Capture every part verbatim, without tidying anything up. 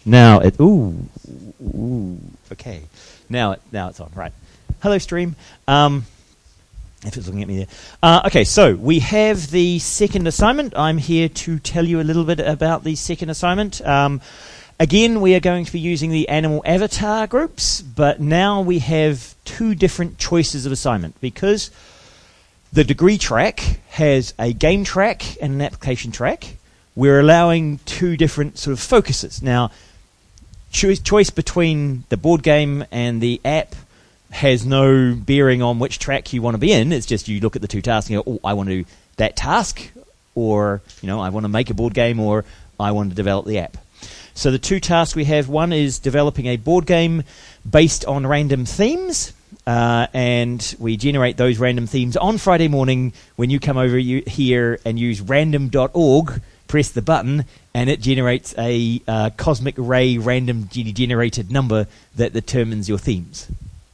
Now it. Ooh, ooh. Okay. Now it. Now it's on. Right. Hello, stream. Um, if it's looking at me there. Uh, okay. So we have the second assignment. I'm here to tell you a little bit about the second assignment. Um, again, we are going to be using the animal avatar groups, but now we have two different choices of assignment because the degree track has a game track and an application track. We're allowing two different sort of focuses. Now, choice, choice between the board game and the app has no bearing on which track you want to be in. It's just you look at the two tasks and go, oh, I want to do that task, or, you know, I want to make a board game, or I want to develop the app. So the two tasks we have, one is developing a board game based on random themes. Uh, and we generate those random themes on Friday morning when you come over you, here and use random dot org, press the button, and it generates a uh, cosmic ray random generated number that determines your themes.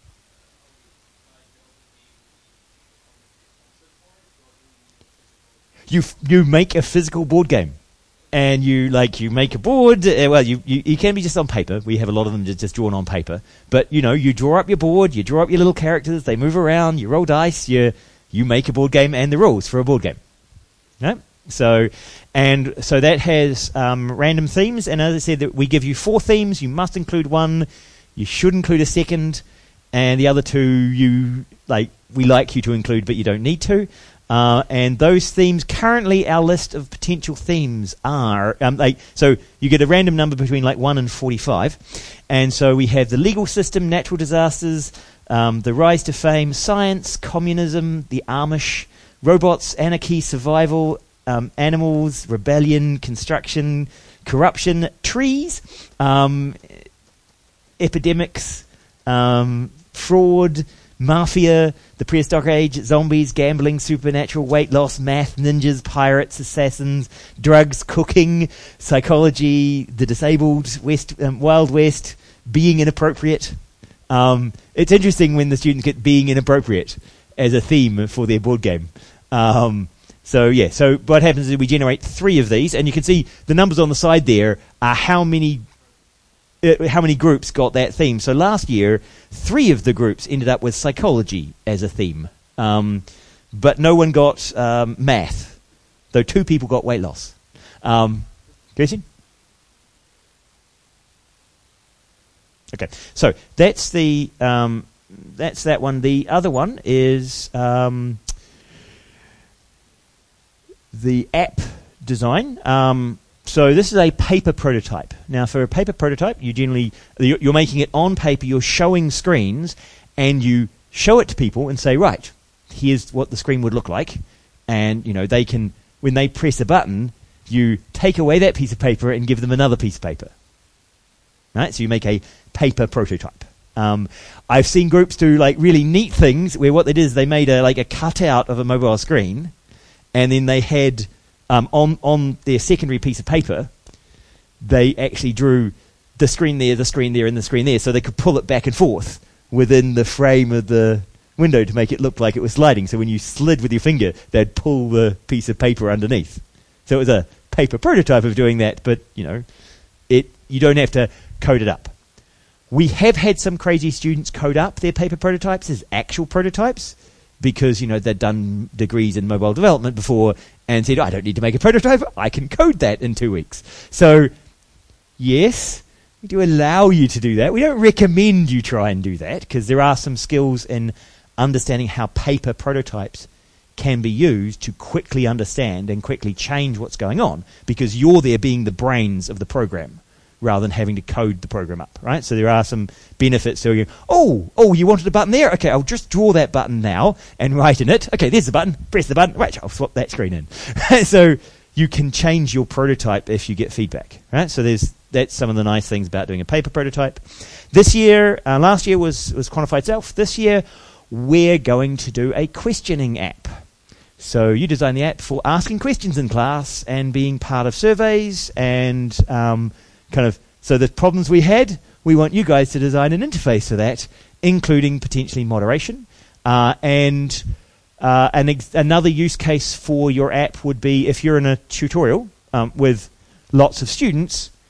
You f- you make a physical board game. And you like you make a board. Uh, well, you, you you can be just on paper. We have a lot of them just, just drawn on paper. But you know, you draw up your board, you draw up your little characters. They move around. You roll dice. You you make a board game and the rules for a board game. Right? So, and so that has um, random themes. And as I said, that we give you four themes. You must include one. You should include a second, and the other two you like. We like you to include, but you don't need to. Uh, and those themes, currently our list of potential themes are, um, like, so you get a random number between like one and forty-five. And so we have the legal system, natural disasters, um, the rise to fame, science, communism, the Amish, robots, anarchy, survival, um, animals, rebellion, construction, corruption, trees, um, epidemics, um, fraud, mafia, the prehistoric age, zombies, gambling, supernatural, weight loss, math, ninjas, pirates, assassins, drugs, cooking, psychology, the disabled, West, um, Wild West, being inappropriate. Um, it's interesting when the students get being inappropriate as a theme for their board game. Um, so yeah, so what happens is we generate three of these, and you can see the numbers on the side there are how many Uh, how many groups got that theme. So last year, three of the groups ended up with psychology as a theme. Um, but no one got um, math, though two people got weight loss. Um, Christian? Okay, so that's the um, that's that one. The other one is um, the app design. Um, So this is a paper prototype. Now, for a paper prototype, you generally you're making it on paper. You're showing screens, and you show it to people and say, "Right, here's what the screen would look like." And you know they can, when they press a button, you take away that piece of paper and give them another piece of paper. Right? So you make a paper prototype. Um, I've seen groups do like really neat things where what they did is they made a like a cutout of a mobile screen, and then they had Um, on, on their secondary piece of paper, they actually drew the screen there, the screen there, and the screen there, so they could pull it back and forth within the frame of the window to make it look like it was sliding. So when you slid with your finger, they'd pull the piece of paper underneath. So it was a paper prototype of doing that, but you know, it you don't have to code it up. We have had some crazy students code up their paper prototypes as actual prototypes, because, you know, they'd done degrees in mobile development before and said, I don't need to make a prototype, I can code that in two weeks. So, yes, we do allow you to do that. We don't recommend you try and do that, because there are some skills in understanding how paper prototypes can be used to quickly understand and quickly change what's going on, because you're there being the brains of the program, rather than having to code the program up, right? So there are some benefits to you. Oh, oh, you wanted a button there? Okay, I'll just draw that button now and write in it. Okay, there's the button. Press the button. Right, I'll swap that screen in. So you can change your prototype if you get feedback, right? So there's that's some of the nice things about doing a paper prototype. This year, uh, last year was was Quantified Self. This year, we're going to do a questioning app. So you design the app for asking questions in class and being part of surveys and um, kind of, so the problems we had, we want you guys to design an interface for that, including potentially moderation. Uh, and uh, an ex- another use case for your app would be if you're in a tutorial um, with lots of students,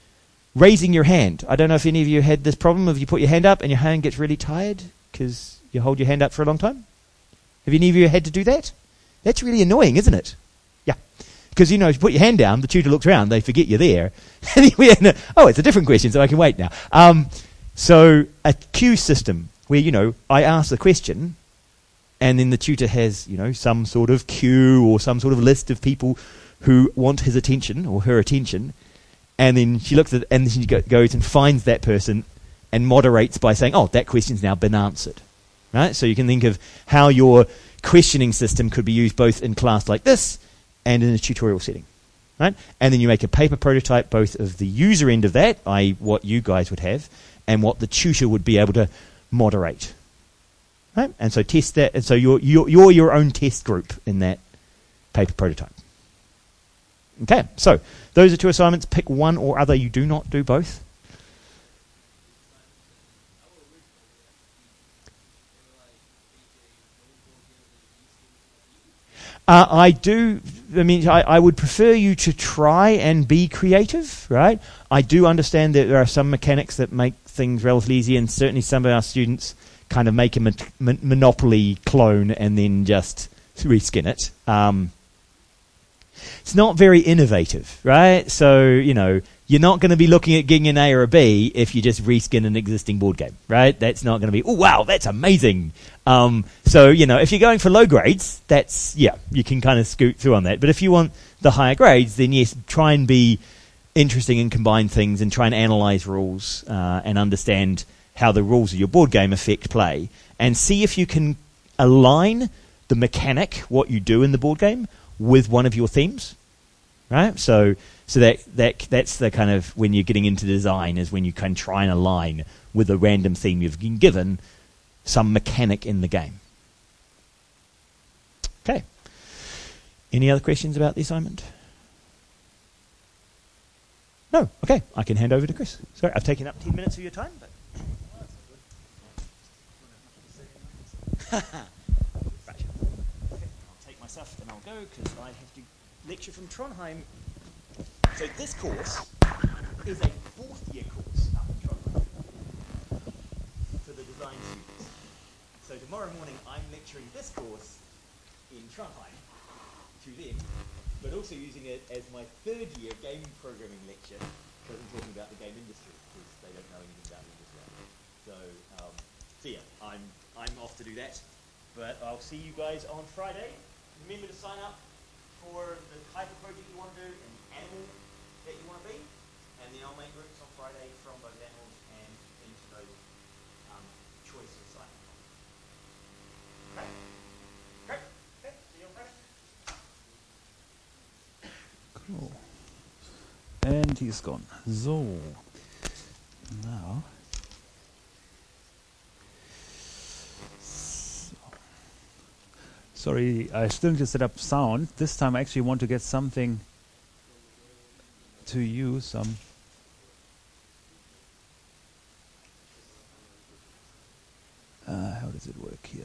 raising your hand. I don't know if any of you had this problem of you put your hand up and your hand gets really tired because you hold your hand up for a long time. Have any of you had to do that? That's really annoying, isn't it? Yeah. Because, you know, if you put your hand down, the tutor looks around, they forget you're there. Oh, it's a different question, so I can wait now. Um, so a queue system where, you know, I ask the question and then the tutor has, you know, some sort of queue or some sort of list of people who want his attention or her attention. And then she looks at it and then she go, goes and finds that person and moderates by saying, oh, that question's now been answered. Right? So you can think of how your questioning system could be used both in class like this and in a tutorial setting. Right? And then you make a paper prototype both of the user end of that, that is what you guys would have, and what the tutor would be able to moderate. Right? And so test that, and so you're, you're, you're your own test group in that paper prototype. Okay, so those are two assignments. Pick one or other. You do not do both. Uh, I do, I mean, I, I would prefer you to try and be creative, right? I do understand that there are some mechanics that make things relatively easy, and certainly some of our students kind of make a mon- mon- Monopoly clone and then just reskin it. Um, it's not very innovative, right? So, you know, you're not going to be looking at getting an A or a B if you just reskin an existing board game, right? That's not going to be, oh, wow, that's amazing. Um, so, you know, if you're going for low grades, that's, yeah, you can kind of scoot through on that. But if you want the higher grades, then yes, try and be interesting and combine things and try and analyze rules uh, and understand how the rules of your board game affect play, and see if you can align the mechanic, what you do in the board game, with one of your themes, right? So, so that that that's the kind of when you're getting into design is when you can try and align with a random theme you've been given some mechanic in the game. Okay. Any other questions about the assignment? No. Okay. I can hand over to Chris. Sorry, I've taken up ten minutes of your time, but. Right. Okay, I'll take my stuff and I'll go because I have to lecture from Trondheim. So this course is a fourth year course up in Trondheim for the design students. So tomorrow morning I'm lecturing this course in Trondheim to them, but also using it as my third year game programming lecture because I'm talking about the game industry because they don't know anything about the industry. So, um, so yeah, I'm I'm off to do that, but I'll see you guys on Friday. Remember to sign up for the type of project you want to do and the animal that you want to be, and then I'll make groups on Friday from both animals and into those um, choice assignments. Okay? Great. Okay, see you on Friday. Cool. And he's gone. So, now... Sorry, I still need to set up sound. This time I actually want to get something to you, some... Uh, how does it work here?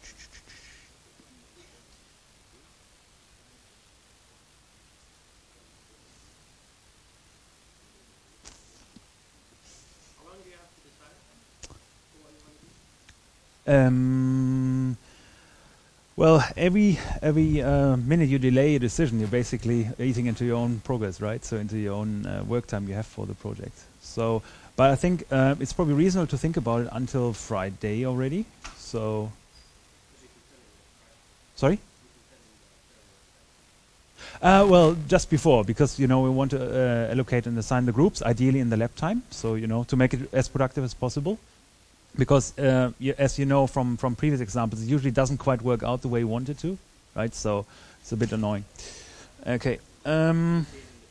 How long do you have to decide what you want to do? Um... Well, every every uh, minute you delay a decision, you're basically eating into your own progress, right? So into your own uh, work time you have for the project. So, but I think uh, it's probably reasonable to think about it until Friday already. So, sorry? Uh, well, just before, because you know we want to uh, allocate and assign the groups, ideally in the lab time. So you know to make it as productive as possible. Because, uh, y as you know from, from previous examples, it usually doesn't quite work out the way you want it to, right? So it's a bit annoying. Okay. Um,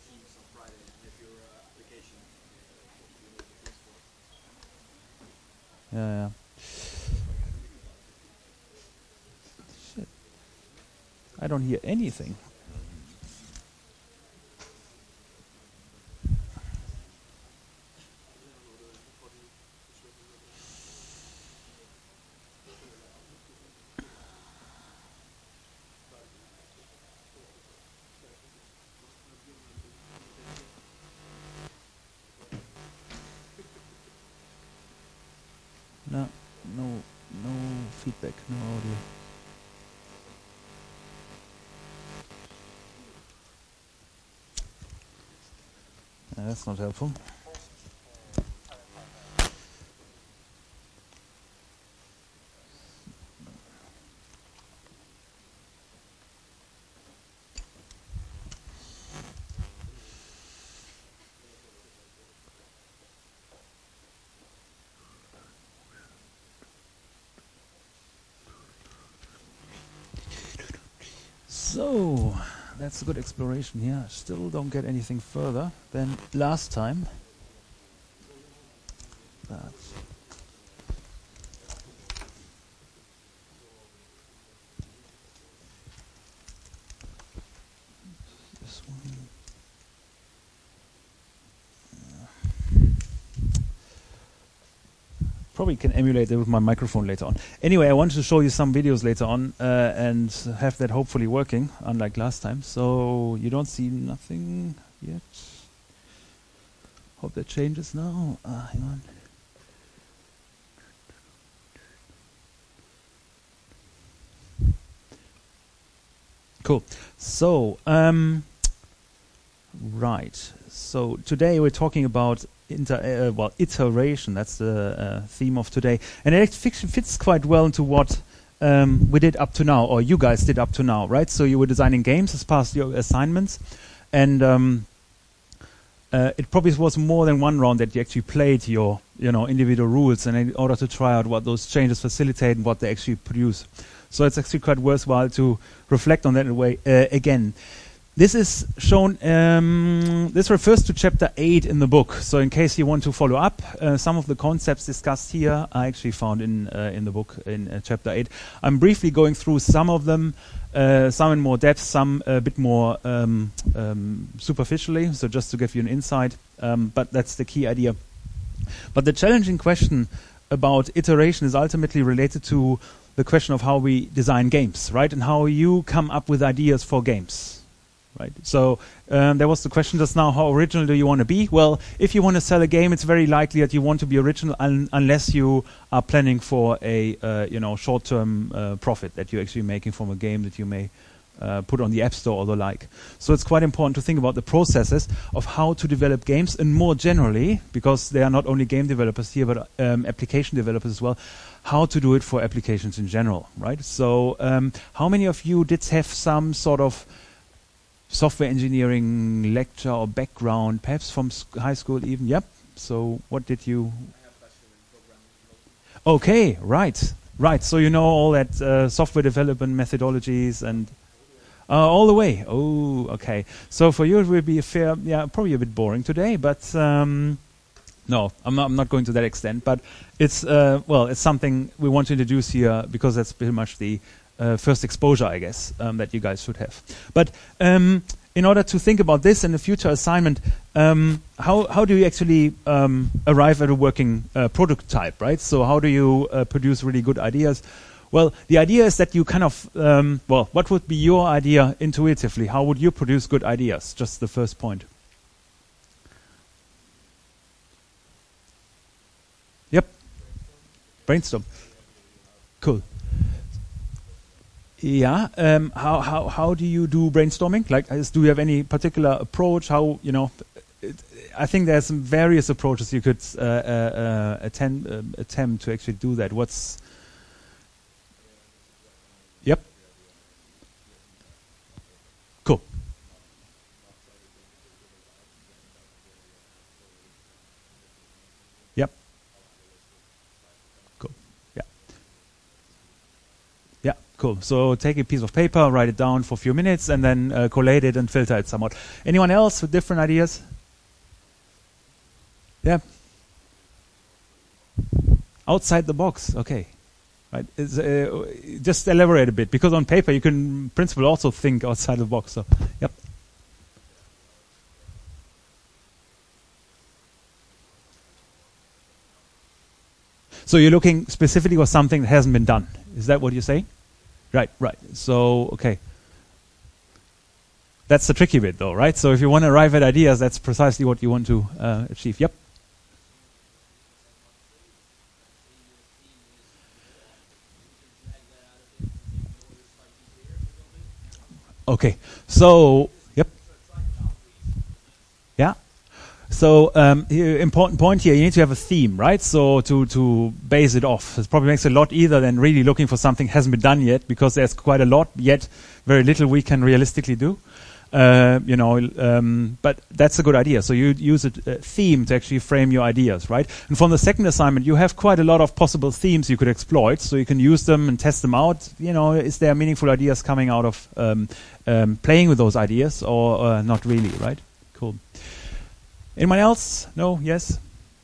yeah, yeah. Shit. I don't hear anything. No, no, no feedback, no audio. Uh, that's not helpful. So, that's a good exploration here. Still don't get anything further than last time. But this one. Probably can emulate it with my microphone later on. Anyway, I wanted to show you some videos later on uh, and have that hopefully working, unlike last time. So you don't see nothing yet. Hope that changes now. Uh, hang on. Cool. So, um, right. So today we're talking about Inter, uh, well, iteration. That's the uh, theme of today, and it fits, fits quite well into what um, we did up to now, or you guys did up to now, right? So you were designing games as part of your assignments, and um, uh, it probably was more than one round that you actually played your, you know, individual rules, and in order to try out what those changes facilitate and what they actually produce. So it's actually quite worthwhile to reflect on that in a way uh, again. This is shown, um, this refers to chapter eight in the book. So in case you want to follow up, uh, some of the concepts discussed here are actually found in uh, in the book in uh, chapter eight. I'm briefly going through some of them, uh, some in more depth, some a bit more um, um, superficially, so just to give you an insight, um, but that's the key idea. But the challenging question about iteration is ultimately related to the question of how we design games, right? And how you come up with ideas for games. Right. So um, there was the question just now: how original do you want to be? Well, if you want to sell a game, it's very likely that you want to be original, un unless you are planning for a uh, you know short-term uh, profit that you're actually making from a game that you may uh, put on the App Store or the like. So it's quite important to think about the processes of how to develop games, and more generally, because they are not only game developers here, but um, application developers as well, how to do it for applications in general. Right. So um, how many of you did have some sort of software engineering lecture or background, perhaps from high school even? Yep. So what did you... I have bachelor in programming. Okay, right. Right. So you know all that uh, software development methodologies and... Uh, all the way. Oh, okay. So for you it will be a fair... Yeah, probably a bit boring today, but... Um, no, I'm not, I'm not going to that extent. But it's, uh, well, it's something we want to introduce here because that's pretty much the... Uh, first exposure, I guess, um, that you guys should have. But um, in order to think about this in a future assignment, um, how how do you actually um, arrive at a working uh, prototype, right? So how do you uh, produce really good ideas? Well, the idea is that you kind of, um, well, what would be your idea intuitively? How would you produce good ideas? Just the first point. Yep. Brainstorm. Cool. Yeah. Um, how how how do you do brainstorming? Like, is, do you have any particular approach? How you know? It, I think there's some various approaches you could uh, uh, uh, attend, uh, attempt to actually do that. What's? Yep. Cool. Yep. Cool. Yeah. Yeah, cool. So take a piece of paper, write it down for a few minutes, and then uh, collate it and filter it somewhat. Anyone else with different ideas? Yeah. Outside the box. Okay. Right. It's, uh, just elaborate a bit, because on paper you can, in principle, also think outside the box. So, yep. So you're looking specifically for something that hasn't been done. Is that what you're saying? Right, right. So, okay. That's the tricky bit, though, right? So if you want to arrive at ideas, that's precisely what you want to uh, achieve. Yep. Okay, so, yep. Yeah. So, um, here, important point here, you need to have a theme, right? So, to, to base it off. It probably makes it a lot easier than really looking for something hasn't been done yet, because there's quite a lot, yet very little we can realistically do. Uh, you know, um, but that's a good idea. So you use a, a theme to actually frame your ideas, right? And from the second assignment, you have quite a lot of possible themes you could exploit, so you can use them and test them out. You know, is there meaningful ideas coming out of um, um, playing with those ideas, or uh, not really, right? Cool. Anyone else? No? Yes?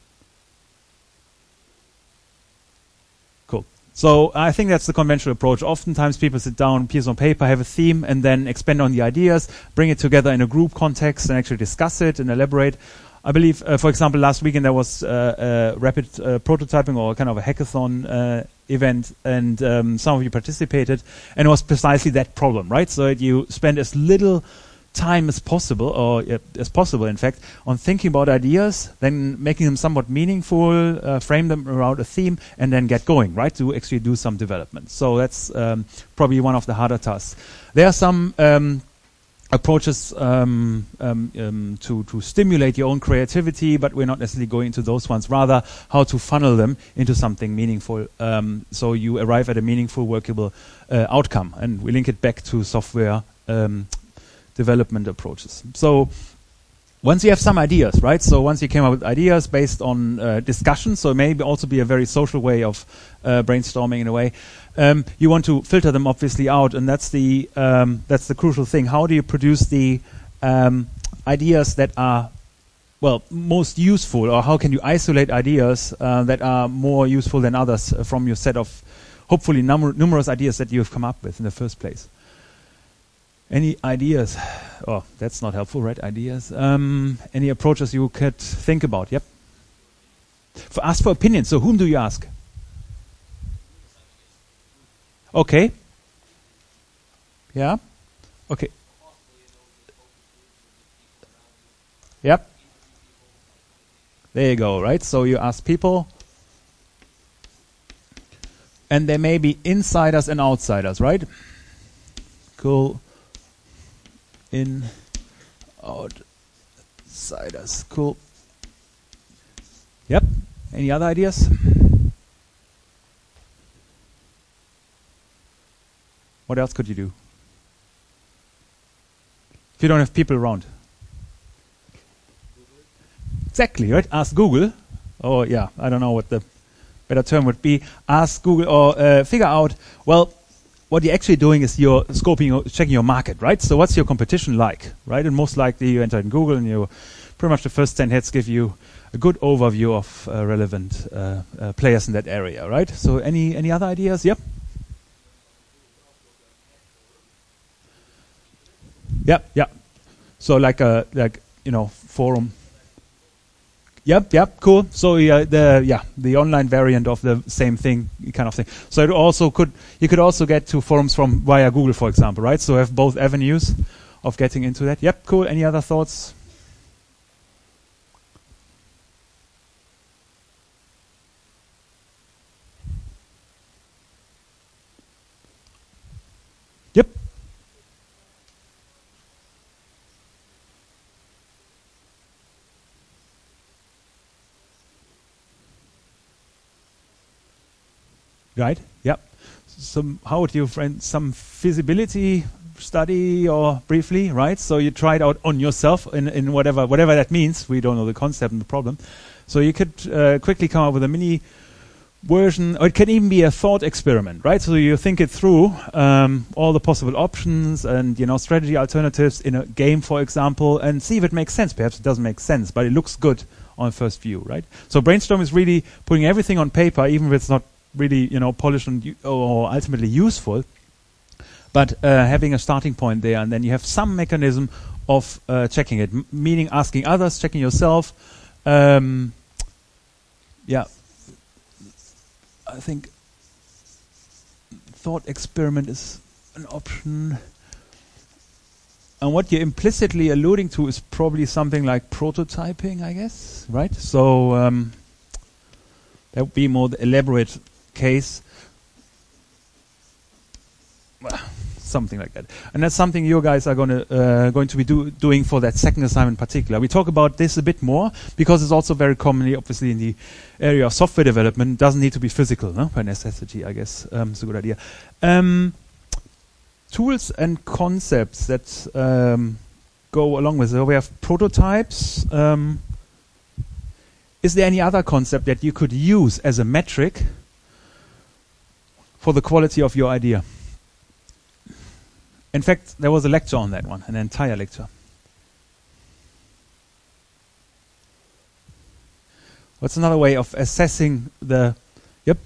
Cool. So I think that's the conventional approach. Oftentimes people sit down, piece on paper, have a theme, and then expand on the ideas, bring it together in a group context, and actually discuss it and elaborate. I believe, uh, for example, last weekend there was uh, a rapid uh, prototyping, or kind of a hackathon uh, event, and um, some of you participated, and it was precisely that problem, right? So that you spend as little time as possible, or uh, as possible, in fact, on thinking about ideas, then making them somewhat meaningful, uh, frame them around a theme, and then get going, right, to actually do some development. So that's um, probably one of the harder tasks. There are some um, approaches um, um, um, to, to stimulate your own creativity, but we're not necessarily going into those ones, rather how to funnel them into something meaningful, um, so you arrive at a meaningful, workable uh, outcome. And we link it back to software um, development approaches. So once you have some ideas, right? So once you came up with ideas based on uh, discussion, so it may also be a very social way of uh, brainstorming in a way. Um, you want to filter them obviously out, and that's the um, that's the crucial thing. How do you produce the um, ideas that are, well, most useful, or how can you isolate ideas uh, that are more useful than others uh, from your set of hopefully numer numerous ideas that you have come up with in the first place? Any ideas? Oh, that's not helpful, right? Ideas. Um, any approaches you could think about? Yep. For ask for opinions. So whom do you ask? Okay. Yeah. Okay. Yep. There you go, right? So you ask people, and there may be insiders and outsiders, right? Cool. In, outsiders. Cool. Yep. Any other ideas? What else could you do? If you don't have people around. Exactly, right? Ask Google. Or, yeah, I don't know what the better term would be. Ask Google, or uh, figure out, well, what you're actually doing is you're scoping, checking your market, right? So what's your competition like, right? And most likely you enter in Google, and you pretty much the first ten hits give you a good overview of uh, relevant uh, uh, players in that area, right? So any any other ideas? Yep. Yep, yeah. So like a like you know forum. Yep, yep, cool. So yeah, the yeah the online variant of the same thing, kind of thing. So it also could you could also get to forums from via Google, for example, right? So have both avenues of getting into that. Yep, cool. Any other thoughts? Yep. Right. Yep. Some how would you frame some feasibility study, or briefly, right? So you try it out on yourself in in whatever whatever that means. We don't know the concept and the problem. So you could uh, quickly come up with a mini version, or it can even be a thought experiment, right? So you think it through, um, all the possible options and you know strategy alternatives in a game, for example, and see if it makes sense. Perhaps it doesn't make sense, but it looks good on first view, right? So brainstorm is really putting everything on paper, even if it's not really, you know, polished and or ultimately useful, but uh, having a starting point there, and then you have some mechanism of uh, checking it, M meaning asking others, checking yourself. Um, yeah, I think thought experiment is an option. And what you're implicitly alluding to is probably something like prototyping, I guess, right? So um, that would be more the elaborate case. something like that. And that's something you guys are going to uh, going to be do, doing for that second assignment in particular. We talk about this a bit more because it's also very commonly, obviously, in the area of software development. It doesn't need to be physical, no? By necessity, I guess. Um, it's a good idea. Um, tools and concepts that um, go along with it. So we have prototypes. Um, is there any other concept that you could use as a metric for the quality of your idea? In fact, there was a lecture on that one, an entire lecture. What's another way of assessing the... Yep.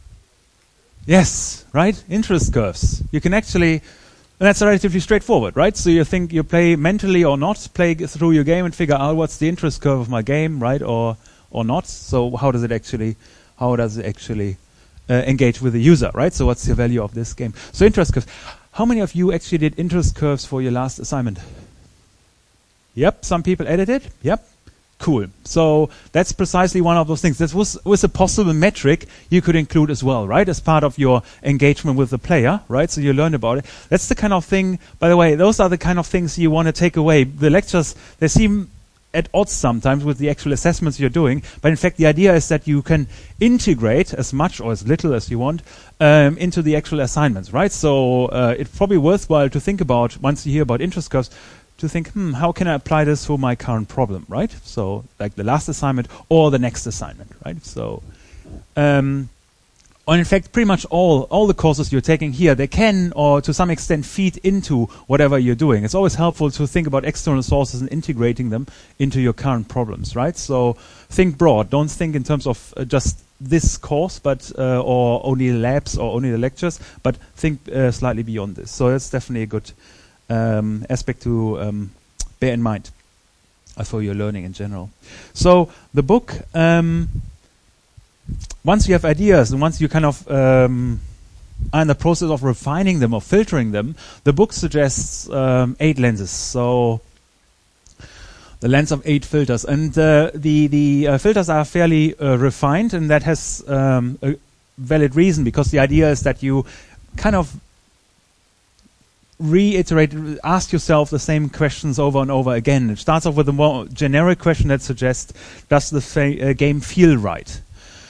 Yes, right? Interest curves. You can actually... And that's relatively straightforward, right? So you think you play mentally or not, play g- through your game and figure out what's the interest curve of my game, right? Or or not. So how does it actually... How does it actually... Uh, engage with the user, right? So what's the value of this game? So interest curves. How many of you actually did interest curves for your last assignment? Yep, some people edited. Yep, cool. So that's precisely one of those things. This was, was a possible metric you could include as well, right? As part of your engagement with the player, right? So you learn about it. That's the kind of thing, by the way, those are the kind of things you want to take away. The lectures, they seem at odds sometimes with the actual assessments you're doing, but in fact the idea is that you can integrate as much or as little as you want um, into the actual assignments, right? So uh, it's probably worthwhile to think about, once you hear about interest curves, to think, hmm, how can I apply this for my current problem, right? So like the last assignment or the next assignment, right? So um, or in fact, pretty much all all the courses you're taking here, they can, or to some extent, feed into whatever you're doing. It's always helpful to think about external sources and integrating them into your current problems, right? So think broad. Don't think in terms of uh, just this course, but uh, or only the labs or only the lectures, but think uh, slightly beyond this. So that's definitely a good um, aspect to um, bear in mind uh, for your learning in general. So the book. Um, Once you have ideas and once you kind of um, are in the process of refining them or filtering them, the book suggests um, eight lenses. So the lens of eight filters, and uh, the the uh, filters are fairly uh, refined, and that has um, a valid reason, because the idea is that you kind of reiterate, ask yourself the same questions over and over again. It starts off with a more generic question that suggests, does the fa- uh, game feel right?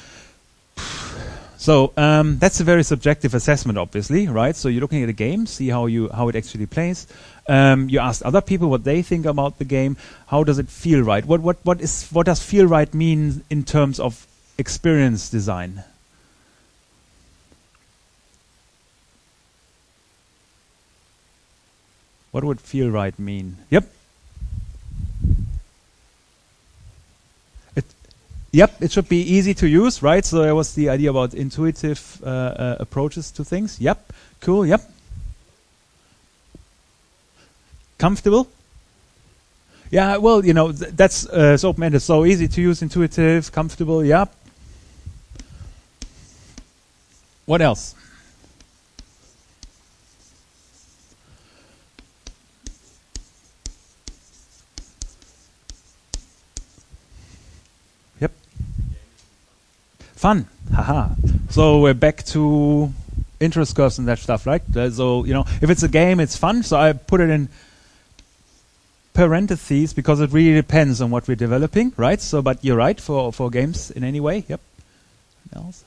So um, that's a very subjective assessment, obviously, right? So you're looking at a game, see how you how it actually plays. Um, you ask other people what they think about the game. How does it feel right? What what what is what does feel right mean in terms of experience design? What would feel right mean? Yep. Yep, it should be easy to use, right? So there was the idea about intuitive uh, uh, approaches to things. Yep, cool, yep. Comfortable? Yeah, well, you know, th- that's uh, so open-ended. So easy to use, intuitive, comfortable, yep. What else? Fun, haha. So we're back to interest curves and that stuff, right? Uh, so, you know, if it's a game, it's fun. So I put it in parentheses because it really depends on what we're developing, right? So, but you're right, for, for games in any way, yep. Else?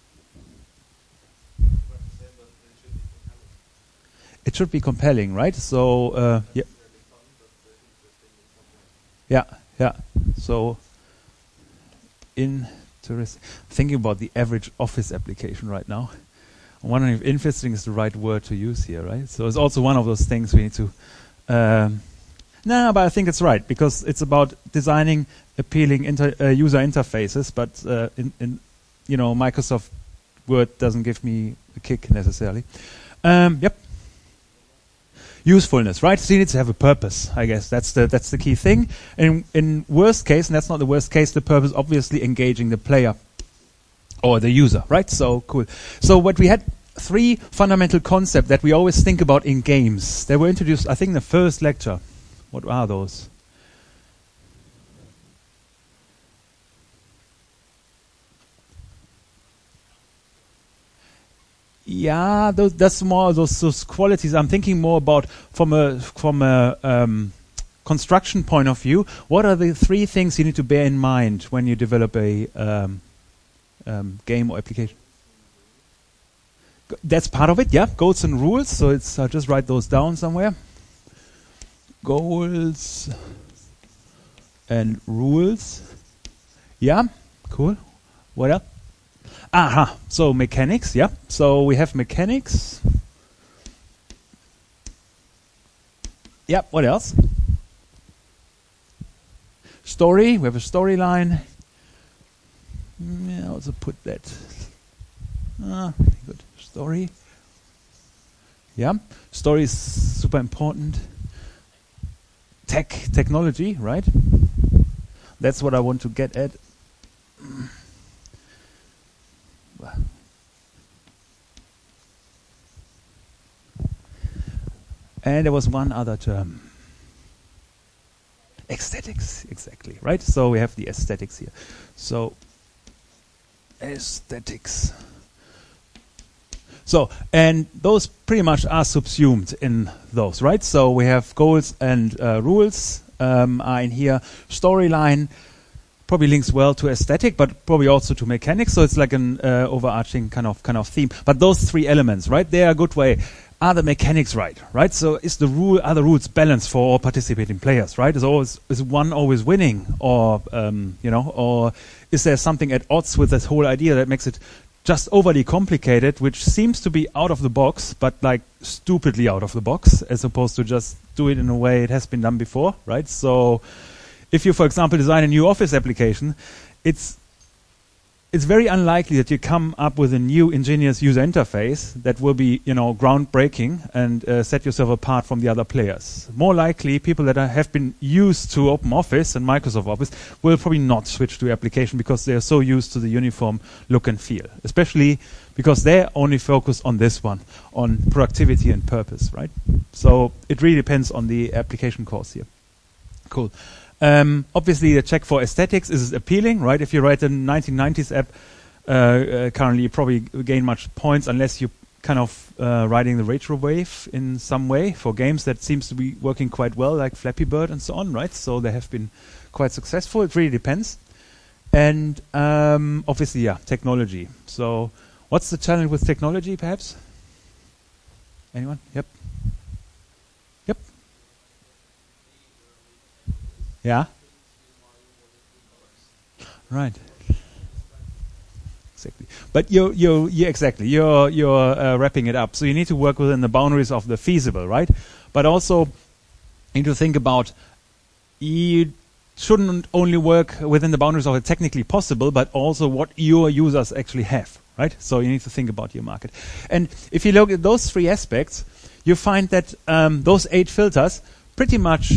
It should be compelling, right? So, uh, yeah. Yeah, yeah. So, in... Thinking about the average Office application right now. I'm wondering if interesting is the right word to use here, right? So it's also one of those things we need to... Um, no, but I think it's right, because it's about designing appealing inter, uh, user interfaces, but uh, in, in, you know, Microsoft Word doesn't give me a kick necessarily. Um, yep. Usefulness, right? So you need to have a purpose, I guess. That's the that's the key thing. In in worst case, and that's not the worst case, the purpose obviously engaging the player or the user, right? So cool. So what we had, three fundamental concepts that we always think about in games. They were introduced, I think, in the first lecture. What are those? Yeah, those, that's more those those qualities. I'm thinking more about from a from a um, construction point of view. What are the three things you need to bear in mind when you develop a um, um, game or application? G- That's part of it. Yeah, goals and rules. So it's I'll just write those down somewhere. Goals and rules. Yeah, cool. What else? Aha, so mechanics, yeah. So we have mechanics. Yep, what else? Story, we have a storyline. Mm, yeah, also put that. Ah, good. Story. Yeah, story is super important. Tech, technology, right? That's what I want to get at. And there was one other term. Aesthetics, exactly, right? So we have the aesthetics here. So, aesthetics. So, and those pretty much are subsumed in those, right? So we have goals and uh, rules um, are in here. Storyline probably links well to aesthetic, but probably also to mechanics. So it's like an uh, overarching kind of kind of theme. But those three elements, right? They are a good way. Are the mechanics right? Right. So is the rule are the rules balanced for all participating players? Right. Is always is one always winning, or um, you know, or is there something at odds with this whole idea that makes it just overly complicated, which seems to be out of the box, but like stupidly out of the box, as opposed to just do it in a way it has been done before, right? So, if you, for example, design a new Office application, it's it's very unlikely that you come up with a new ingenious user interface that will be, you know, groundbreaking and uh, set yourself apart from the other players. More likely, people that are, have been used to OpenOffice and Microsoft Office will probably not switch to your application because they are so used to the uniform look and feel, especially because they're only focused on this one, on productivity and purpose, right? So it really depends on the application course here. Cool. Um, obviously, the check for aesthetics is appealing, right? If you write a nineteen nineties app, uh, uh, currently you probably gain much points unless you kind of uh, riding the retro wave in some way. For games that seems to be working quite well, like Flappy Bird and so on, right? So they have been quite successful. It really depends. And um, obviously, yeah, technology. So what's the challenge with technology, perhaps? Anyone? Yep. Yep. Yeah. Right. Exactly. But you're you're yeah, exactly you're you're uh, wrapping it up. So you need to work within the boundaries of the feasible, right? But also you need to think about you shouldn't only work within the boundaries of the technically possible, but also what your users actually have, right? So you need to think about your market. And if you look at those three aspects, you find that um, those eight filters pretty much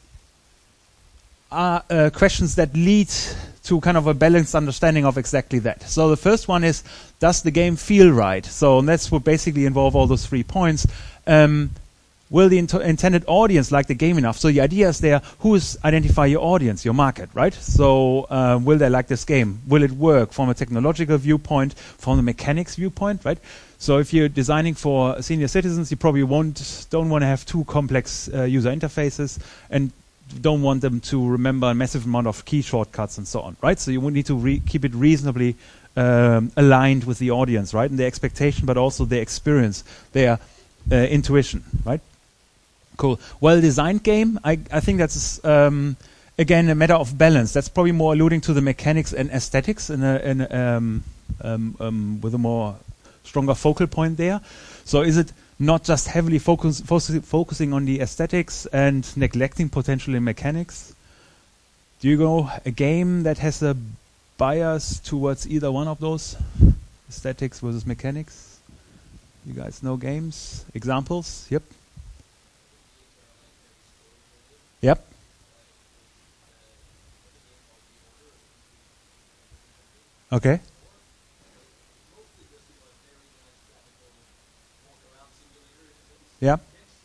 are uh, questions that lead to kind of a balanced understanding of exactly that. So the first one is, does the game feel right? So that's what basically involve all those three points. Um, will the int- intended audience like the game enough? So the idea is there, who is identify your audience, your market, right? So uh, will they like this game? Will it work from a technological viewpoint, from the mechanics viewpoint, right? So if you're designing for senior citizens, you probably won't don't want to have too complex uh, user interfaces and don't want them to remember a massive amount of key shortcuts and so on, right? So you would need to re- keep it reasonably um, aligned with the audience, right? And their expectation, but also their experience, their uh, intuition, right? Cool. Well-designed game, I, I think that's, um, again, a matter of balance. That's probably more alluding to the mechanics and aesthetics in a, in a, um, um, um, with a more stronger focal point there. So is it not just heavily focus, focus, focusing on the aesthetics and neglecting potentially mechanics? Do you go a game that has a bias towards either one of those, aesthetics versus mechanics? You guys know games? Examples? Yep. Yep. Okay. Yeah.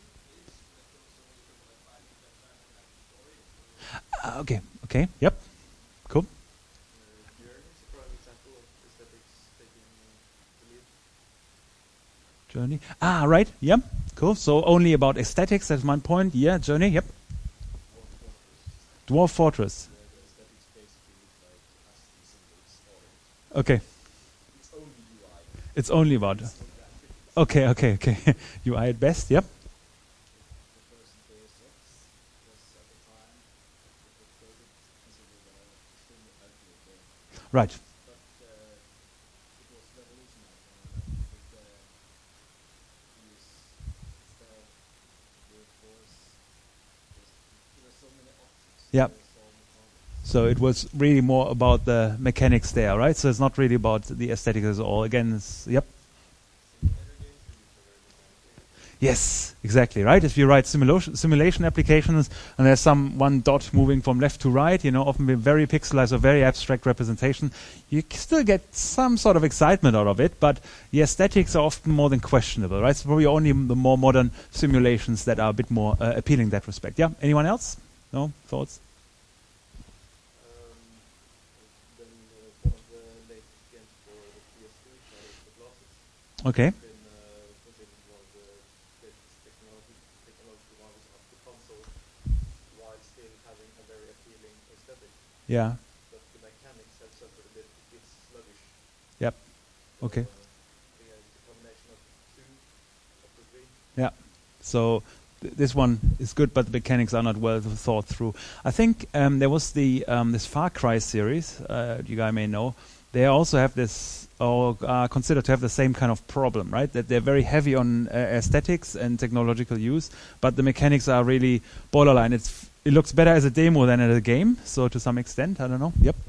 Uh, okay. Okay. Yep. Cool. Journey. Ah, right. Yep. Cool. So only about aesthetics. That's one point. Yeah. Journey. Yep. Dwarf Fortress. Okay. It's only about. Okay. Okay. Okay. U I at best. Yep. Right. Yeah. So it was really more about the mechanics there, right? So it's not really about the aesthetics at all. Again, it's, yep. Yes, exactly, right? If you write simulation simulation applications and there's some one dot moving from left to right, you know, often be very pixelized or very abstract representation, you c- still get some sort of excitement out of it, but the aesthetics are often more than questionable, right? So probably only m- the more modern simulations that are a bit more uh, appealing in that respect. Yeah, anyone else? No? Thoughts? Okay. Yeah. Yep. Okay. Yeah. So th- this one is good, but the mechanics are not well thought through. I think um, there was the um, this Far Cry series. Uh, you guys may know. They also have this, or are considered to have the same kind of problem, right? That they're very heavy on uh, aesthetics and technological use, but the mechanics are really borderline. It's f- it looks better as a demo than as a game. So to some extent, I don't know. Yep.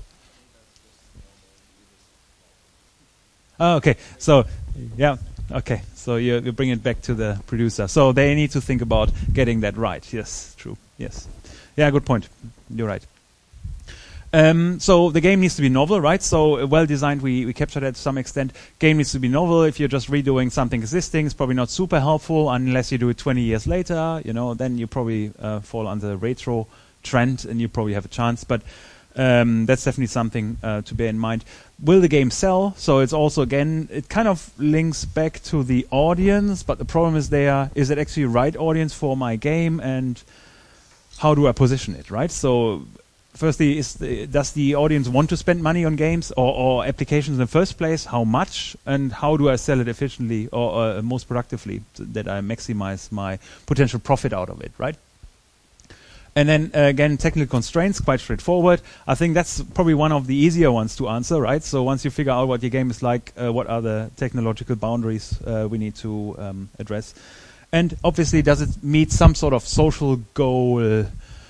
Oh, okay. So, yeah. Okay. So you, you bring it back to the producer. So they need to think about getting that right. Yes, true. Yes. Yeah, good point. You're right. Um, so the game needs to be novel, right? So uh, well designed, we, we captured that to some extent. Game needs to be novel. If you're just redoing something existing, it's probably not super helpful unless you do it twenty years later. You know, then you probably uh, fall under the retro trend and you probably have a chance. But um, that's definitely something uh, to bear in mind. Will the game sell? So it's also, again, it kind of links back to the audience, but the problem is there, is it actually the right audience for my game, and how do I position it, right? So firstly, is the, does the audience want to spend money on games or, or applications in the first place? How much? And how do I sell it efficiently or uh, most productively so that I maximize my potential profit out of it, right? And then uh, again, technical constraints, quite straightforward. I think that's probably one of the easier ones to answer, right? So once you figure out what your game is like, uh, what are the technological boundaries uh, we need to um, address? And obviously, does it meet some sort of social goal?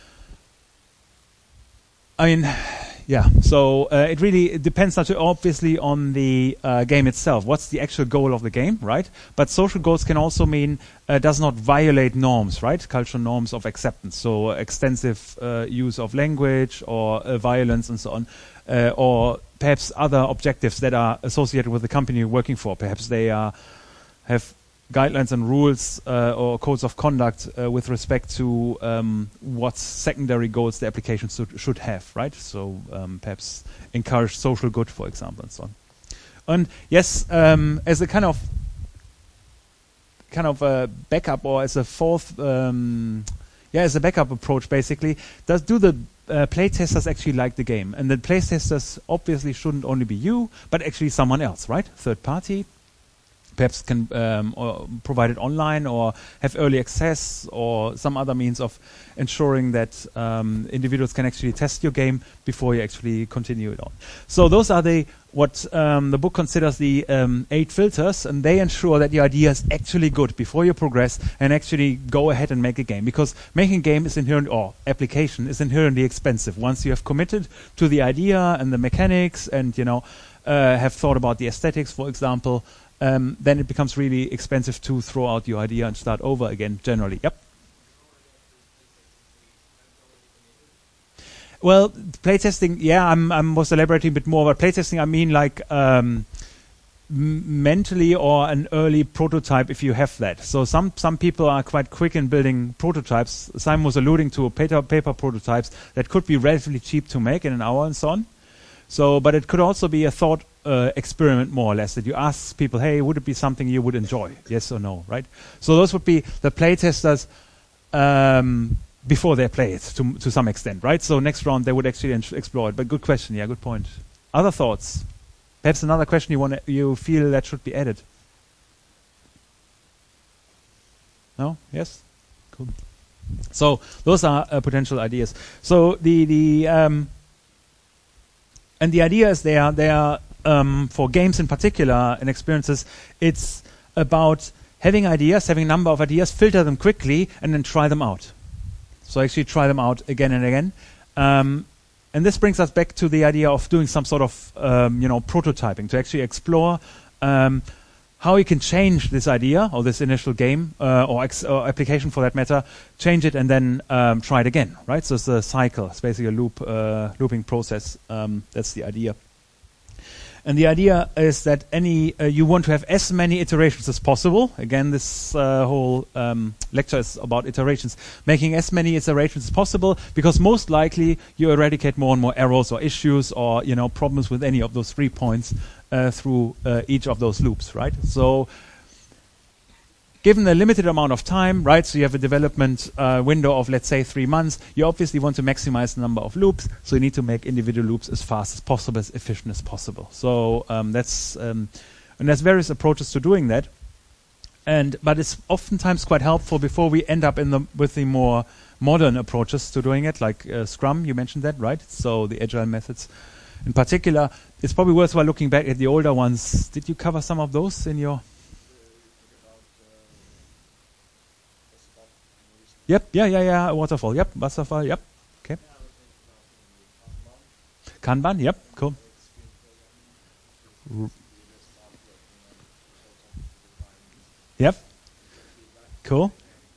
I mean, yeah, so uh, it really it depends not obviously on the uh, game itself. What's the actual goal of the game, right? But social goals can also mean uh, does not violate norms, right? Cultural norms of acceptance. So extensive uh, use of language or uh, violence and so on. Uh, or perhaps other objectives that are associated with the company you're working for. Perhaps they are, have guidelines and rules uh, or codes of conduct uh, with respect to um, what secondary goals the application should, should have, right? So um, perhaps encourage social good, for example, and so on. And yes, um, as a kind of kind of a backup or as a fourth, um, yeah, as a backup approach, basically, does do the uh, playtesters actually like the game? And the playtesters obviously shouldn't only be you, but actually someone else, right? Third party. Perhaps can um, or provide it online or have early access or some other means of ensuring that um, individuals can actually test your game before you actually continue it on. So those are the what um, the book considers the um, eight filters, and they ensure that your idea is actually good before you progress and actually go ahead and make a game. Because making a game is inherent, or application is inherently expensive. Once you have committed to the idea and the mechanics, and you know uh, have thought about the aesthetics, for example. Um, then it becomes really expensive to throw out your idea and start over again, generally. Yep. Well, playtesting, yeah, I'm, I'm was elaborating a bit more, but playtesting, I mean like um, m- mentally or an early prototype if you have that. So some, some people are quite quick in building prototypes. Simon was alluding to paper, paper prototypes that could be relatively cheap to make in an hour and so on. So, but it could also be a thought uh, experiment, more or less, that you ask people, hey, would it be something you would enjoy? Yes or no, right? So those would be the playtesters um, before they play it, to, to some extent, right? So next round they would actually en- explore it. But good question, yeah, good point. Other thoughts? Perhaps another question you want, you feel that should be added? No? Yes? Cool. So those are uh, potential ideas. So the the um, and the idea is they are they are um, for games in particular and experiences. It's about having ideas, having a number of ideas, filter them quickly, and then try them out. So actually try them out again and again. Um, and this brings us back to the idea of doing some sort of um, you know prototyping, to actually explore um, how you can change this idea or this initial game uh, or, ex- or application for that matter, change it and then um, try it again, right? So it's a cycle. It's basically a loop, uh, looping process. Um, that's the idea. And the idea is that any uh, you want to have as many iterations as possible. Again, this uh, whole um, lecture is about iterations, making as many iterations as possible, because most likely you eradicate more and more errors or issues or you know problems with any of those three points uh, through uh, each of those loops, right? So, given a limited amount of time, right, so you have a development uh, window of, let's say, three months, you obviously want to maximize the number of loops, so you need to make individual loops as fast as possible, as efficient as possible. So um, that's, um, and there's various approaches to doing that, and but it's oftentimes quite helpful before we end up in the with the more modern approaches to doing it, like uh, Scrum, you mentioned that, right? So the agile methods. In particular, it's probably worthwhile looking back at the older ones. Did you cover some of those in your... Yep, yeah, yeah, yeah, waterfall, yep, waterfall, yep, okay. Kanban, yep, cool. R- yep, cool.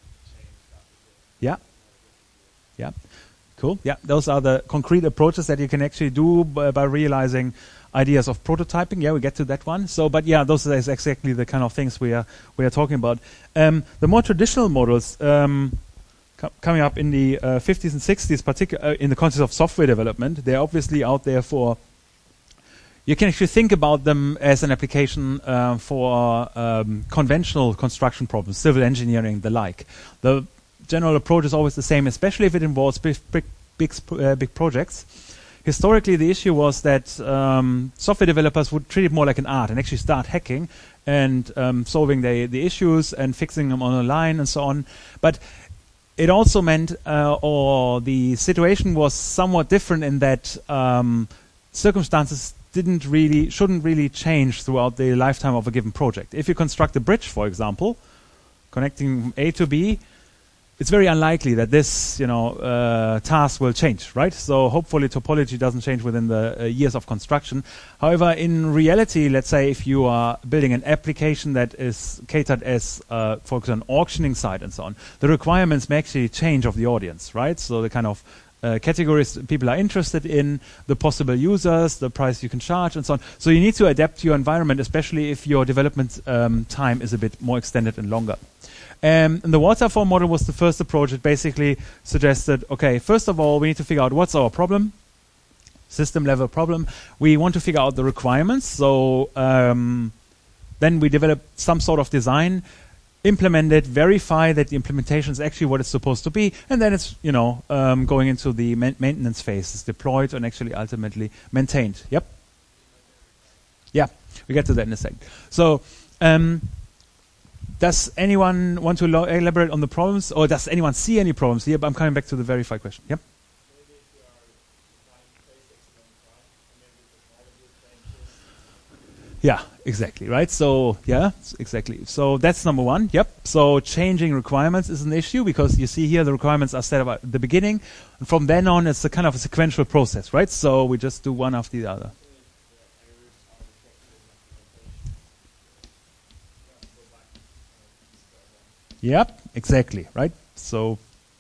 Yeah, yeah, cool. Yeah, those are the concrete approaches that you can actually do b- by realizing ideas of prototyping. Yeah, we get to that one. So, but yeah, those are exactly the kind of things we are we are talking about. Um, the more traditional models. Um, Coming up in the uh, fifties and sixties, particularly uh, in the context of software development, they're obviously out there for. You can actually think about them as an application uh, for um, conventional construction problems, civil engineering, the like. The general approach is always the same, especially if it involves big, big, big, sp- uh, big projects. Historically, the issue was that um, software developers would treat it more like an art and actually start hacking and um, solving the the issues and fixing them on a line and so on, but it also meant, uh, or the situation was somewhat different in that um, circumstances didn't really, shouldn't really change throughout the lifetime of a given project. If you construct a bridge, for example, connecting from A to B, it's very unlikely that this, you know, uh, task will change, right? So hopefully topology doesn't change within the uh, years of construction. However, in reality, let's say if you are building an application that is catered as, uh, for example, an auctioning site and so on, the requirements may actually change of the audience, right? So the kind of uh, categories people are interested in, the possible users, the price you can charge, and so on. So you need to adapt to your environment, especially if your development um, time is a bit more extended and longer. Um, and the waterfall model was the first approach. It basically suggested, okay, first of all, we need to figure out what's our problem, system level problem. We want to figure out the requirements. So um, then we develop some sort of design, implement it, verify that the implementation is actually what it's supposed to be, and then it's, you know, um, going into the ma- maintenance phase. It's deployed and actually ultimately maintained. Yep. Yeah, we get to that in a second. So. Um, Does anyone want to lo- elaborate on the problems, or does anyone see any problems here? But I'm coming back to the verified question. Yep. Maybe if you are designing basics long time, and maybe technology changes. Yeah, exactly, right? So, yeah, exactly. So that's number one. Yep. So changing requirements is an issue because you see here the requirements are set up at the beginning, and from then on it's a kind of a sequential process, right? So we just do one after the other. Yep, exactly, right? So,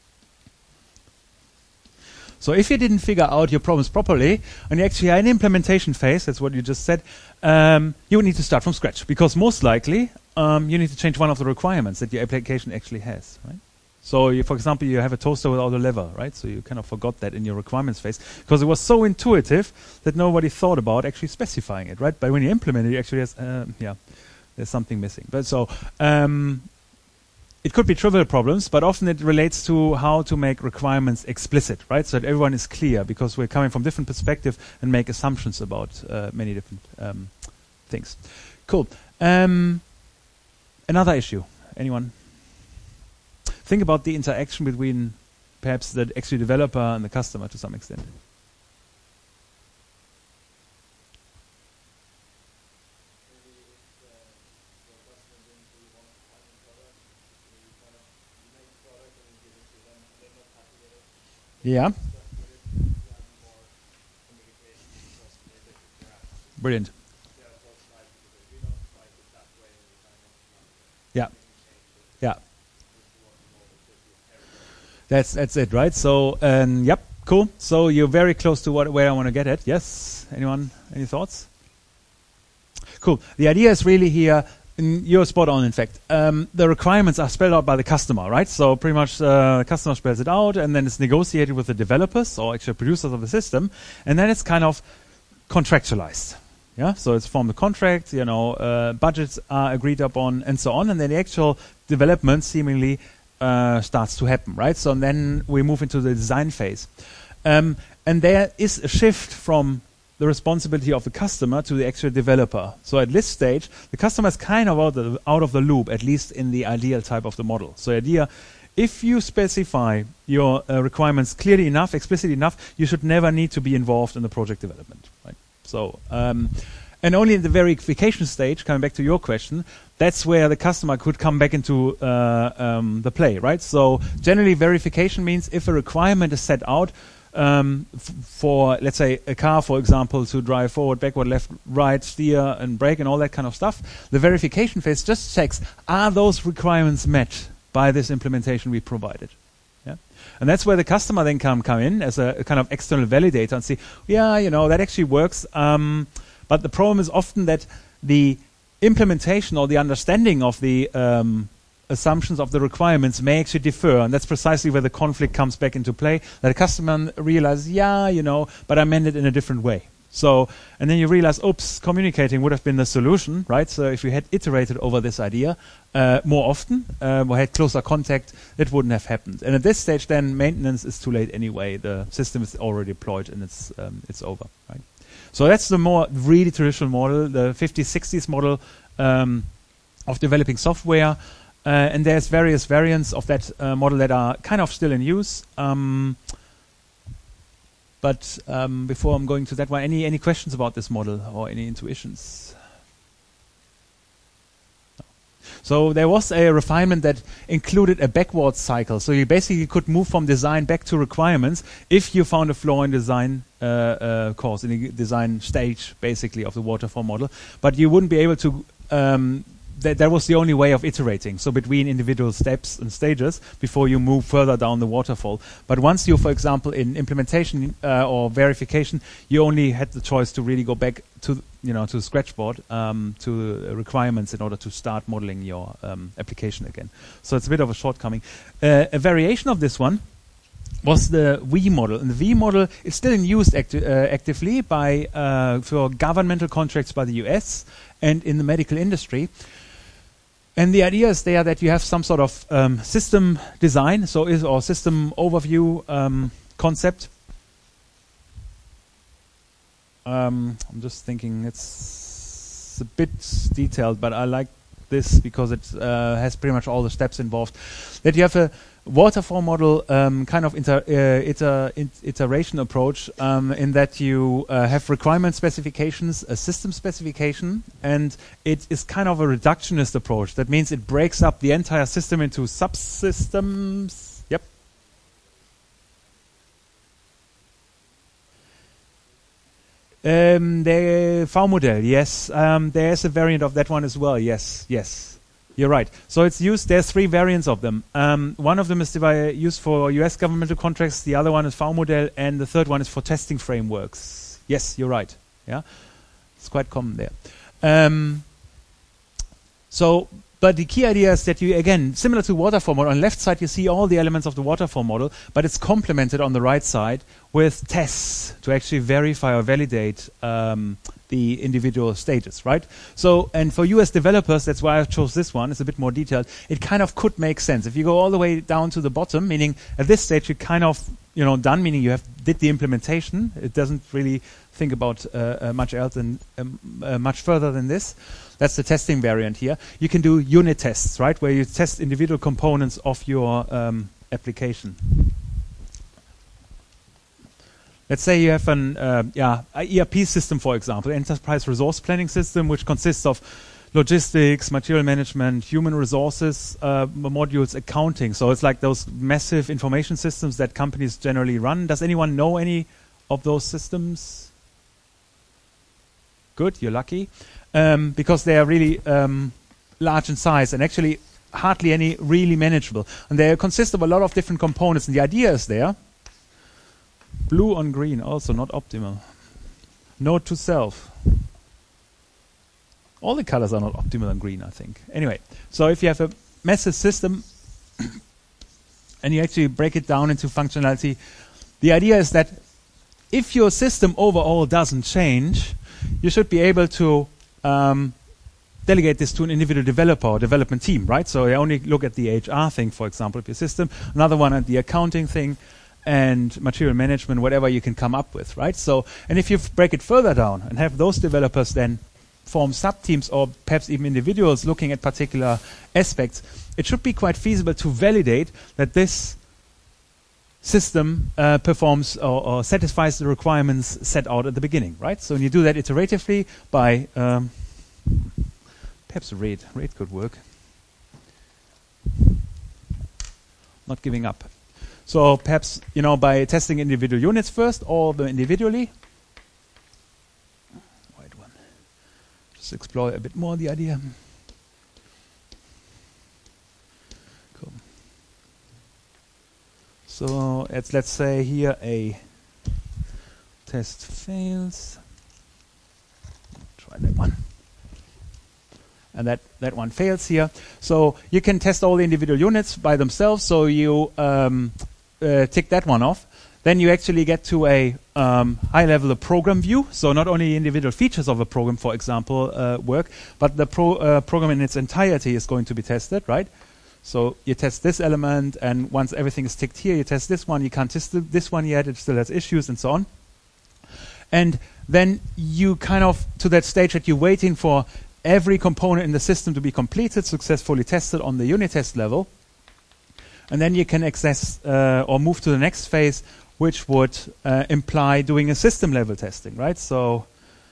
so if you didn't figure out your problems properly, and you actually are in implementation phase, that's what you just said, um, you would need to start from scratch, because most likely um, you need to change one of the requirements that your application actually has, right? So, you, for example, you have a toaster without a lever, right? So you kind of forgot that in your requirements phase because it was so intuitive that nobody thought about actually specifying it, right? But when you implement it, you actually has, uh, yeah, there's something missing. But so um, it could be trivial problems, but often it relates to how to make requirements explicit, right? So that everyone is clear because we're coming from different perspectives and make assumptions about uh, many different um, things. Cool. Um, another issue. Anyone? Think about the interaction between perhaps the actual developer and the customer to some extent. Yeah. Brilliant. Yeah. Yeah. That's that's it, right? So, um, yep, cool. So you're very close to what where I want to get at. Yes. Anyone? Any thoughts? Cool. The idea is really here. Mm, you're spot on, in fact. Um, the requirements are spelled out by the customer, right? So pretty much uh, the customer spells it out, and then it's negotiated with the developers or actually producers of the system, and then it's kind of contractualized. Yeah, so it's from the contract, you know, uh, budgets are agreed upon, and so on, and then the actual development seemingly uh, starts to happen, right? So then we move into the design phase, um, and there is a shift from the responsibility of the customer to the actual developer. So at this stage, the customer is kind of out of, the, out of the loop, at least in the ideal type of the model. So the idea, if you specify your uh, requirements clearly enough, explicitly enough, you should never need to be involved in the project development, right? So, um, and only in the verification stage, coming back to your question, that's where the customer could come back into uh, um, the play, right? So generally verification means if a requirement is set out, Um, f for, let's say, a car, for example, to drive forward, backward, left, right, steer, and brake, and all that kind of stuff, the verification phase just checks, are those requirements met by this implementation we provided? Yeah? And that's where the customer then come, come in as a, a kind of external validator and say, yeah, you know, that actually works. Um, but the problem is often that the implementation or the understanding of the um, assumptions of the requirements may actually differ, and that's precisely where the conflict comes back into play, that a customer realizes, yeah, you know, but I meant it in a different way. So, and then you realize, oops, communicating would have been the solution, right? So if you had iterated over this idea uh, more often, uh, or had closer contact, it wouldn't have happened. And at this stage, then maintenance is too late anyway. The system is already deployed and it's um, it's over, right? So that's the more really traditional model, the fifties, sixties model um, of developing software. Uh, and there's various variants of that uh, model that are kind of still in use. Um, but um, before I'm going to that one, any any questions about this model or any intuitions? No. So there was a refinement that included a backwards cycle. So you basically could move from design back to requirements if you found a flaw in design uh, uh, course, in the design stage, basically, of the waterfall model. But you wouldn't be able to um, That, that was the only way of iterating, so between individual steps and stages before you move further down the waterfall. But once you, for example, in implementation uh, or verification, you only had the choice to really go back to, you know, to the scratchboard, um, to the requirements in order to start modeling your um, application again. So it's a bit of a shortcoming. Uh, a variation of this one was the V model, and the V model is still in use acti uh, actively by uh, for governmental contracts by the U S and in the medical industry. And the idea is there that you have some sort of um, system design, so is or system overview um, concept. Um, I'm just thinking it's a bit detailed, but I like this because it uh, has pretty much all the steps involved. That you have a waterfall model um, kind of inter, uh, iter, iteration approach um, in that you uh, have requirement specifications, a system specification, and it is kind of a reductionist approach. That means it breaks up the entire system into subsystems. Yep. Um, the V-model, yes. Um, there is a variant of that one as well. Yes, yes. You're right. So it's used, there's three variants of them. Um, one of them is used for U S governmental contracts, the other one is V-model, and the third one is for testing frameworks. Yes, you're right. Yeah, it's quite common there. Um, so But the key idea is that you, again, similar to waterfall model, on the left side you see all the elements of the waterfall model, but it's complemented on the right side with tests to actually verify or validate um, the individual stages, right? So, and for you as developers, that's why I chose this one, it's a bit more detailed, it kind of could make sense. If you go all the way down to the bottom, meaning at this stage you're kind of, you know, done, meaning you have did the implementation, it doesn't really think about uh, uh, much else and um, uh, much further than this. That's the testing variant here. You can do unit tests, right, where you test individual components of your um, application. Let's say you have an uh, yeah, a E R P system, for example, enterprise resource planning system, which consists of logistics, material management, human resources, uh, modules, accounting. So it's like those massive information systems that companies generally run. Does anyone know any of those systems? Good, you're lucky. Um, because they are really um, large in size and actually hardly any really manageable. And they consist of a lot of different components. And the idea is there. Blue on green, also not optimal. Note to self. All the colors are not optimal on green, I think. Anyway, so if you have a massive system and you actually break it down into functionality, the idea is that if your system overall doesn't change, you should be able to um, delegate this to an individual developer or development team, right? So you only look at the H R thing, for example, of your system, another one at the accounting thing, and material management, whatever you can come up with, right? So, and if you break it further down and have those developers then form sub-teams or perhaps even individuals looking at particular aspects, it should be quite feasible to validate that this system uh, performs or, or satisfies the requirements set out at the beginning, right? So when you do that iteratively by um, perhaps RAID, RAID could work. Not giving up. So perhaps, you know, by testing individual units first, all of them individually. White one. Just explore a bit more the idea. Cool. So let's let's say here a test fails. Try that one. And that, that one fails here. So you can test all the individual units by themselves. So you um, uh, tick that one off. Then you actually get to a um, high level of program view. So not only individual features of a program, for example, uh, work, but the pro, uh, program in its entirety is going to be tested, right? So you test this element, and once everything is ticked here, you test this one. You can't test th this one yet. It still has issues and so on. And then you kind of, to that stage that you're waiting for every component in the system to be completed, successfully tested on the unit test level. And then you can access uh, or move to the next phase, which would uh, imply doing a system level testing, right? So,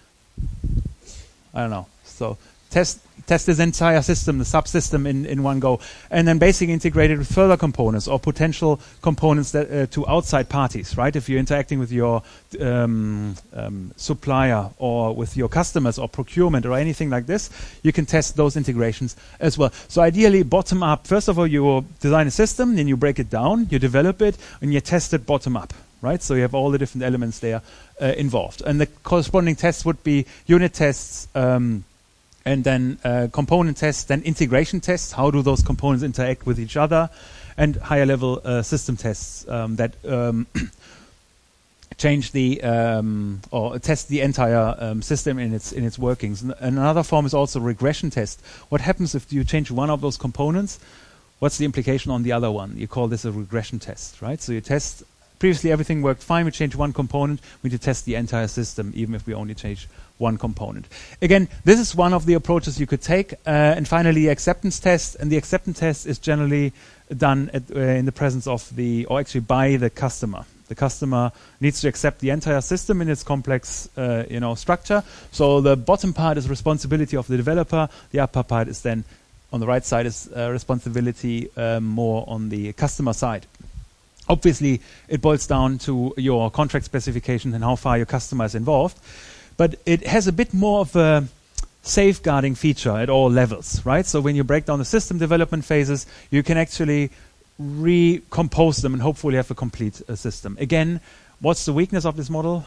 I don't know. So, test test this entire system, the subsystem in, in one go, and then basically integrate it with further components or potential components that uh, to outside parties, right? If you're interacting with your um, um, supplier or with your customers or procurement or anything like this, you can test those integrations as well. So ideally, bottom up. First of all, you design a system, then you break it down, you develop it, and you test it bottom up, right? So you have all the different elements there uh, involved. And the corresponding tests would be unit tests, um, and then uh, component tests, then integration tests. How do those components interact with each other? And higher level uh, system tests um, that um, change the um, or test the entire um, system in its in its workings. N another form is also regression test. What happens if you change one of those components? What's the implication on the other one? You call this a regression test, right? So you test. Previously, everything worked fine. We change one component. We need to test the entire system, even if we only change one component. Again, this is one of the approaches you could take. Uh, and finally, acceptance test. And the acceptance test is generally done at, uh, in the presence of the, or actually by the customer. The customer needs to accept the entire system in its complex, uh, you know, structure. So the bottom part is responsibility of the developer. The upper part is then, on the right side, is uh, responsibility um, more on the customer side. Obviously, it boils down to your contract specification and how far your customer is involved. But it has a bit more of a safeguarding feature at all levels, right? So when you break down the system development phases, you can actually recompose them and hopefully have a complete uh, system. Again, what's the weakness of this model?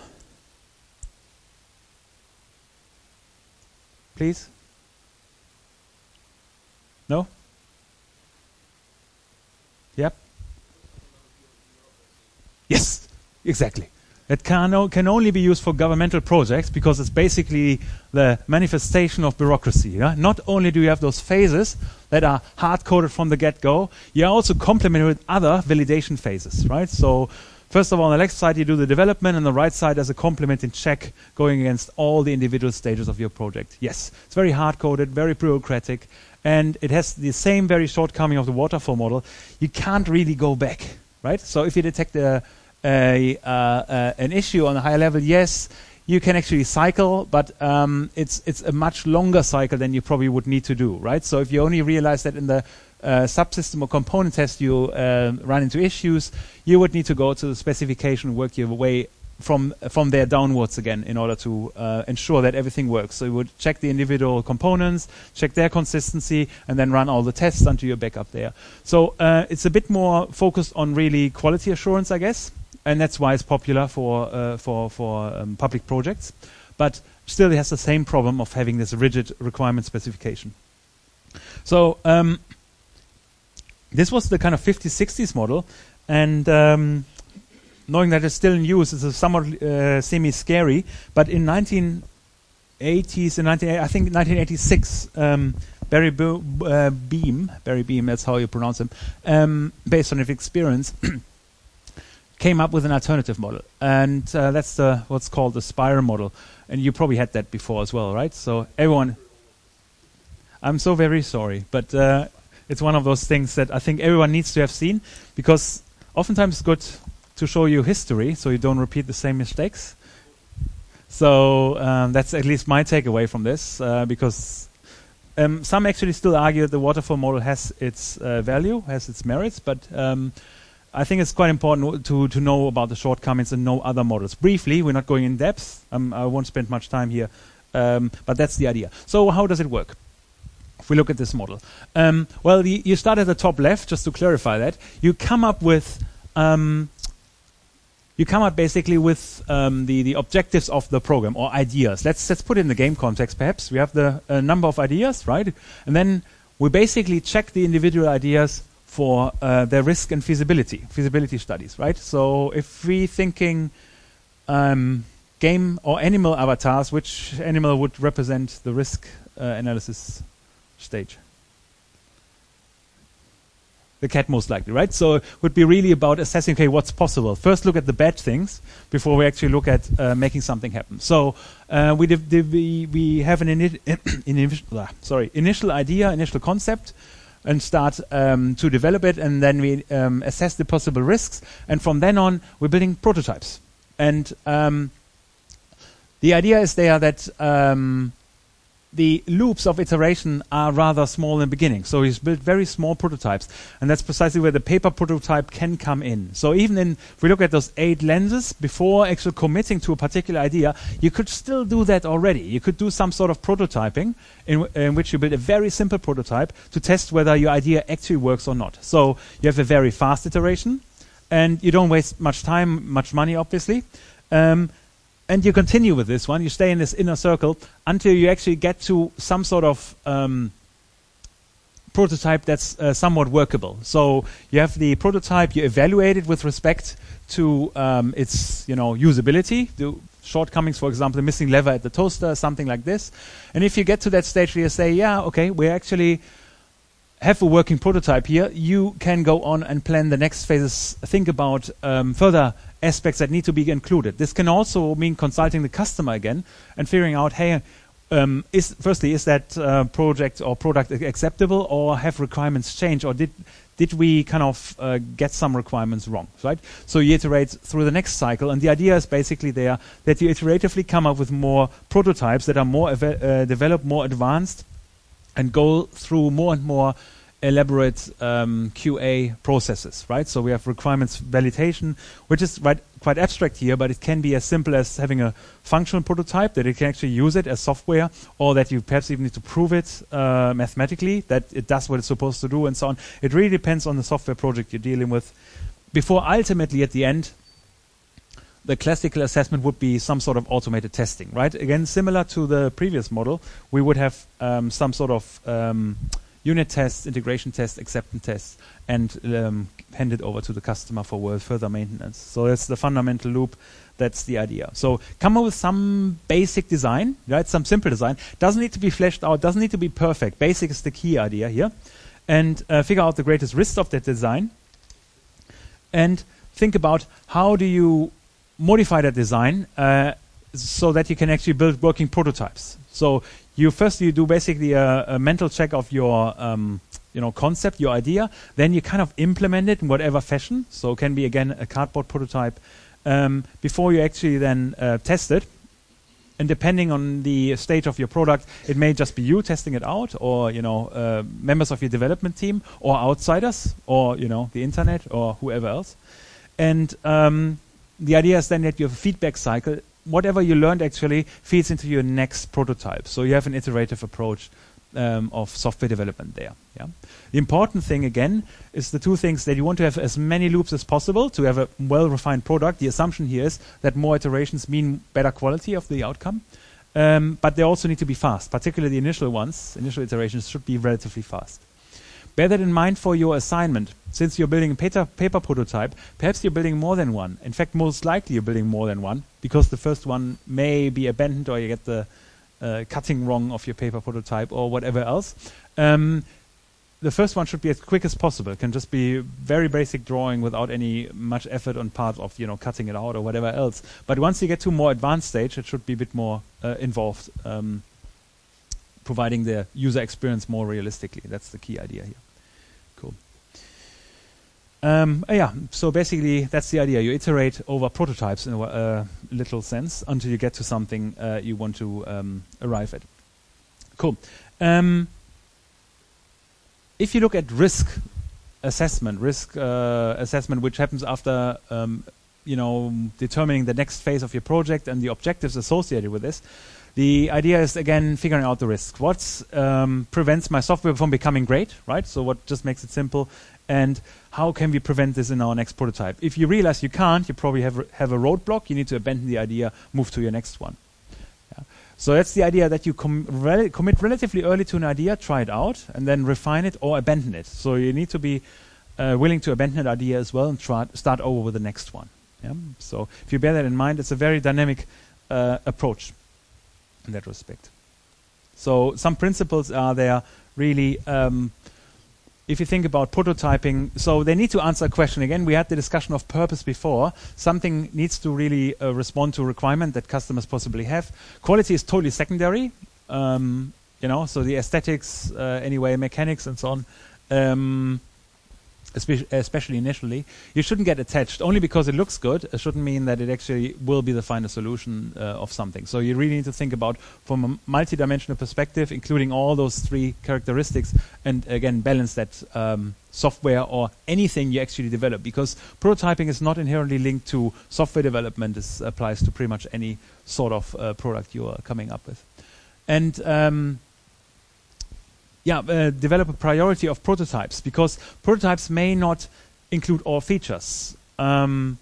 Please? No? Yep. Yes, exactly. It can, o- can only be used for governmental projects because it's basically the manifestation of bureaucracy. Yeah? Not only do you have those phases that are hard-coded from the get-go, you are also complemented with other validation phases, right? So first of all, on the left side, you do the development, and the right side as a complementing check going against all the individual stages of your project. Yes, it's very hard-coded, very bureaucratic, and it has the same very shortcoming of the waterfall model. You can't really go back, right? So if you detect a A, uh, uh, an issue on a higher level, yes, you can actually cycle, but um, it's it's a much longer cycle than you probably would need to do, right? So if you only realize that in the uh, subsystem or component test you uh, run into issues, you would need to go to the specification, work your way from from there downwards again in order to uh, ensure that everything works. So you would check the individual components, check their consistency, and then run all the tests until you're back up there. So uh, it's a bit more focused on really quality assurance, I guess. And that's why it's popular for uh, for for um, public projects, but still it has the same problem of having this rigid requirement specification. So um, this was the kind of fifties, sixties model, and um, knowing that it's still in use is somewhat uh, semi-scary. But in nineteen eighties, in nineteen, I think nineteen eighty-six, um, Barry Bo- uh, Beam, Barry Beam, that's how you pronounce him, um, based on his experience. Came up with an alternative model, and uh, that's the what's called the spiral model, and you probably had that before as well, right? So everyone, I'm so very sorry, but uh, it's one of those things that I think everyone needs to have seen, because oftentimes it's good to show you history so you don't repeat the same mistakes. So um, that's at least my takeaway from this, uh, because um, some actually still argue that the waterfall model has its uh, value, has its merits, but um, I think it's quite important to, to know about the shortcomings and know other models. Briefly, we're not going in depth. Um, I won't spend much time here, um, but that's the idea. So how does it work? If we look at this model. Um, well, the, you start at the top left, just to clarify that. You come up with... Um, you come up basically with um, the, the objectives of the program, or ideas. Let's, let's put it in the game context, perhaps. We have the uh, number of ideas, right? And then we basically check the individual ideas for uh, their risk and feasibility, feasibility studies, right? So if we're thinking um, game or animal avatars, which animal would represent the risk uh, analysis stage? The cat, most likely, right? So it would be really about assessing, okay, what's possible. First look at the bad things before we actually look at uh, making something happen. So uh, we, div- div- we we have an ini- initial, uh, sorry, initial idea, initial concept, and start um, to develop it, and then we um, assess the possible risks, and from then on we're building prototypes. And um, the idea is there that um, the loops of iteration are rather small in the beginning. So he's built very small prototypes, and that's precisely where the paper prototype can come in. So even in, if we look at those eight lenses, before actually committing to a particular idea, you could still do that already. You could do some sort of prototyping in, w- in which you build a very simple prototype to test whether your idea actually works or not. So you have a very fast iteration, and you don't waste much time, much money, obviously. Um, And you continue with this one. You stay in this inner circle until you actually get to some sort of um, prototype that's uh, somewhat workable. So you have the prototype, you evaluate it with respect to um, its, you know, usability, the shortcomings, for example, the missing lever at the toaster, something like this. And if you get to that stage where you say, yeah, okay, we actually have a working prototype here, you can go on and plan the next phases, think about um, further aspects that need to be included. This can also mean consulting the customer again and figuring out, hey, um, is firstly, is that uh, project or product acceptable, or have requirements changed, or did did we kind of uh, get some requirements wrong, right? So you iterate through the next cycle, and the idea is basically there that you iteratively come up with more prototypes that are more eva- uh, developed, more advanced, and go through more and more elaborate um, Q A processes, right? So we have requirements validation, which is right, quite abstract here, but it can be as simple as having a functional prototype that you can actually use it as software, or that you perhaps even need to prove it uh, mathematically, that it does what it's supposed to do, and so on. It really depends on the software project you're dealing with. Before ultimately at the end, the classical assessment would be some sort of automated testing, right? Again, similar to the previous model, we would have um, some sort of um, unit tests, integration tests, acceptance tests, and um, hand it over to the customer for wor- further maintenance. So that's the fundamental loop. That's the idea. So come up with some basic design, right? Some simple design. Doesn't need to be fleshed out. Doesn't need to be perfect. Basic is the key idea here. And uh, figure out the greatest risk of that design. And think about how do you modify that design uh, so that you can actually build working prototypes. So you first you do basically a, a mental check of your um, you know concept, your idea. Then you kind of implement it in whatever fashion. So it can be again a cardboard prototype. Um, before you actually then uh, test it, and depending on the stage of your product, it may just be you testing it out, or you know uh, members of your development team, or outsiders, or you know the internet, or whoever else. And um, the idea is then that you have a feedback cycle. Whatever you learned actually feeds into your next prototype. So you have an iterative approach um, of software development there. Yeah. The important thing again is the two things that you want to have as many loops as possible to have a well-refined product. The assumption here is that more iterations mean better quality of the outcome, um, but they also need to be fast. Particularly the initial ones, initial iterations should be relatively fast. Bear that in mind for your assignment. Since you're building a paper, paper prototype, perhaps you're building more than one. In fact, most likely you're building more than one because the first one may be abandoned or you get the uh, cutting wrong of your paper prototype or whatever else. Um, the first one should be as quick as possible. It can just be very basic drawing without any much effort on part of you know cutting it out or whatever else. But once you get to a more advanced stage, it should be a bit more uh, involved, um, providing the user experience more realistically. That's the key idea here. Cool. Um, uh, yeah, so basically that's the idea. You iterate over prototypes in a uh, little sense until you get to something uh, you want to um, arrive at. Cool. Um, if you look at risk assessment, risk uh, assessment, which happens after um, you know determining the next phase of your project and the objectives associated with this, the idea is again figuring out the risks. What um, prevents my software from becoming great, right? So what just makes it simple, and how can we prevent this in our next prototype? If you realize you can't, you probably have have a roadblock. You need to abandon the idea, move to your next one. Yeah. So that's the idea that you com rel commit relatively early to an idea, try it out, and then refine it or abandon it. So you need to be uh, willing to abandon an idea as well and try start over with the next one. Yeah. So if you bear that in mind, it's a very dynamic uh, approach in that respect. So some principles are there really. Um, if you think about prototyping, so they need to answer a question. Again, we had the discussion of purpose before. Something needs to really uh, respond to a requirement that customers possibly have. Quality is totally secondary. Um, you know, so the aesthetics, uh, anyway, mechanics and so on. Um, Especially, especially initially, you shouldn't get attached only because it looks good. It shouldn't mean that it actually will be the final solution uh, of something. So you really need to think about from a multi-dimensional perspective, including all those three characteristics, and again balance that um, software or anything you actually develop. Because prototyping is not inherently linked to software development. This applies to pretty much any sort of uh, product you are coming up with. And um, Yeah, uh, develop a priority of prototypes, because prototypes may not include all features. Um,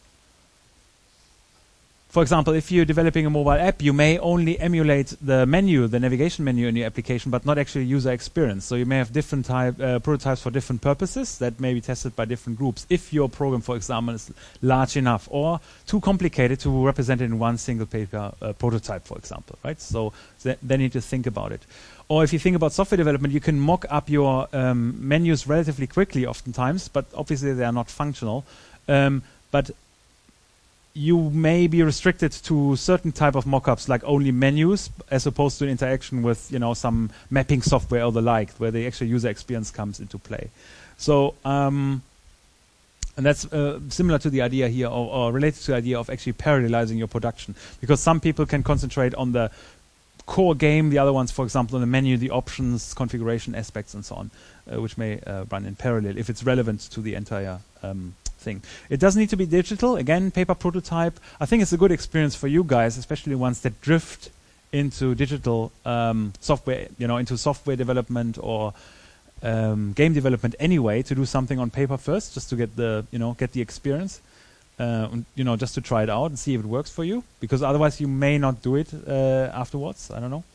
for example, if you're developing a mobile app, you may only emulate the menu, the navigation menu in your application, but not actually user experience. So you may have different type uh, prototypes for different purposes that may be tested by different groups. If your program, for example, is large enough or too complicated to represent it in one single paper uh, prototype, for example, right? So th then you need to think about it. Or if you think about software development, you can mock up your um, menus relatively quickly oftentimes, but obviously they are not functional. Um, but you may be restricted to certain type of mockups, like only menus, as opposed to interaction with you know some mapping software or the like, where the actual user experience comes into play. So, um, and that's uh, similar to the idea here, or, or related to the idea of actually parallelizing your production, because some people can concentrate on the core game, the other ones, for example, on the menu, the options, configuration aspects, and so on, uh, which may uh, run in parallel if it's relevant to the entire um, thing. It doesn't need to be digital. Again, paper prototype. I think it's a good experience for you guys, especially ones that drift into digital um, software, you know, into software development or um, game development anyway, to do something on paper first, just to get the, you know, get the experience. Uh, you know, just to try it out and see if it works for you, because otherwise you may not do it uh, afterwards. I don't know.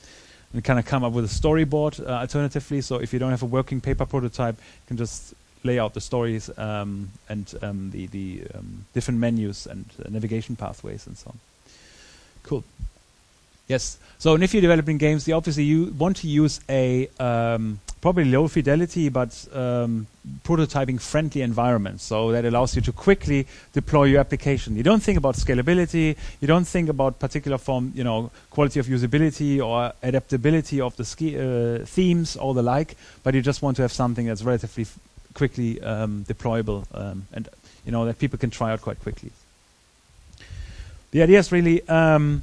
and kind of come up with a storyboard uh, alternatively. So if you don't have a working paper prototype, you can just lay out the stories um, and um, the, the um, different menus and uh, navigation pathways and so on. Cool. Yes. So and if you're developing games, you obviously you want to use a um, probably low fidelity but um, prototyping friendly environment. So that allows you to quickly deploy your application. You don't think about scalability. You don't think about particular form, you know, quality of usability or adaptability of the ski uh, themes or the like. But you just want to have something that's relatively f quickly um, deployable um, and you know that people can try out quite quickly. The idea is really. Um,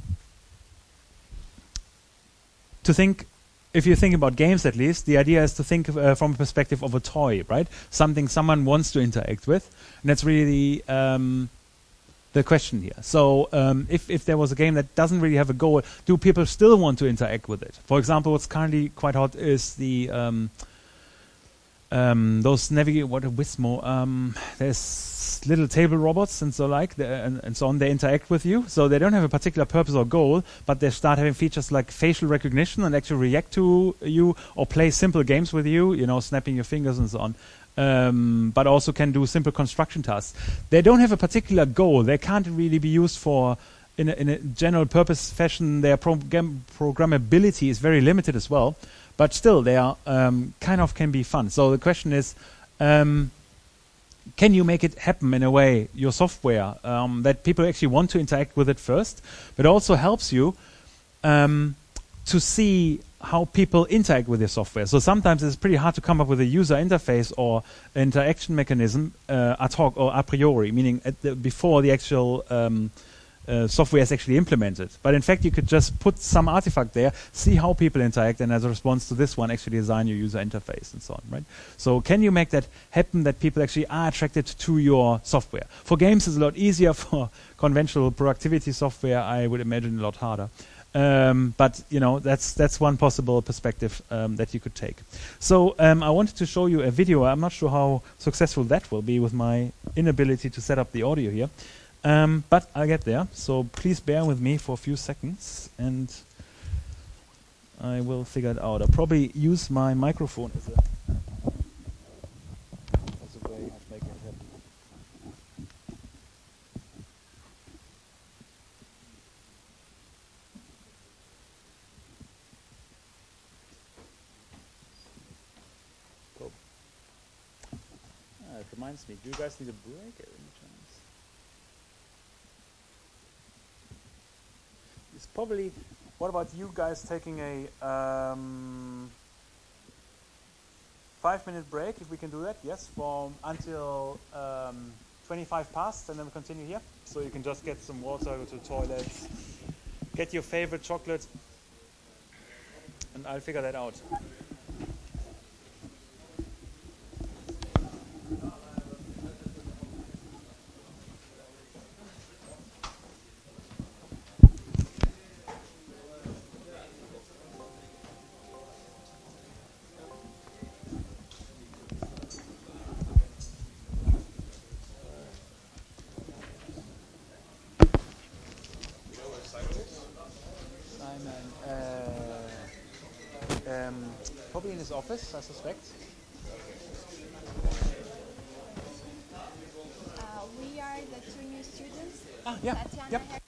To think, if you think about games at least, the idea is to think uh, from a perspective of a toy, right? Something someone wants to interact with, and that's really the, um, the question here. So um, if, if there was a game that doesn't really have a goal, do people still want to interact with it? For example, what's currently quite hot is the um, um, those navigate what a Whismo. Um, there's little table robots and so like, and, and so on. They interact with you, so they don't have a particular purpose or goal, but they start having features like facial recognition and actually react to you or play simple games with you. You know, snapping your fingers and so on. Um, but also can do simple construction tasks. They don't have a particular goal. They can't really be used for in a, in a general purpose fashion. Their program programmability is very limited as well. But still, they are um, kind of can be fun. So the question is, um, can you make it happen in a way, your software, um, that people actually want to interact with it first, but also helps you um, to see how people interact with your software. So sometimes it's pretty hard to come up with a user interface or interaction mechanism uh, ad hoc or a priori, meaning at the, before the actual um, Uh, software is actually implemented. But in fact, you could just put some artifact there, see how people interact, and as a response to this one, actually design your user interface and so on, right? So can you make that happen, that people actually are attracted to your software? For games, it's a lot easier. For conventional productivity software, I would imagine a lot harder. Um, but you know, that's that's one possible perspective um, that you could take. So um, I wanted to show you a video. I'm not sure how successful that will be with my inability to set up the audio here. Um, but I'll get there, so please bear with me for a few seconds, and I will figure it out. I'll probably use my microphone as a, as a way of making it happen. Cool. Ah, it reminds me, do you guys need a break at any chance? It's probably, what about you guys taking a um, five minute break, if we can do that? Yes, from until um, twenty-five past, and then we continue here. So you can just get some water, go to the toilets, get your favorite chocolate, and I'll figure that out. Um, probably in his office, I suspect. Uh, we are the two new students. Ah, yeah. Tatiana Yep.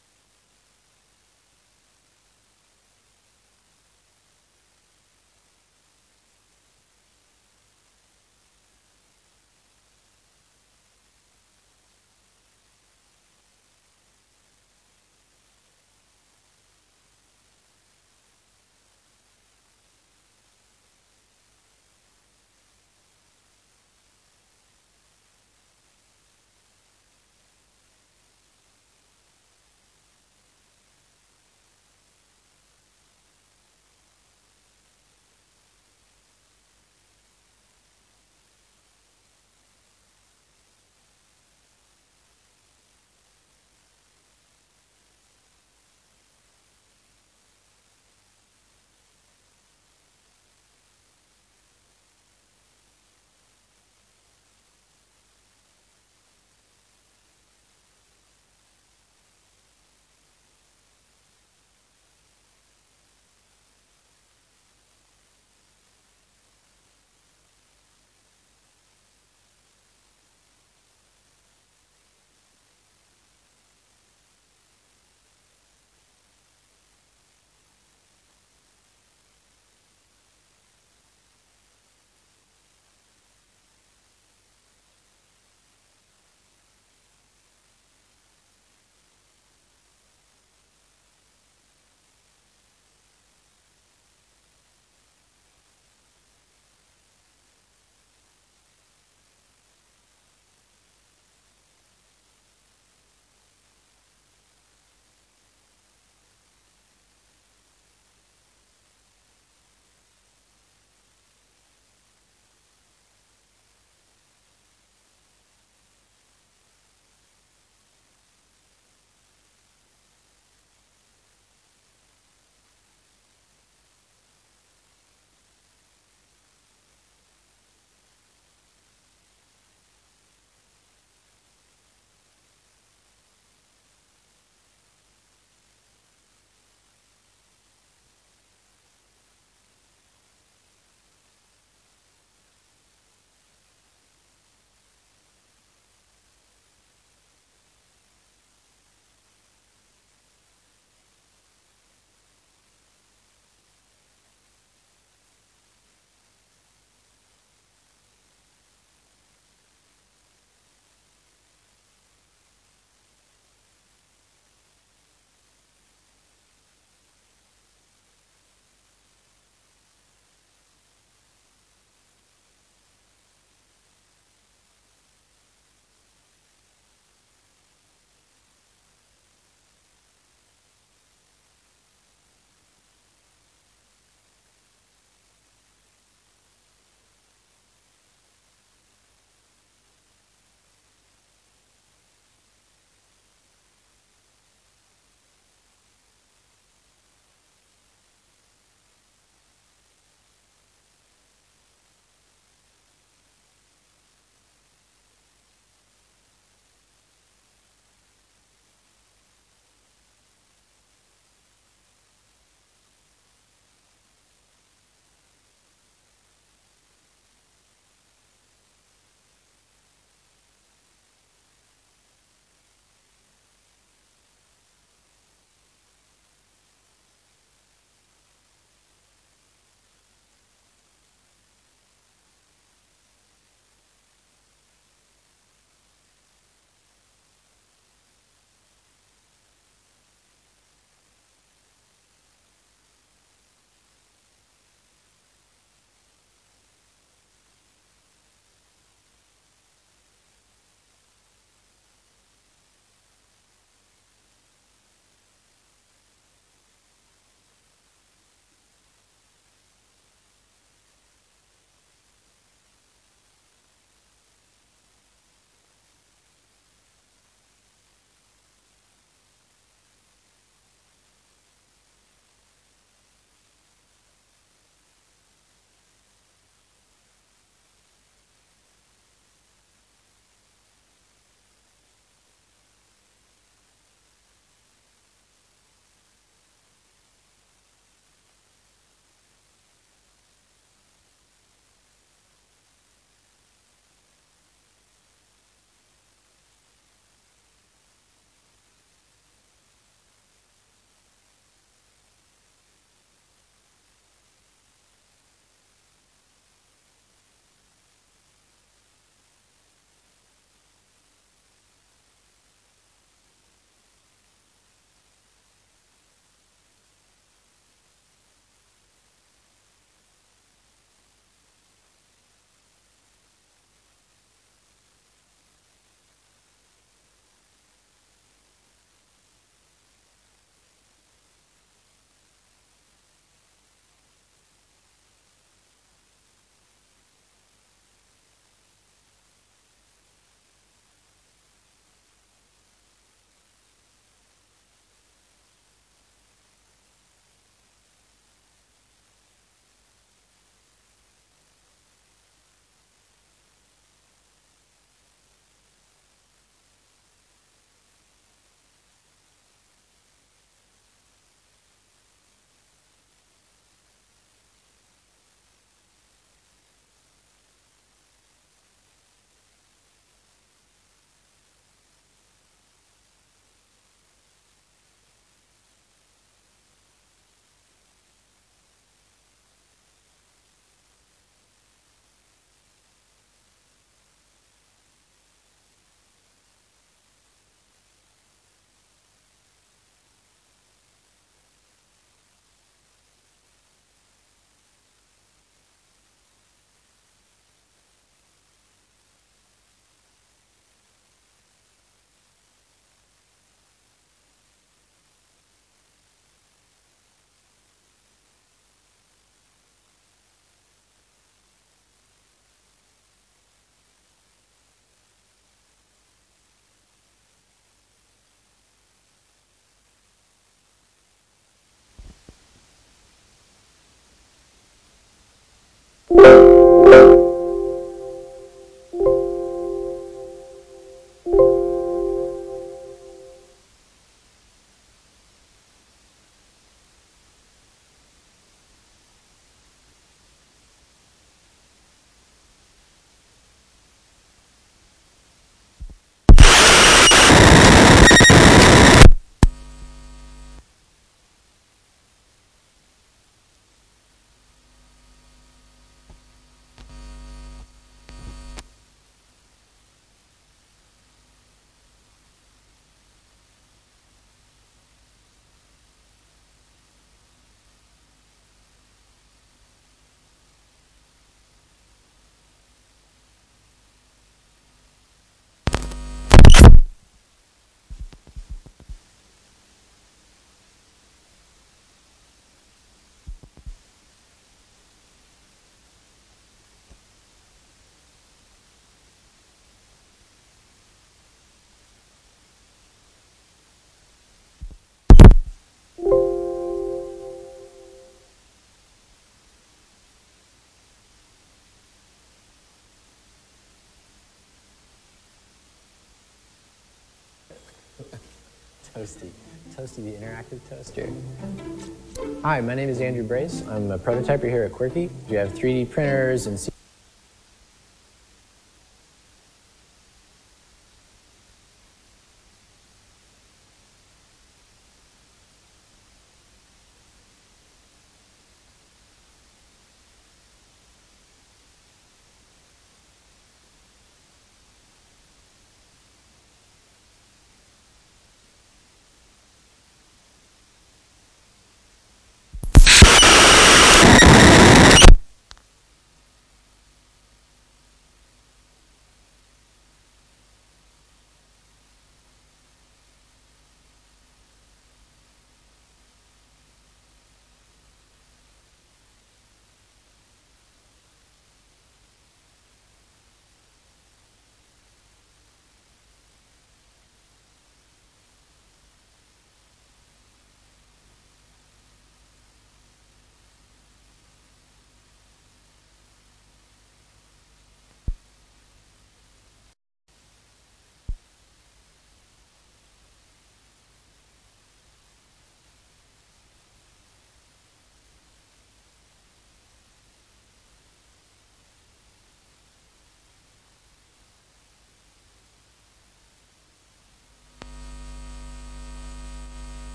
Toasty. Toasty, the interactive toaster. Hi, my name is Andrew Brace. I'm a prototyper here at Quirky. We have three D printers and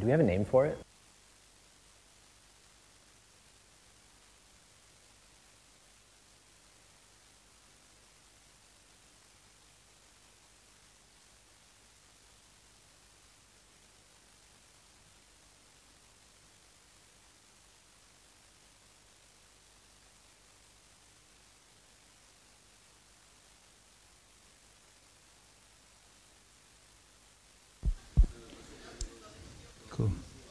we have a name for it? Cool.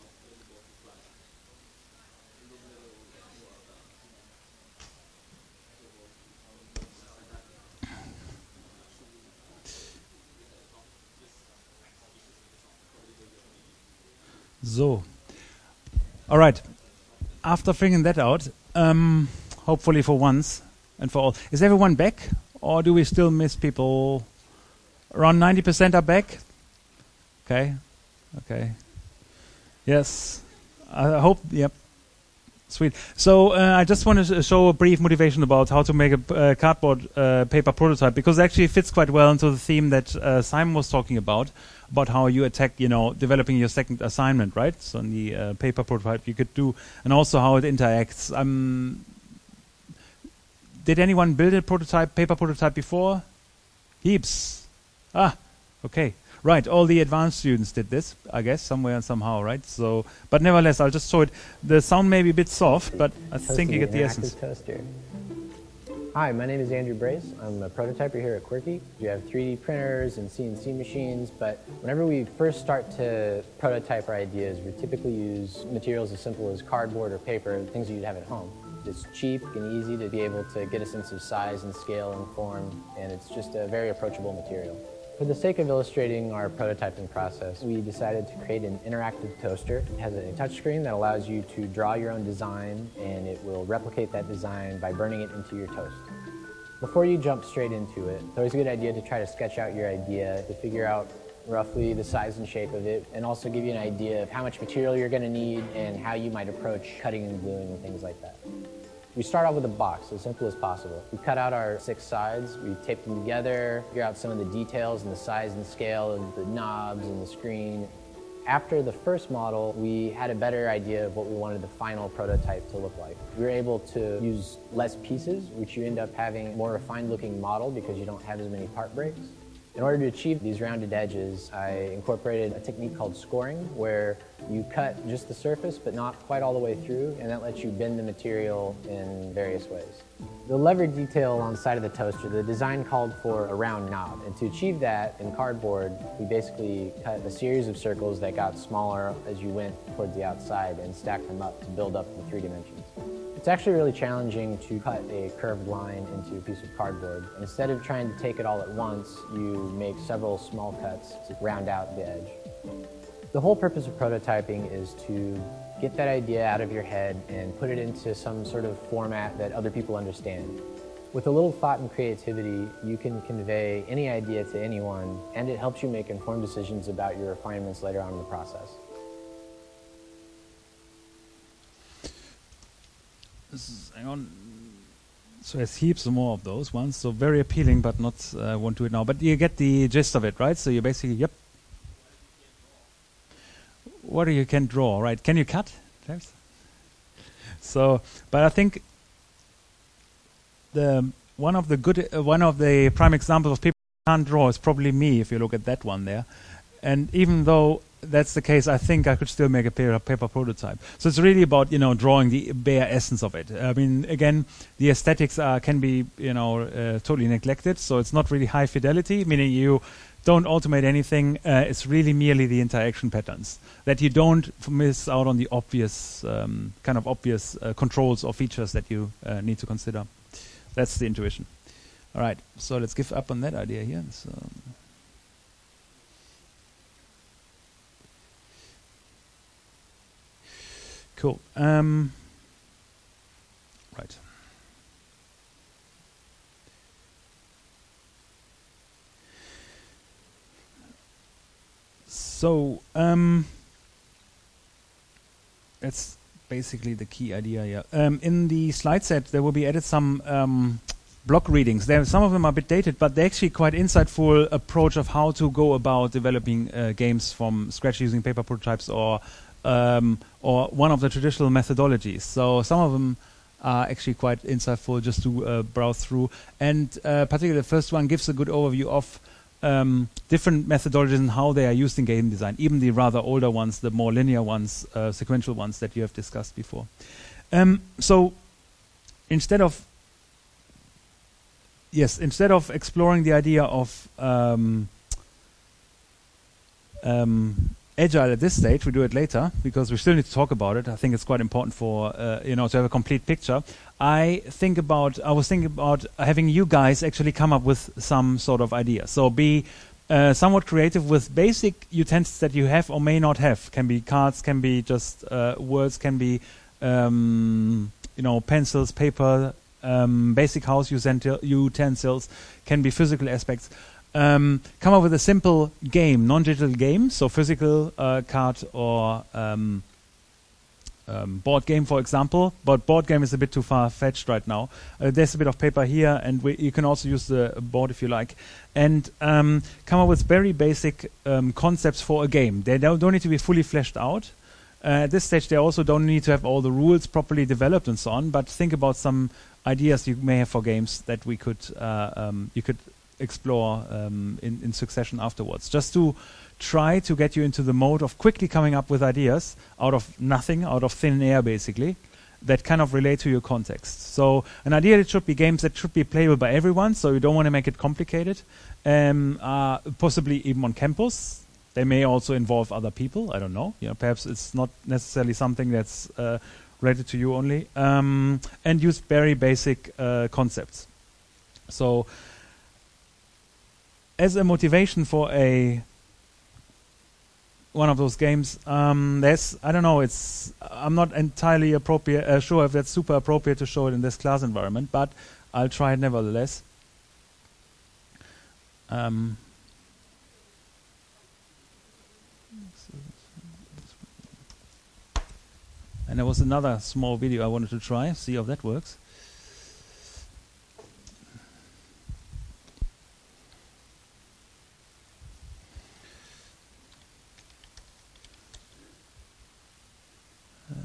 So, all right. After figuring that out, um, hopefully for once and for all, is everyone back, or do we still miss people? Around ninety percent are back. Okay. Okay. Yes. I hope. Yep. Sweet. So uh, I just wanted to show a brief motivation about how to make a uh, cardboard uh, paper prototype, because it actually fits quite well into the theme that uh, Simon was talking about, about how you attack, you know, developing your second assignment, right? So on the uh, paper prototype you could do, and also how it interacts. Um, did anyone build a prototype, paper prototype before? Heaps. Ah, okay. Right, all the advanced students did this, I guess, somewhere and somehow, right? So, but nevertheless, I'll just show it. The sound may be a bit soft, but I think you get the essence. Toaster. Hi, my name is Andrew Brace. I'm a prototyper here at Quirky. We have three D printers and C N C machines, but whenever we first start to prototype our ideas, we typically use materials as simple as cardboard or paper, things that you'd have at home. It's cheap and easy to be able to get a sense of size and scale and form, and it's just a very approachable material. For the sake of illustrating our prototyping process, we decided to create an interactive toaster. It has a touchscreen that allows you to draw your own design, and it will replicate that design by burning it into your toast. Before you jump straight into it, it's always a good idea to try to sketch out your idea, to figure out roughly the size and shape of it, and also give you an idea of how much material you're going to need and how you might approach cutting and gluing and things like that. We start out with a box, as simple as possible. We cut out our six sides, we tape them together, figure out some of the details and the size and scale of the knobs and the screen. After the first model, we had a better idea of what we wanted the final prototype to look like. We were able to use less pieces, which you end up having a more refined looking model because you don't have as many part breaks. In order to achieve these rounded edges, I incorporated a technique called scoring, where you cut just the surface but not quite all the way through, and that lets you bend the material in various ways. The lever detail on the side of the toaster, the design called for a round knob, and to achieve that in cardboard, we basically cut a series of circles that got smaller as you went towards the outside and stacked them up to build up in three dimensions. It's actually really challenging to cut a curved line into a piece of cardboard. And instead of trying to take it all at once, you make several small cuts to round out the edge. The whole purpose of prototyping is to get that idea out of your head and put it into some sort of format that other people understand. With a little thought and creativity, you can convey any idea to anyone, and it helps you make informed decisions about your refinements later on in the process. Hang on. So there's heaps more of those ones, so very appealing, but not uh, won't do it now. But you get the gist of it, right? So you basically, yep. What you can draw, right? Can you cut, James? So, but I think the one of the good, uh, one of the prime examples of people who can't draw is probably me. If you look at that one there, and even though that's the case, I think I could still make a paper, paper prototype. So it's really about, you know, drawing the bare essence of it. I mean, again, the aesthetics are, can be, you know, uh, totally neglected. So it's not really high fidelity, meaning you don't automate anything. Uh, it's really merely the interaction patterns that you don't miss out on the obvious, um, kind of obvious uh, controls or features that you uh, need to consider. That's the intuition. All right, so let's give up on that idea here. So cool. Um, right. So um, that's basically the key idea here. Um, in the slide set, there will be added some um, block readings. There, some of them are a bit dated, but they're actually quite insightful approach of how to go about developing uh, games from scratch using paper prototypes or um, or one of the traditional methodologies. So some of them are actually quite insightful just to uh, browse through. And uh, particularly the first one gives a good overview of um, different methodologies and how they are used in game design, even the rather older ones, the more linear ones, uh, sequential ones that you have discussed before. Um, so instead of Yes, instead of exploring the idea of um, um, agile at this stage, we do it later because we still need to talk about it. I think it's quite important for uh, you know to have a complete picture. I think about I was thinking about having you guys actually come up with some sort of idea. So be uh, somewhat creative with basic utensils that you have or may not have. Can be cards, can be just uh, words, can be um, you know pencils, paper. Um, basic house utensils, can be physical aspects. Um, come up with a simple game, non-digital game, so physical uh, card or um, um, board game, for example. But board game is a bit too far-fetched right now. Uh, there's a bit of paper here, and we, you can also use the board if you like. And um, come up with very basic um, concepts for a game. They don't, don't need to be fully fleshed out. Uh, at this stage, they also don't need to have all the rules properly developed and so on. But think about some ideas you may have for games that we could uh, um, you could explore um, in, in succession afterwards, just to try to get you into the mode of quickly coming up with ideas out of nothing, out of thin air, basically, that kind of relate to your context. So an idea that should be games that should be playable by everyone, so you don't want to make it complicated, um, uh, possibly even on campus. They may also involve other people. I don't know. You know, perhaps it's not necessarily something that's uh, related to you only, um, and use very basic uh, concepts. So, as a motivation for a one of those games, um, there's I don't know. It's I'm not entirely appropriate uh, sure if that's super appropriate to show it in this class environment, but I'll try it nevertheless. Um, And there was another small video I wanted to try, see if that works. Uh,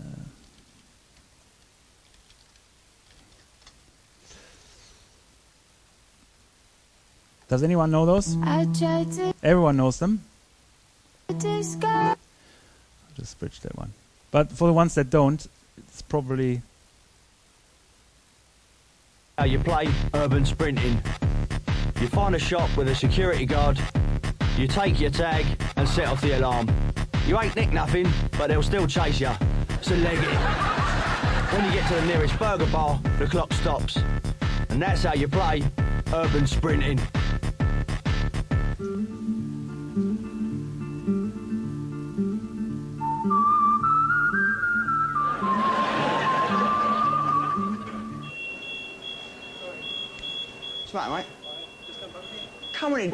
Does anyone know those? I tried to Everyone knows them. disguise. I'll just bridge that one. But for the ones that don't, it's probably... How you play urban sprinting. You find a shop with a security guard, you take your tag and set off the alarm. You ain't nicked nothing, but they'll still chase you, so leg it. When you get to the nearest burger bar, the clock stops. And that's how you play urban sprinting. What's the matter, mate? Come on in.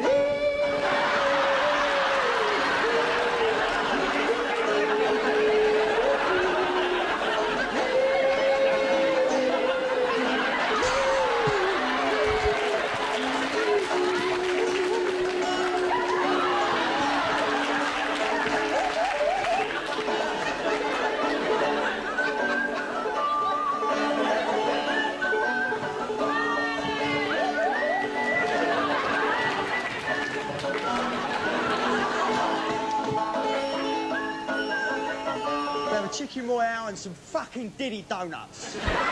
Chicken Royale and some fucking Diddy donuts.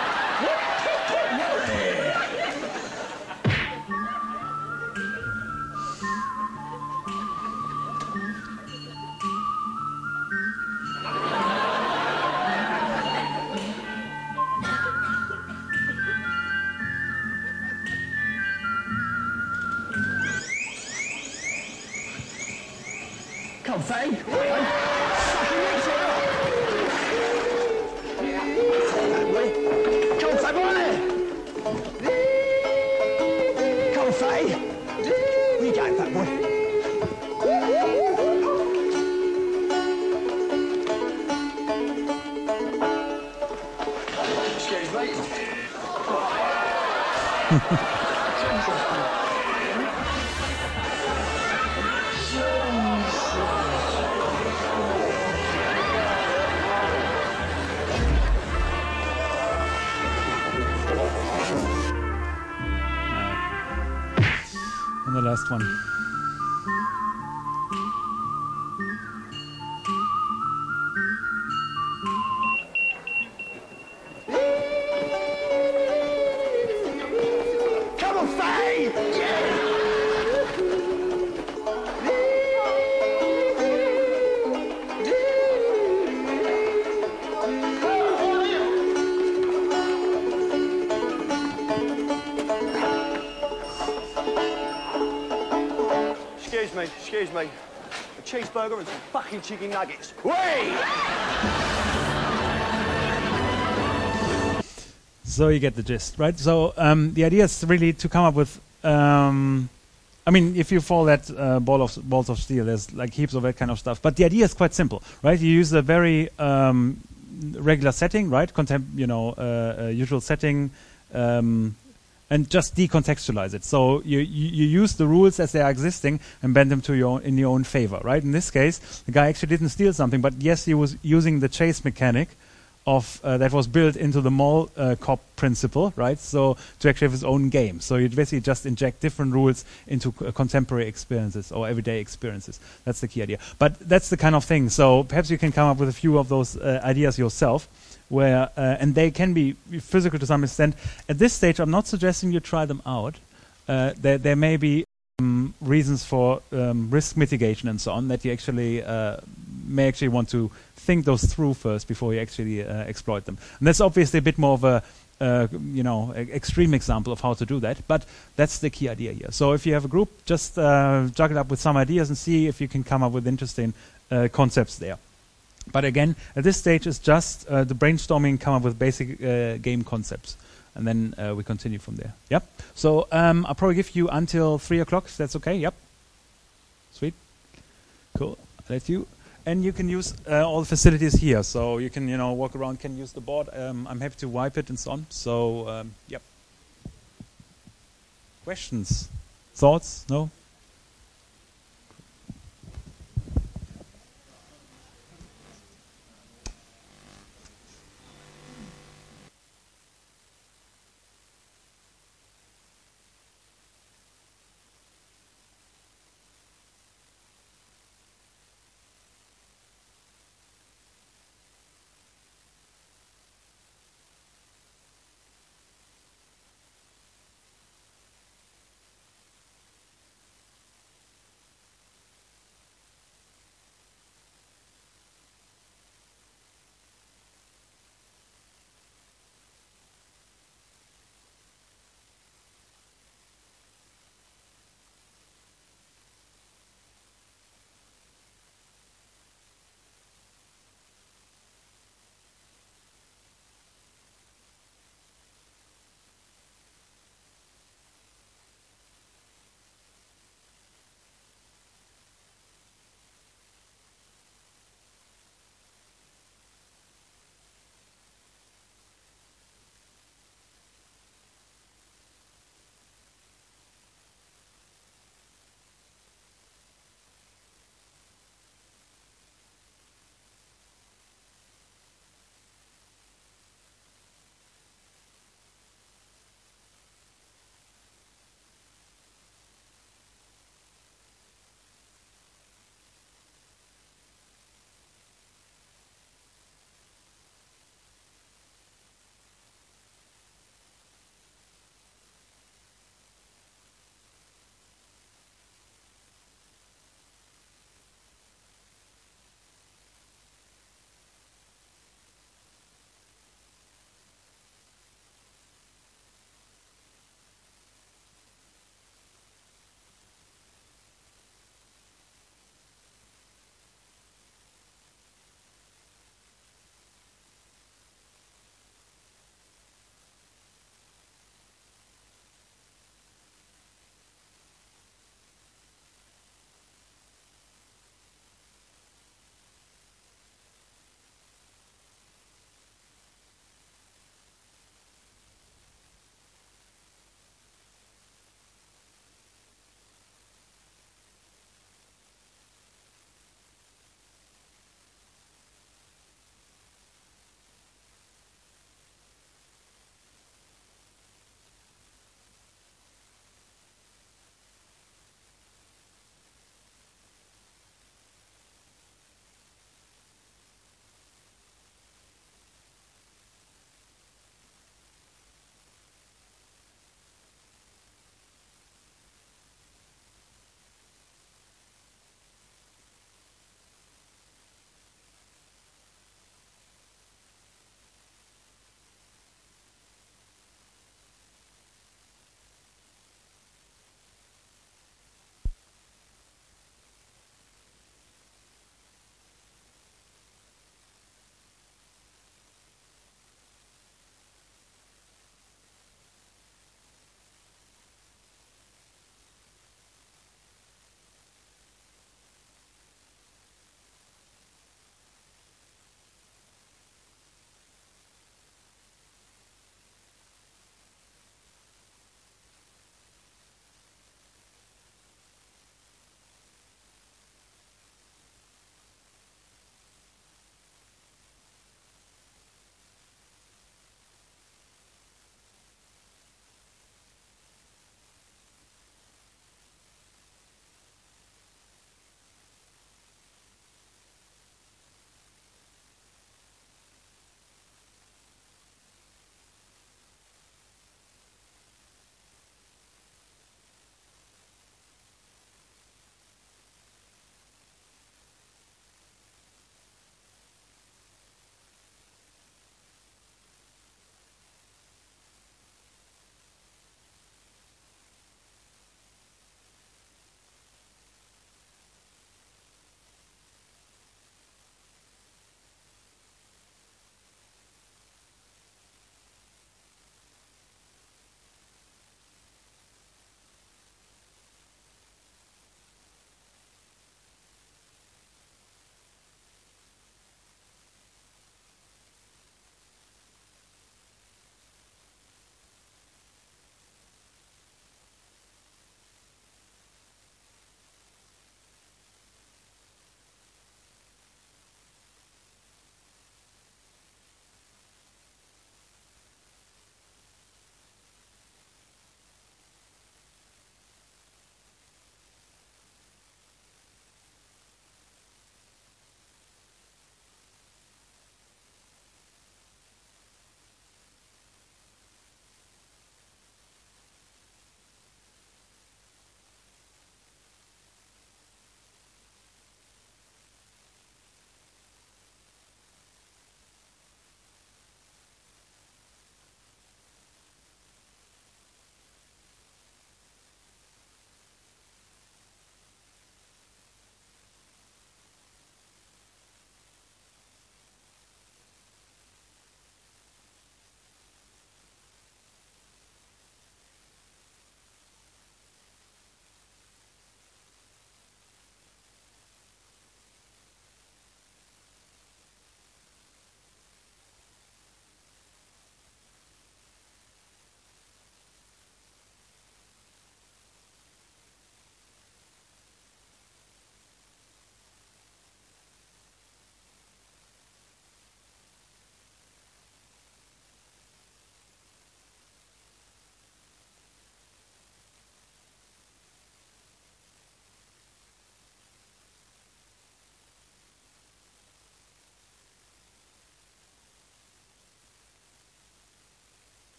Come, Faye. Excuse me. the last one. Come on, Faye! Excuse me, excuse me. A cheeseburger and some fucking chicken nuggets. Wait! So you get the gist, right? So um, the idea is really to come up with. Um, I mean, if you fall that uh, ball of balls of steel, there's like heaps of that kind of stuff. But the idea is quite simple, right? You use a very um, regular setting, right? Contem- you know, uh, uh, usual setting, um, and just decontextualize it. So you, you you use the rules as they are existing and bend them to your own, in your own favor, right? In this case, the guy actually didn't steal something, but yes, he was using the chase mechanic of uh, that was built into the mall uh, cop principle, right? So to actually have his own game. So you basically just inject different rules into c- contemporary experiences or everyday experiences. That's the key idea. But that's the kind of thing. So perhaps you can come up with a few of those uh, ideas yourself, where uh, and they can be physical to some extent. At this stage, I'm not suggesting you try them out. Uh, there, there may be um, reasons for um, risk mitigation and so on that you actually uh, may actually want to think those through first before you actually uh, exploit them. And that's obviously a bit more of a uh, you know e- extreme example of how to do that, but that's the key idea here. So if you have a group, just uh, juggle up with some ideas and see if you can come up with interesting uh, concepts there. But again, at this stage, it's just uh, the brainstorming, come up with basic uh, game concepts, and then uh, we continue from there. Yep. So um, I'll probably give you until three o'clock. If that's okay. Yep. Sweet. Cool. I'll let you. And you can use uh, all the facilities here. So you can, you know, walk around, can use the board. Um, I'm happy to wipe it and so on. So, um, yep. Questions? Thoughts? No?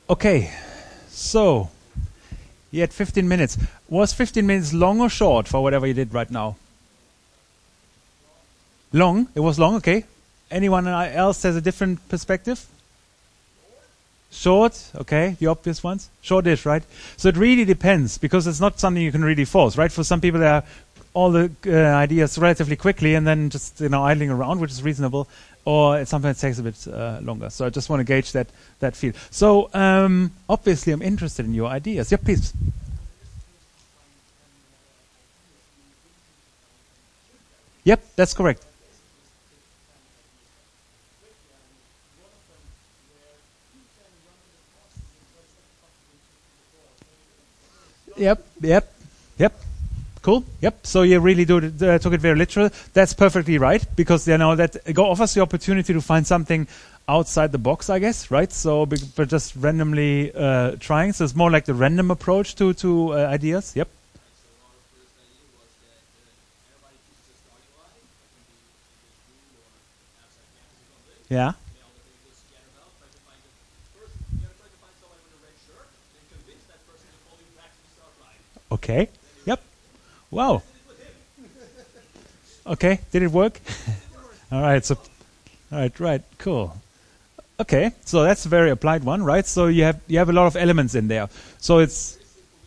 Okay, so you had fifteen minutes. Was fifteen minutes long or short for whatever you did right now? Long. It was long. Okay. Anyone else has a different perspective? Short, okay, the obvious ones. Short-ish, right? So it really depends, because it's not something you can really force, right? For some people, there are all the uh, ideas relatively quickly and then just, you know, idling around, which is reasonable, or it sometimes takes a bit uh, longer. So I just want to gauge that that feel. So um, obviously, I'm interested in your ideas. Yeah, please. Yep, that's correct. Yep, yep, yep. Cool. Yep. So you really do it, uh, took it very literal. That's perfectly right, because you know that go offers the opportunity to find something outside the box, I guess, right? So, be- but just randomly uh, trying. So it's more like the random approach to to uh, ideas. Yep. Yeah. Okay. Yep. Wow. Okay. Did it work? All right. So, all right. Right. Cool. Okay. So that's a very applied one, right? So you have you have a lot of elements in there. So it's.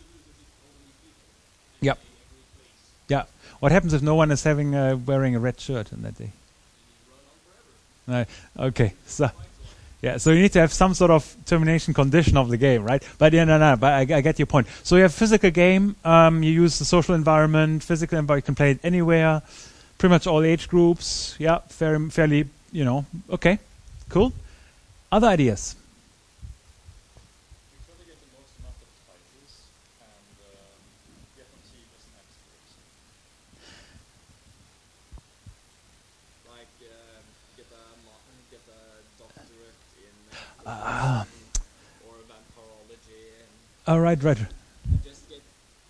Yep. Yeah. What happens if no one is having uh, wearing a red shirt on that day? Uh, okay. So. Yeah, so you need to have some sort of termination condition of the game, right? But yeah, no, no, but I, I get your point. So you have physical game, um, you use the social environment, physical environment, you can play it anywhere, pretty much all age groups. Yeah, fair, fairly, you know, okay, cool. Other ideas? Ah. Or vampirology and Oh, right, right. just get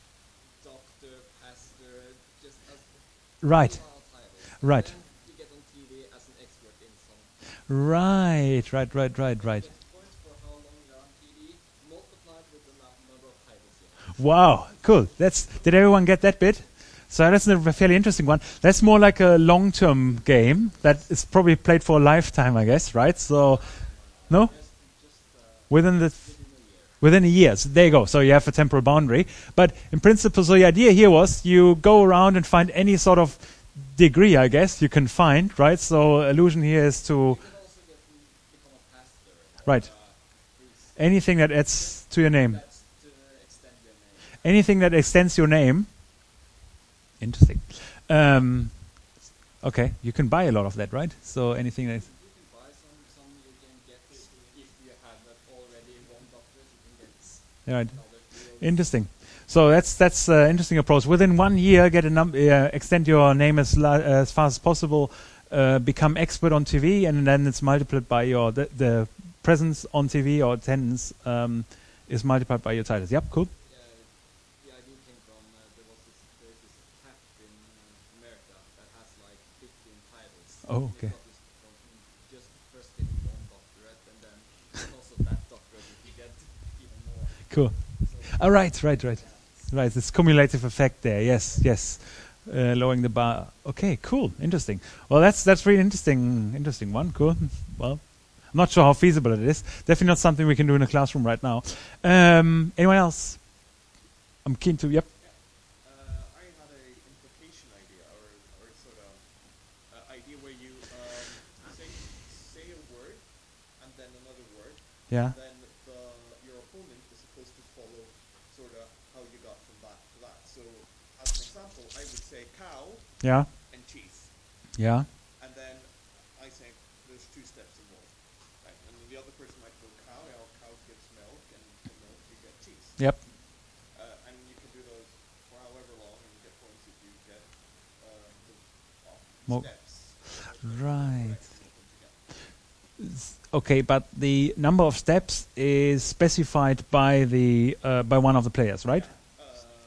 doctor, pastor, just as Right, titles. right. Then you get on T V as an expert in some. Right, right, right, right, right. Get points for how long you're on T V, multiplied with the nu- number of titles you have. Wow, cool. That's did everyone get that bit? So that's a fairly interesting one. That's more like a long-term game that is probably played for a lifetime, I guess, right? So, no, within the within a year. So there you go. So you have a temporal boundary. But in principle, so the idea here was you go around and find any sort of degree, I guess, you can find, right? So illusion here is to You can also get to become a pastor. right Uh, priest. anything that adds to your name. That's to extend your name. Anything that extends your name. Interesting. Um, okay, you can buy a lot of that, right? So anything that. You can buy some, some you can get if you have that already one doctorate, you can get Right. another field. Interesting. So that's that's uh, interesting approach. Within one year, get a num- uh, extend your name as la- uh, as fast as possible. Uh, become expert on T V, and then it's multiplied by your the, the presence on T V or attendance um, is multiplied by your titles. Yep, cool. Yeah, the idea came from uh, there was this there's this tap in uh, America that has like fifteen titles. Oh, You okay. got this from just first getting one doctorate, and then also that doctorate if you get even more. Cool. All right, right, right, right. This cumulative effect there. Yes, yes. Uh, lowering the bar. Okay, cool, interesting. Well, that's that's really interesting. Interesting one. Cool. Well, I'm not sure how feasible it is. Definitely not something we can do in a classroom right now. Um, anyone else? I'm keen to. Yep. Uh, I had a implication idea, or, or sort of uh, idea where you um, say say a word and then another word, Yeah. then the your opponent is supposed to follow sort of how you got from that to that. So, as an example, I would say cow Yeah. and cheese, Yeah. and then I say there's two steps involved, right? And then the other person might go cow, or cow gives milk, and from milk you get cheese. Yep. Uh, and you can do those for however long, and you get points if you get uh, the well, Mo- steps. Right. S- Okay, but the number of steps is specified by the uh, by one of the players, right? Uh,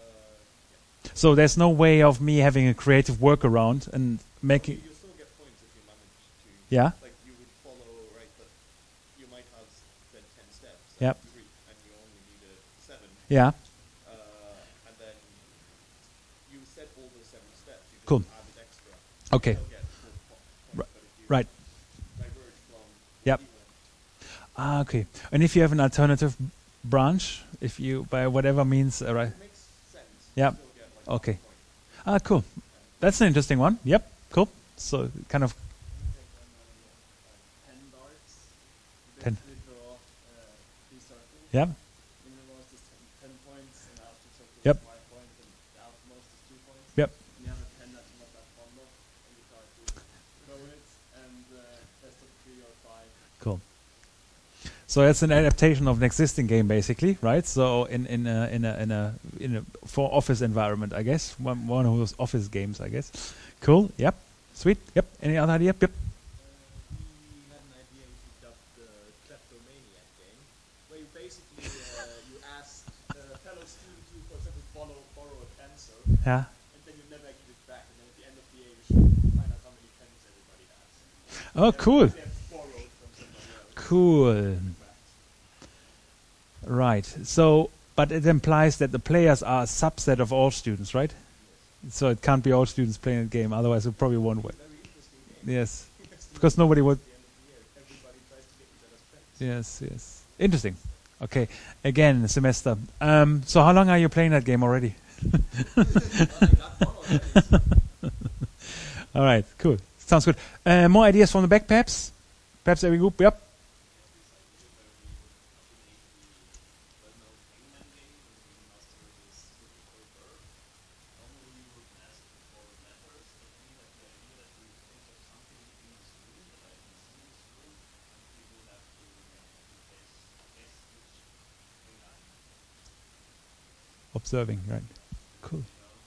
So there's no way of me having a creative workaround and making. you still get points if you manage to. Yeah. Like you would follow, right? But you might have then ten steps. Yep. And three, Yeah. Uh, and then you set all those seven steps. You just Cool. add it extra. Okay. You still get full po- points, Ri- but if you Right. diverge from Yep. even, Ah, okay. And if you have an alternative branch, if you by whatever means, uh, right? it makes sense. Yeah. You still get like Okay. one point. Ah, cool. That's an interesting one. Yep. Cool. So kind of ten darts. You Ten. basically draw uh, three circles. yeah. Minimum is ten, ten points, and the outer circle Yep. is five points, and the outermost is two points. Yep. And you have a pen that you're not that fond of, and you try to throw it, and uh, best of three or five. Cool. So it's an adaptation of an existing game, basically, right? So in in a in a in a in a for office environment, I guess one one of those office games, I guess. Cool. Yep. Sweet. Yep. Any other idea? Yep. Uh, we had an idea which we dubbed the Kleptomaniac game, where you basically uh, you ask a fellow student to, for example, borrow, borrow a pencil, Yeah. and then you never give it back, and then at the end of the year you should find out how many pens everybody has. Oh, They have- cool. They have borrowed from somebody else. Cool. Right. So, but it implies that the players are a subset of all students, right? So it can't be all students playing the game, otherwise it probably won't work. Very interesting game. Yes. Because nobody would. At the end of the year, everybody tries to get each other's pens. Yes, yes. Interesting. Okay. Again, semester. Um, so how long are you playing that game already? Well, I got one already. All right. Cool. Sounds good. Uh, more ideas from the back, perhaps? Perhaps every group? Yep. Observing, right. Cool.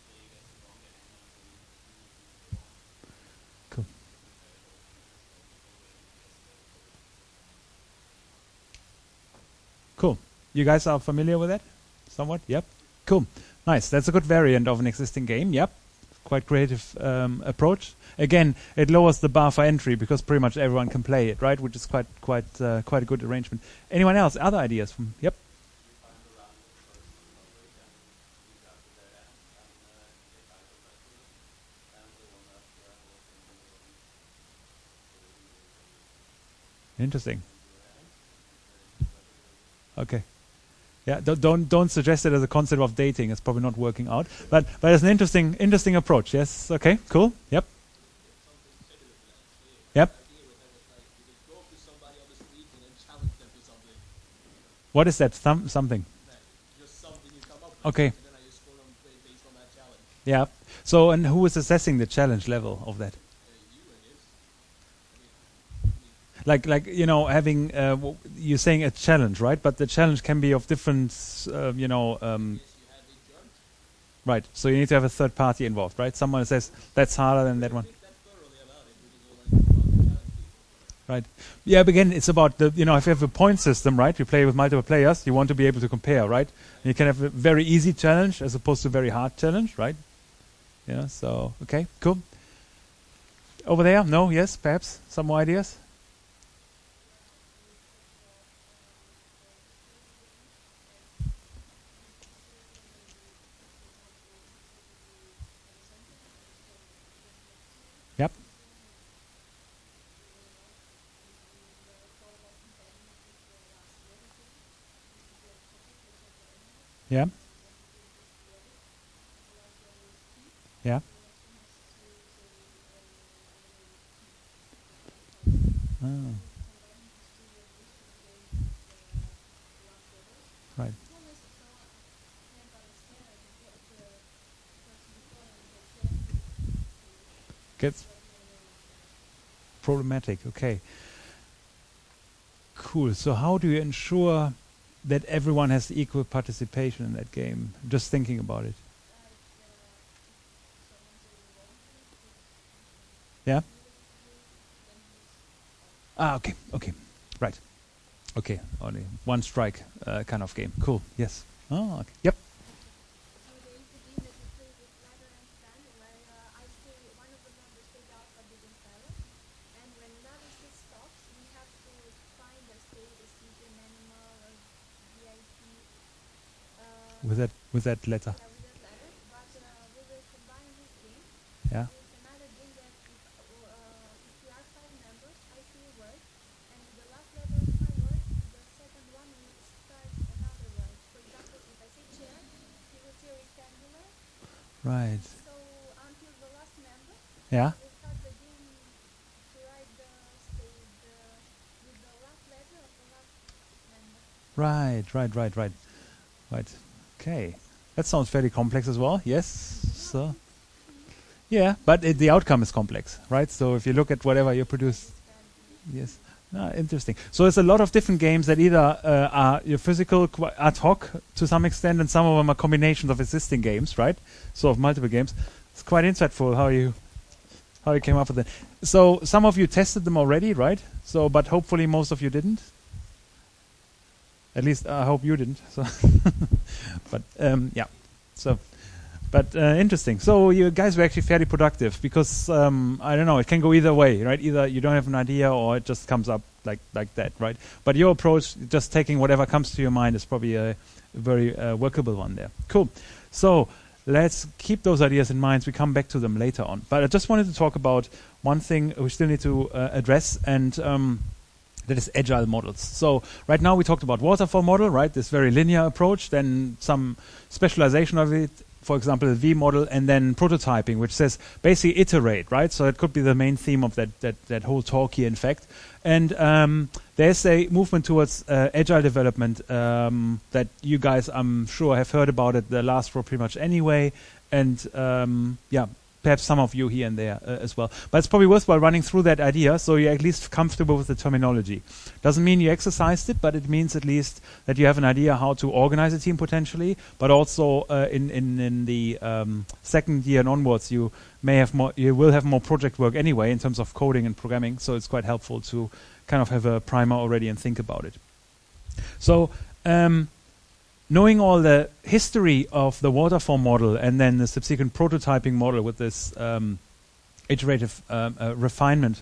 Cool. Cool. You guys are familiar with that? Somewhat? Yep. Cool. Nice. That's a good variant of an existing game. Yep. Quite creative um, approach. Again, it lowers the bar for entry because pretty much everyone can play it, right? Which is quite quite uh, quite a good arrangement. Anyone else? Other ideas from? Yep. Interesting. Okay. Yeah, don't don't don't suggest it as a concept of dating. It's probably not working out. But but it's an interesting interesting approach. Yes. Okay. Cool. Yep. Yep. Go up to somebody on the street and then challenge them to something. What is that? Some something. Just something you come up with. Okay. And then I just score on ba- based on that challenge. Yeah. So and who is assessing the challenge level of that? Like like you know having uh, w- you're saying a challenge, right? But the challenge can be of different uh, you know um, right. So you need to have a third party involved, right? Someone says that's harder than that one. Right. Yeah, but again, it's about the, you know, if you have a point system, right, you play with multiple players, you want to be able to compare, right? And you can have a very easy challenge as opposed to a very hard challenge, right? Yeah, so, okay, cool. Over there? No? Yes? Perhaps? Some more ideas? Yep. Yeah. Yeah. Ah. Right. Gets problematic. Okay. Cool. So how do you ensure that everyone has equal participation in that game? Just thinking about it. Yeah. Ah, okay, okay, right, okay. Only one strike uh, kind of game. Cool. Yes. Oh, okay. Yep. So there is a game that we play with ladder and stand where uh, I say one of the members say the alphabet in silence, and when another says stops, we have to find a state, a season, animal, or V I P, uh, with that with that letter. Yeah, with that letter, but uh, we will combine this game Yeah. with another game that if, uh, if we are five members, I say a word, and with the last letter of my word, the second one will start another word. For example, if I say chair, he will say rectangular. Right. So until the last member, Yeah. we start the game to write the, say, the with the last letter of the last member. Right. Right. Right. Right. Right. Okay. That sounds fairly complex as well. Yes. So. Yeah, but it, the outcome is complex, right? So if you look at whatever you produce, yes. Ah, interesting. So there's a lot of different games that either uh, are your physical qu- ad hoc to some extent, and some of them are combinations of existing games, right? So of multiple games. It's quite insightful how you how you came up with it. So some of you tested them already, right? So, but hopefully most of you didn't. At least I hope you didn't. So, but um, yeah. So. But uh, interesting. So you guys were actually fairly productive because um, I don't know. It can go either way, right? Either you don't have an idea or it just comes up like like that, right? But your approach, just taking whatever comes to your mind, is probably a very uh, workable one there. Cool. So let's keep those ideas in mind. We come back to them later on. But I just wanted to talk about one thing we still need to uh, address, and um, that is agile models. So right now we talked about waterfall model, right? This very linear approach, then some specialization of it. For example, the V model, and then prototyping, which says basically iterate, right? So it could be the main theme of that that, that whole talk here, in fact. And um, there's a movement towards uh, agile development um, that you guys, I'm sure, have heard about it the last for pretty much anyway. And um, yeah, perhaps some of you here and there uh, as well. But it's probably worthwhile running through that idea so you're at least comfortable with the terminology. Doesn't mean you exercised it, but it means at least that you have an idea how to organize a team potentially, but also uh, in, in, in the um, second year and onwards, you may have more, you will have more project work anyway in terms of coding and programming, so it's quite helpful to kind of have a primer already and think about it. So, um, knowing all the history of the waterfall model and then the subsequent prototyping model with this um, iterative um, uh, refinement,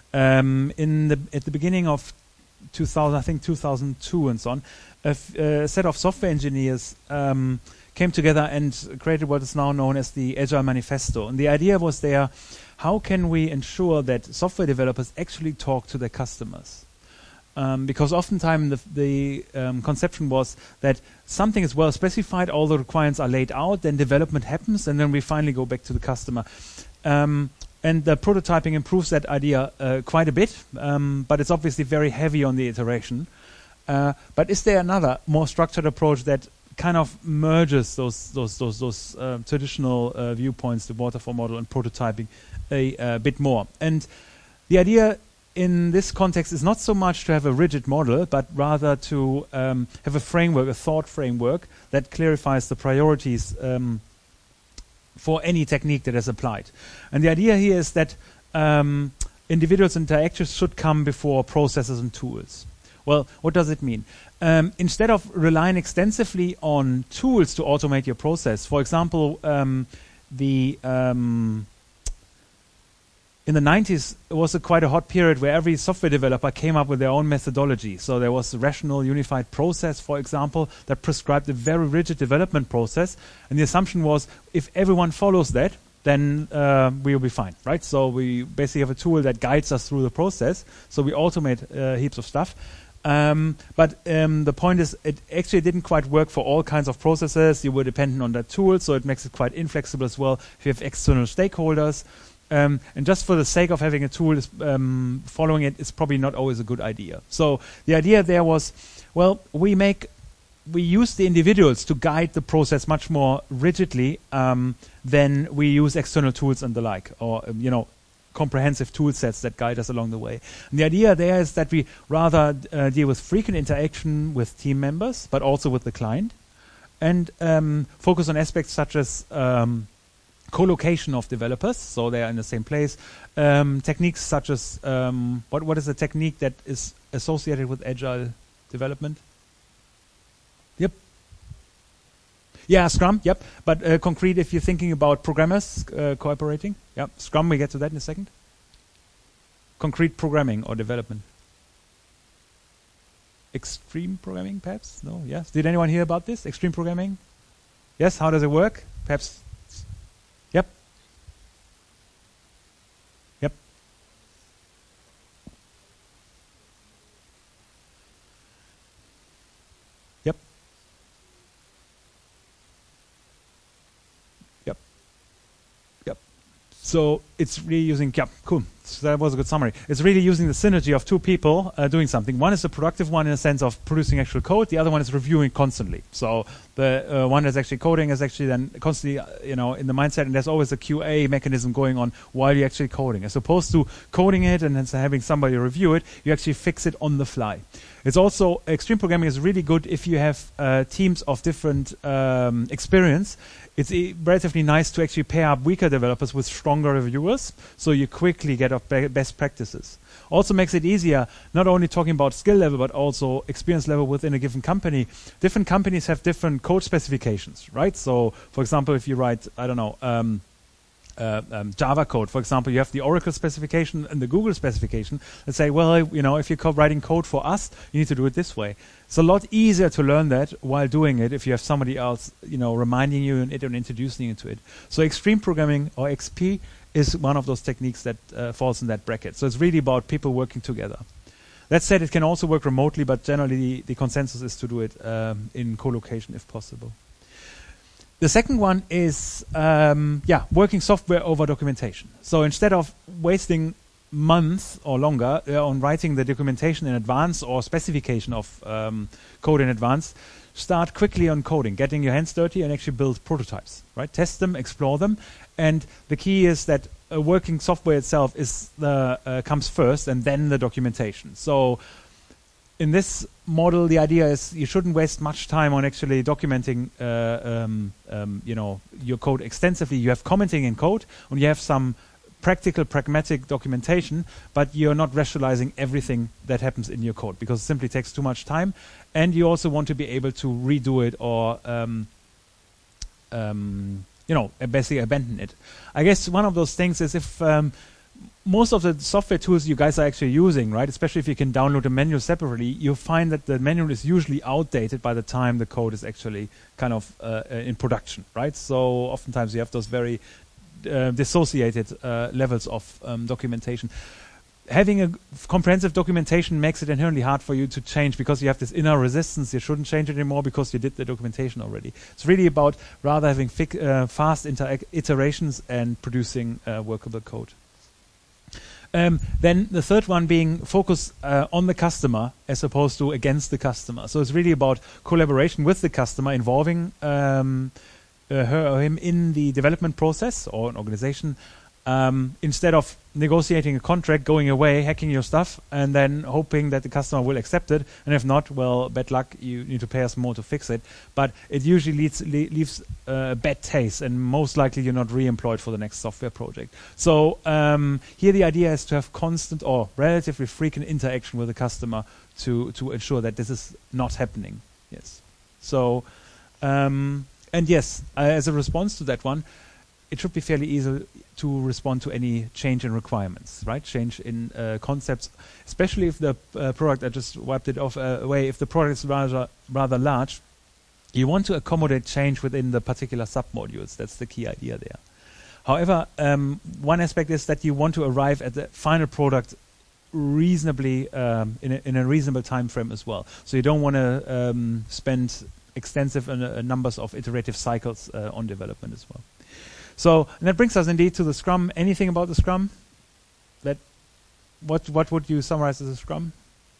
um, in the at the beginning of two thousand, I think two thousand two and so on, a, f- a set of software engineers um, came together and created what is now known as the Agile Manifesto. And the idea was there, how can we ensure that software developers actually talk to their customers? Um, because oftentimes the, the um, conception was that something is well specified, all the requirements are laid out, then development happens, and then we finally go back to the customer. Um, and the prototyping improves that idea uh, quite a bit, um, but it's obviously very heavy on the iteration. Uh, but is there another more structured approach that kind of merges those those those, those uh, traditional uh, viewpoints, the waterfall model and prototyping, a uh, bit more? And the idea in this context is not so much to have a rigid model, but rather to um, have a framework, a thought framework that clarifies the priorities um, for any technique that is applied. And the idea here is that um, individuals' interactions should come before processes and tools. Well, what does it mean? Um, instead of relying extensively on tools to automate your process, for example, um, the um, in the nineties, it was a quite a hot period where every software developer came up with their own methodology. So there was a rational unified process, for example, that prescribed a very rigid development process. And the assumption was, if everyone follows that, then uh, we will be fine, right? So we basically have a tool that guides us through the process. So we automate uh, heaps of stuff. Um, but um, the point is, it actually didn't quite work for all kinds of processes. You were dependent on that tool, so it makes it quite inflexible as well if you have external stakeholders. Um, and just for the sake of having a tool, is, um, following it is probably not always a good idea. So the idea there was, well, we make, we use the individuals to guide the process much more rigidly um, than we use external tools and the like, or um, you know, comprehensive tool sets that guide us along the way. And the idea there is that we rather uh, deal with frequent interaction with team members, but also with the client, and um, focus on aspects such as um, co-location of developers, so they are in the same place. Um, techniques such as, um, what what is a technique that is associated with agile development? Yep. Yeah, Scrum, yep. But uh, concrete, if you're thinking about programmers uh, cooperating, yep. Scrum, we get to that in a second. Concrete programming or development. Extreme programming, perhaps? No, yes. Did anyone hear about this? Extreme programming? Yes, how does it work? Perhaps. Yep. Yep. Yep. Yep. Yep. So it's really using, yeah, cool. So that was a good summary. It's really using the synergy of two people uh, doing something. One is the productive one in the sense of producing actual code. The other one is reviewing constantly. So the uh, one that's actually coding is actually then constantly, uh, you know, in the mindset, and there's always a Q A mechanism going on while you're actually coding. As opposed to coding it and then having somebody review it, you actually fix it on the fly. It's also, extreme programming is really good if you have uh, teams of different um, experience. It's e relatively nice to actually pair up weaker developers with stronger reviewers, so you quickly get off be best practices. Also makes it easier, not only talking about skill level, but also experience level within a given company. Different companies have different code specifications, right? So, for example, if you write, I don't know, um, Uh, um, Java code, for example, you have the Oracle specification and the Google specification that say, well, you know, if you're co writing code for us, you need to do it this way. It's a lot easier to learn that while doing it if you have somebody else, you know, reminding you and, it and introducing you to it. So extreme programming, or X P, is one of those techniques that uh, falls in that bracket. So it's really about people working together. That said, it can also work remotely, but generally the, the consensus is to do it um, in co-location if possible. The second one is, um, yeah, working software over documentation. So instead of wasting months or longer uh, on writing the documentation in advance or specification of um, code in advance, start quickly on coding, getting your hands dirty and actually build prototypes, right? Test them, explore them. And the key is that uh, working software itself is the, uh, comes first and then the documentation. So in this model, the idea is you shouldn't waste much time on actually documenting, uh, um, um, you know, your code extensively. You have commenting in code, and you have some practical, pragmatic documentation, but you're not rationalizing everything that happens in your code because it simply takes too much time. And you also want to be able to redo it or, um, um, you know, basically abandon it. I guess one of those things is if um, most of the software tools you guys are actually using, right, especially if you can download a manual separately, you find that the manual is usually outdated by the time the code is actually kind of uh, in production, right? So oftentimes you have those very uh, dissociated uh, levels of um, documentation. Having a comprehensive documentation makes it inherently hard for you to change because you have this inner resistance. You shouldn't change it anymore because you did the documentation already. It's really about rather having fic uh, fast iterations and producing uh, workable code. Um, then the third one being focus uh, on the customer as opposed to against the customer. So it's really about collaboration with the customer, involving um, uh, her or him in the development process or an organization, um, instead of negotiating a contract, going away, hacking your stuff, and then hoping that the customer will accept it. And if not, well, bad luck, you need to pay us more to fix it. But it usually leads, le leaves a uh, bad taste, and most likely you're not re-employed for the next software project. So um, here the idea is to have constant or relatively frequent interaction with the customer to, to ensure that this is not happening. Yes. So, um, and yes, uh, as a response to that one, it should be fairly easy to respond to any change in requirements, right? Change in uh, concepts, especially if the uh, product, I just wiped it off uh, away, if the product is rather, rather large, you want to accommodate change within the particular sub-modules. That's the key idea there. However, um, one aspect is that you want to arrive at the final product reasonably, um, in, a, in a reasonable time frame as well. So you don't want to um, spend extensive uh, numbers of iterative cycles uh, on development as well. So, and that brings us indeed to the Scrum. Anything about the Scrum? That, what, what would you summarize as a Scrum?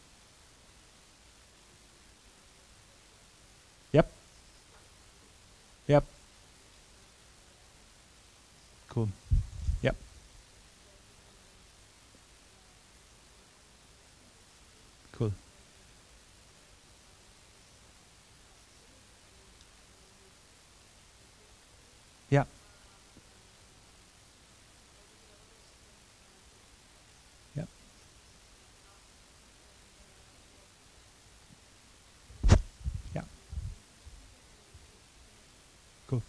Yep. Yep. Cool. Yep. Cool. Yeah. Yep. Yeah. Cool.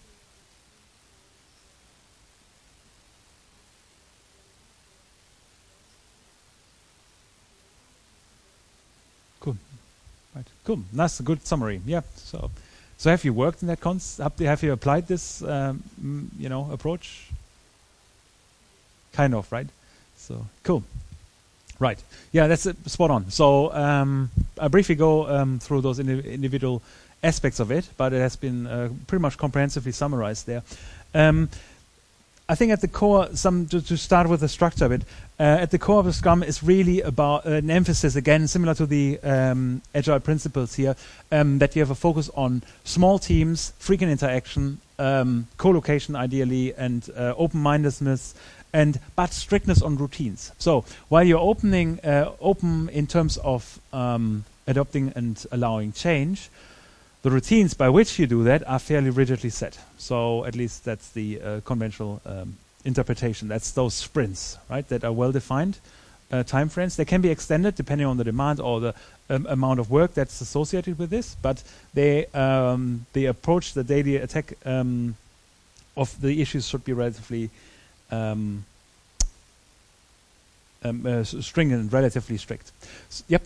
Cool. Right. Cool. That's a good summary. Yeah. So So have you worked in that concept? Have you applied this, um, mm, you know, approach? Kind of, right? So cool. Right. Yeah, that's uh, spot on. So um, I briefly go um, through those indi individual aspects of it, but it has been uh, pretty much comprehensively summarized there. Um, I think at the core, some to, to start with the structure of it, uh, at the core of the Scrum is really about uh, an emphasis, again, similar to the um, Agile principles here, um, that you have a focus on small teams, frequent interaction, um, co-location ideally, and uh, open-mindedness, and but strictness on routines. So while you're opening, uh, open in terms of um, adopting and allowing change, the routines by which you do that are fairly rigidly set. So at least that's the uh, conventional um, interpretation. That's those sprints, right, that are well-defined uh, time frames. They can be extended depending on the demand or the um, amount of work that's associated with this, but they, um, the approach, the daily attack um, of the issues should be relatively um, um, uh, stringent, relatively strict. S yep.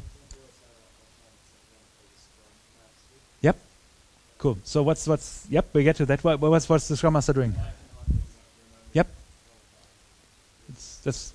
Yep. Cool. So what's what's yep, we get to that. What, what's what's the Scrum Master doing? Yep. It's that's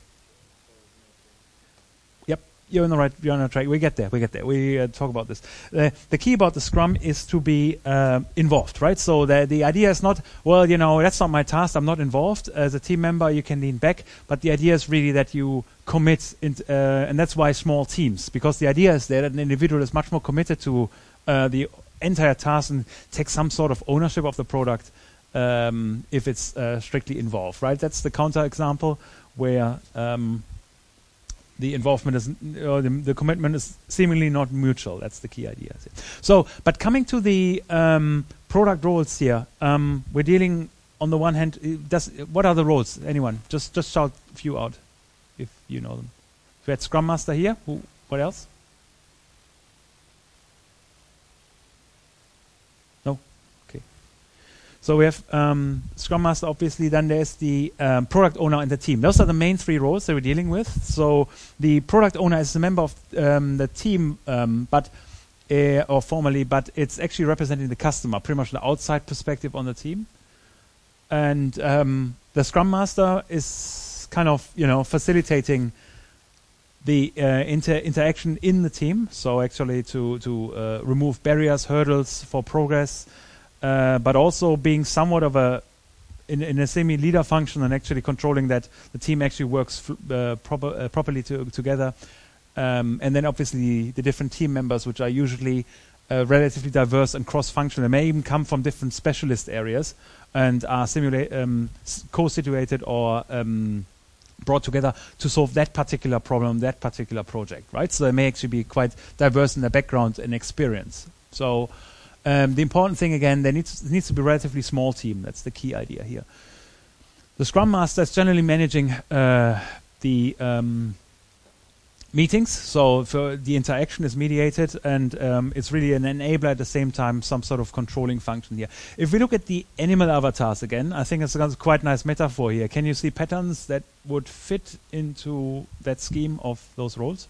Yep. You're on the right. You're on the track. We get there. We get there. We uh, talk about this. Uh, the key about the Scrum is to be uh, involved, right? So the the idea is not, well, you know, that's not my task. I'm not involved. As a team member, you can lean back, but the idea is really that you commit, in, uh, and that's why small teams, because the idea is there that an individual is much more committed to uh, the entire task and take some sort of ownership of the product um, if it's uh, strictly involved, right? That's the counter example where um, the involvement is, or the, the commitment is seemingly not mutual. That's the key idea. So, but coming to the um, product roles here, um, we're dealing on the one hand. uh, Does what are the roles? Anyone? Just just shout a few out if you know them. We had Scrum Master here. Who? What else? So we have um, Scrum Master, obviously, then there's the um, product owner and the team. Those are the main three roles that we're dealing with. So the product owner is a member of um, the team, um, but uh, or formally, but it's actually representing the customer, pretty much the outside perspective on the team. And um, the Scrum Master is kind of, you know, facilitating the uh, inter interaction in the team. So actually to, to uh, remove barriers, hurdles for progress, Uh, but also being somewhat of a, in, in a semi-leader function and actually controlling that the team actually works f uh, proper, uh, properly to, together. Um, and then obviously the different team members, which are usually uh, relatively diverse and cross-functional. They may even come from different specialist areas and are um, co-situated or um, brought together to solve that particular problem, that particular project, right? So they may actually be quite diverse in their background and experience. So Um, the important thing, again, there needs, there needs to be a relatively small team. That's the key idea here. The Scrum Master is generally managing uh, the um, meetings, so for the interaction is mediated, and um, it's really an enabler at the same time, some sort of controlling function here. If we look at the animal avatars again, I think it's a quite nice metaphor here. Can you see patterns that would fit into that scheme of those roles?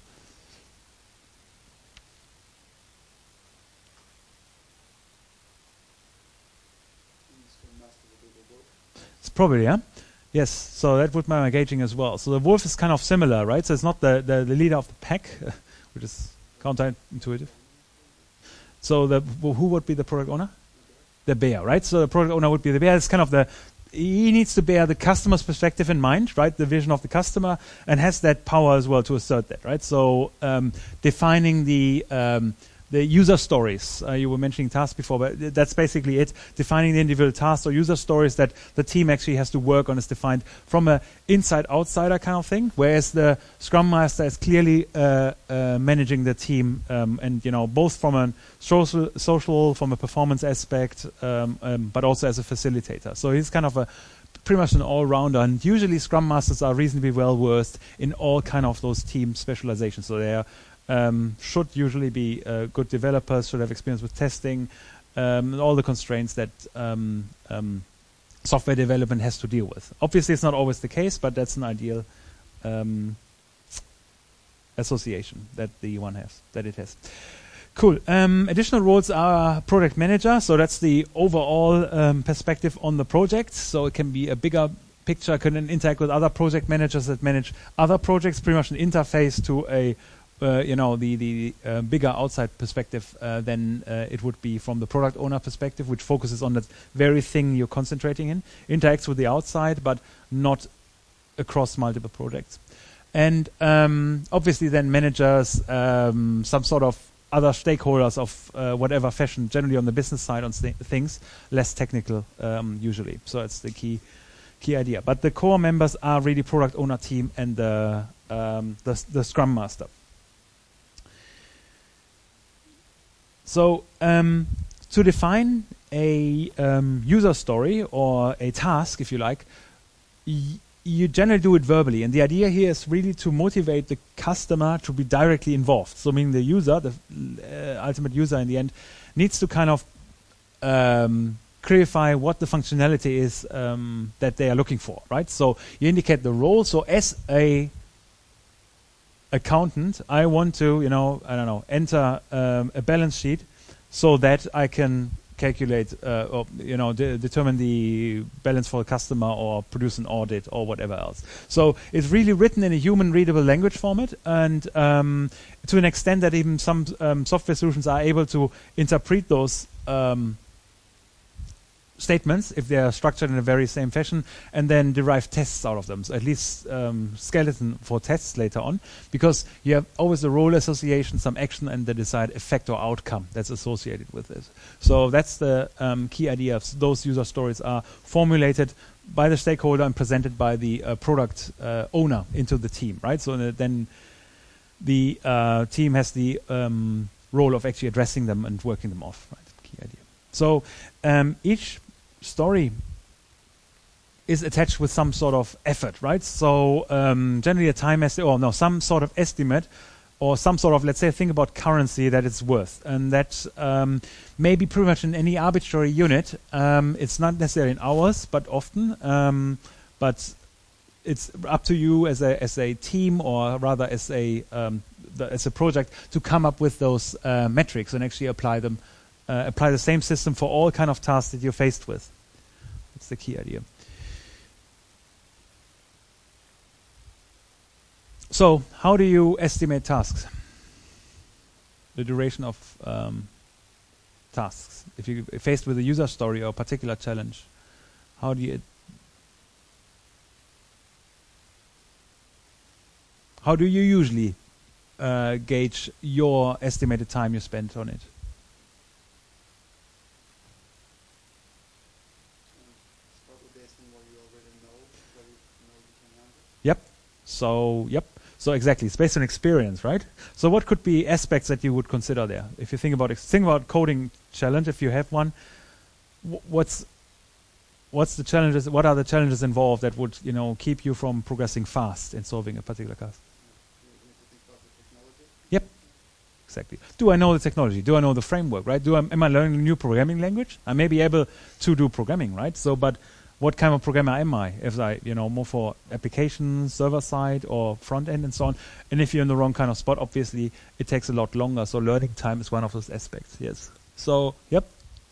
Probably, yeah? Yes, so that would be my gauging as well. So the wolf is kind of similar, right? So it's not the, the, the leader of the pack, which is counterintuitive. So the who would be the product owner? The bear, right? So the product owner would be the bear. It's kind of the, he needs to bear the customer's perspective in mind, right? The vision of the customer, and has that power as well to assert that, right? So um, defining the um, the user stories. Uh, you were mentioning tasks before, but th that's basically it. Defining the individual tasks or user stories that the team actually has to work on is defined from a inside-outsider kind of thing, whereas the Scrum Master is clearly uh, uh, managing the team, um, and you know, both from a social, social, from a performance aspect, um, um, but also as a facilitator. So he's kind of a pretty much an all-rounder, and usually Scrum Masters are reasonably well-versed in all kind of those team specializations. So they are Um, should usually be uh, good developers, should have experience with testing, um, and all the constraints that um, um, software development has to deal with. Obviously, it's not always the case, but that's an ideal um, association that the one has, that it has. Cool. Um, additional roles are project manager. So that's the overall um, perspective on the project. So it can be a bigger picture, can interact with other project managers that manage other projects, pretty much an interface to a, uh, you know, the, the uh, bigger outside perspective uh, than uh, it would be from the product owner perspective, which focuses on that very thing you're concentrating in, interacts with the outside, but not across multiple projects. And um, obviously then managers, um, some sort of other stakeholders of uh, whatever fashion, generally on the business side on st- things, less technical um, usually. So that's the key key idea. But the core members are really product owner team and the um, the, the Scrum Master. So um, to define a um, user story or a task, if you like, y- you generally do it verbally, and the idea here is really to motivate the customer to be directly involved. So meaning the user, the uh, ultimate user in the end, needs to kind of um, clarify what the functionality is um, that they are looking for, right? So you indicate the role. So as a accountant, I want to, you know, I don't know, enter um, a balance sheet so that I can calculate uh, or you know de- determine the balance for a customer or produce an audit or whatever else. So it's really written in a human readable language format, and um, to an extent that even some um, software solutions are able to interpret those um, statements if they are structured in a very same fashion and then derive tests out of them. So at least um, skeleton for tests later on, because you have always a role association, some action, and the desired effect or outcome that's associated with it. So that's the um, key idea. Of those user stories are formulated by the stakeholder and presented by the uh, product uh, owner into the team, right? So uh, then the uh, team has the um, role of actually addressing them and working them off, right? Key idea. So um, each story is attached with some sort of effort, right? So um, generally a time estimate, or no, some sort of estimate, or some sort of, let's say, think about currency that it's worth, and that um, may be pretty much in any arbitrary unit. Um, it's not necessarily in hours, but often, um, but it's up to you as a as a team, or rather as a um, the, as a project, to come up with those uh, metrics and actually apply them. Uh, apply the same system for all kind of tasks that you're faced with. That's the key idea. So, how do you estimate tasks? The duration of um, tasks. If you're faced with a user story or a particular challenge, how do you how do you usually uh, gauge your estimated time you spent on it? Yep. So, yep. So exactly, it's based on experience, right? So what could be aspects that you would consider there? If you think about ex- think about coding challenge, if you have one, w- what's what's the challenges? What are the challenges involved that would, you know, keep you from progressing fast in solving a particular task? Yep. Exactly. Do I know the technology? Do I know the framework? Right? Do I, am I learning a new programming language? I may be able to do programming, right? So, but what kind of programmer am I? If I, you know, more for applications, server side, or front end, and so on. And if you're in the wrong kind of spot, obviously it takes a lot longer. So learning time is one of those aspects. Yes. So, yep.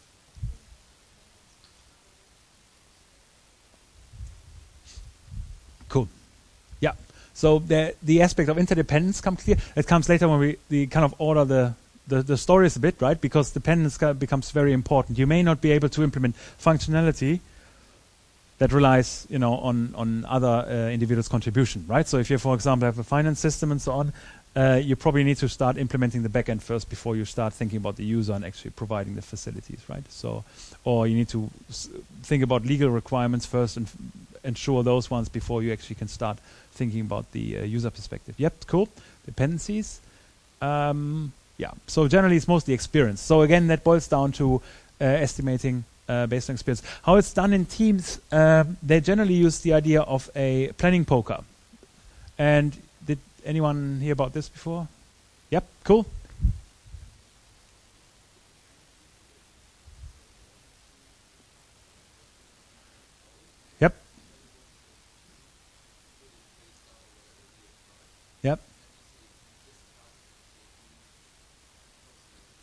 Cool. Yeah. So the the aspect of interdependence comes clear. It comes later when we the kind of order the. The, the stories a bit, right? Because dependence kind of becomes very important. You may not be able to implement functionality that relies, you know, on on other uh, individuals' contribution, right? So if you, for example, have a finance system and so on, uh, you probably need to start implementing the backend first before you start thinking about the user and actually providing the facilities, right? So, or you need to s- think about legal requirements first and f- ensure those ones before you actually can start thinking about the uh, user perspective. Yep, cool. Dependencies. Um, yeah. So generally, it's mostly experience. So again, that boils down to uh, estimating. Uh, based on experience. How it's done in teams, um, they generally use the idea of a planning poker. And did anyone hear about this before? Yep, cool. Yep. Yep.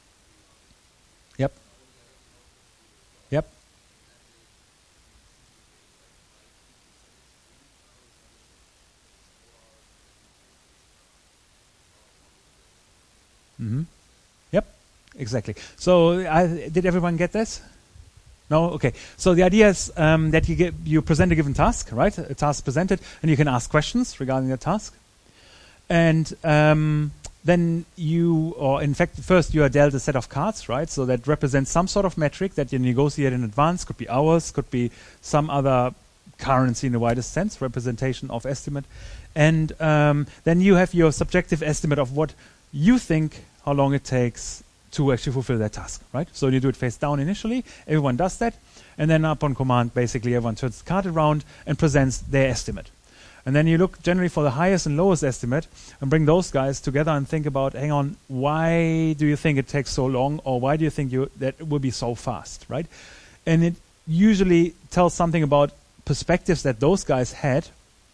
exactly. So I, did everyone get this? No? Okay. So the idea is um, that you get you present a given task, right? A task presented, and you can ask questions regarding the task. And um, then you, or in fact, first you are dealt a set of cards, right? So that represents some sort of metric that you negotiate in advance. Could be hours, could be some other currency in the widest sense, representation of estimate. And um, then you have your subjective estimate of what you think, how long it takes to actually fulfill that task, right? So you do it face down initially, everyone does that, and then upon command, basically everyone turns the card around and presents their estimate. And then you look generally for the highest and lowest estimate and bring those guys together and think about, hang on, why do you think it takes so long, or why do you think you that it will be so fast, right? And it usually tells something about perspectives that those guys had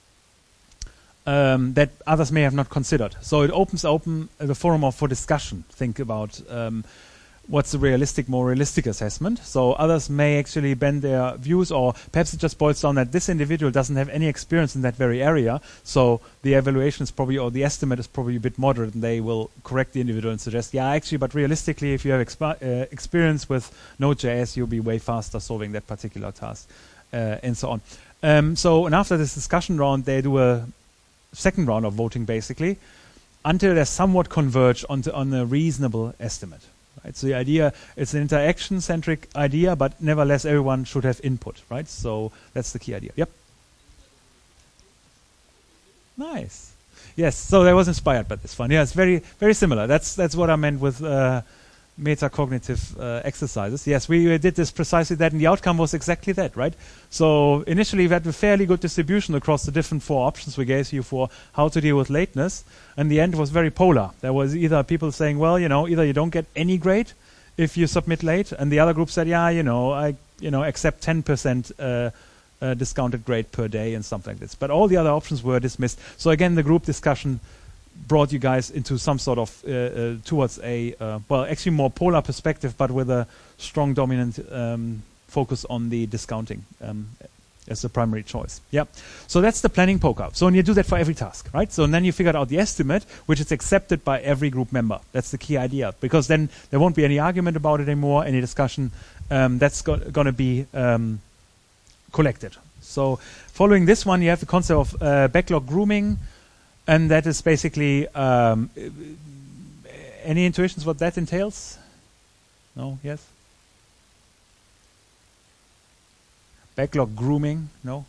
Um, that others may have not considered. So it opens open uh, the forum for discussion. Think about um, what's the realistic, more realistic assessment. So others may actually bend their views, or perhaps it just boils down that this individual doesn't have any experience in that very area. So the evaluation is probably, or the estimate is probably a bit moderate, and they will correct the individual and suggest, yeah, actually, but realistically, if you have exp- uh, experience with Node.js, you'll be way faster solving that particular task, uh, and so on. Um, so, and after this discussion round, they do a second round of voting, basically, until they somewhat converge onto on a reasonable estimate. Right? So the idea, it's an interaction-centric idea, but nevertheless, everyone should have input, right? So that's the key idea. Yep. Nice. Yes. So that was inspired by this one. Yeah, it's very, very similar. That's that's what I meant with uh, metacognitive uh, exercises. Yes, we uh, did this precisely that, and the outcome was exactly that, right? So initially we had a fairly good distribution across the different four options we gave you for how to deal with lateness, and the end was very polar. There was either people saying, well, you know, either you don't get any grade if you submit late, and the other group said, yeah, you know, I, you know, accept ten percent uh, uh, discounted grade per day and something like this. But all the other options were dismissed. So again, the group discussion brought you guys into some sort of uh, uh, towards a uh, well, actually more polar perspective, but with a strong dominant um, focus on the discounting um, as the primary choice. Yeah. So that's the planning poker. So and you do that for every task, right? So and then you figured out the estimate, which is accepted by every group member. That's the key idea, because then there won't be any argument about it anymore, any discussion. Um, that's go- going to be um, collected. So following this one, you have the concept of uh, backlog grooming. And that is basically, um, any intuitions what that entails? No? Yes? Backlog grooming? No?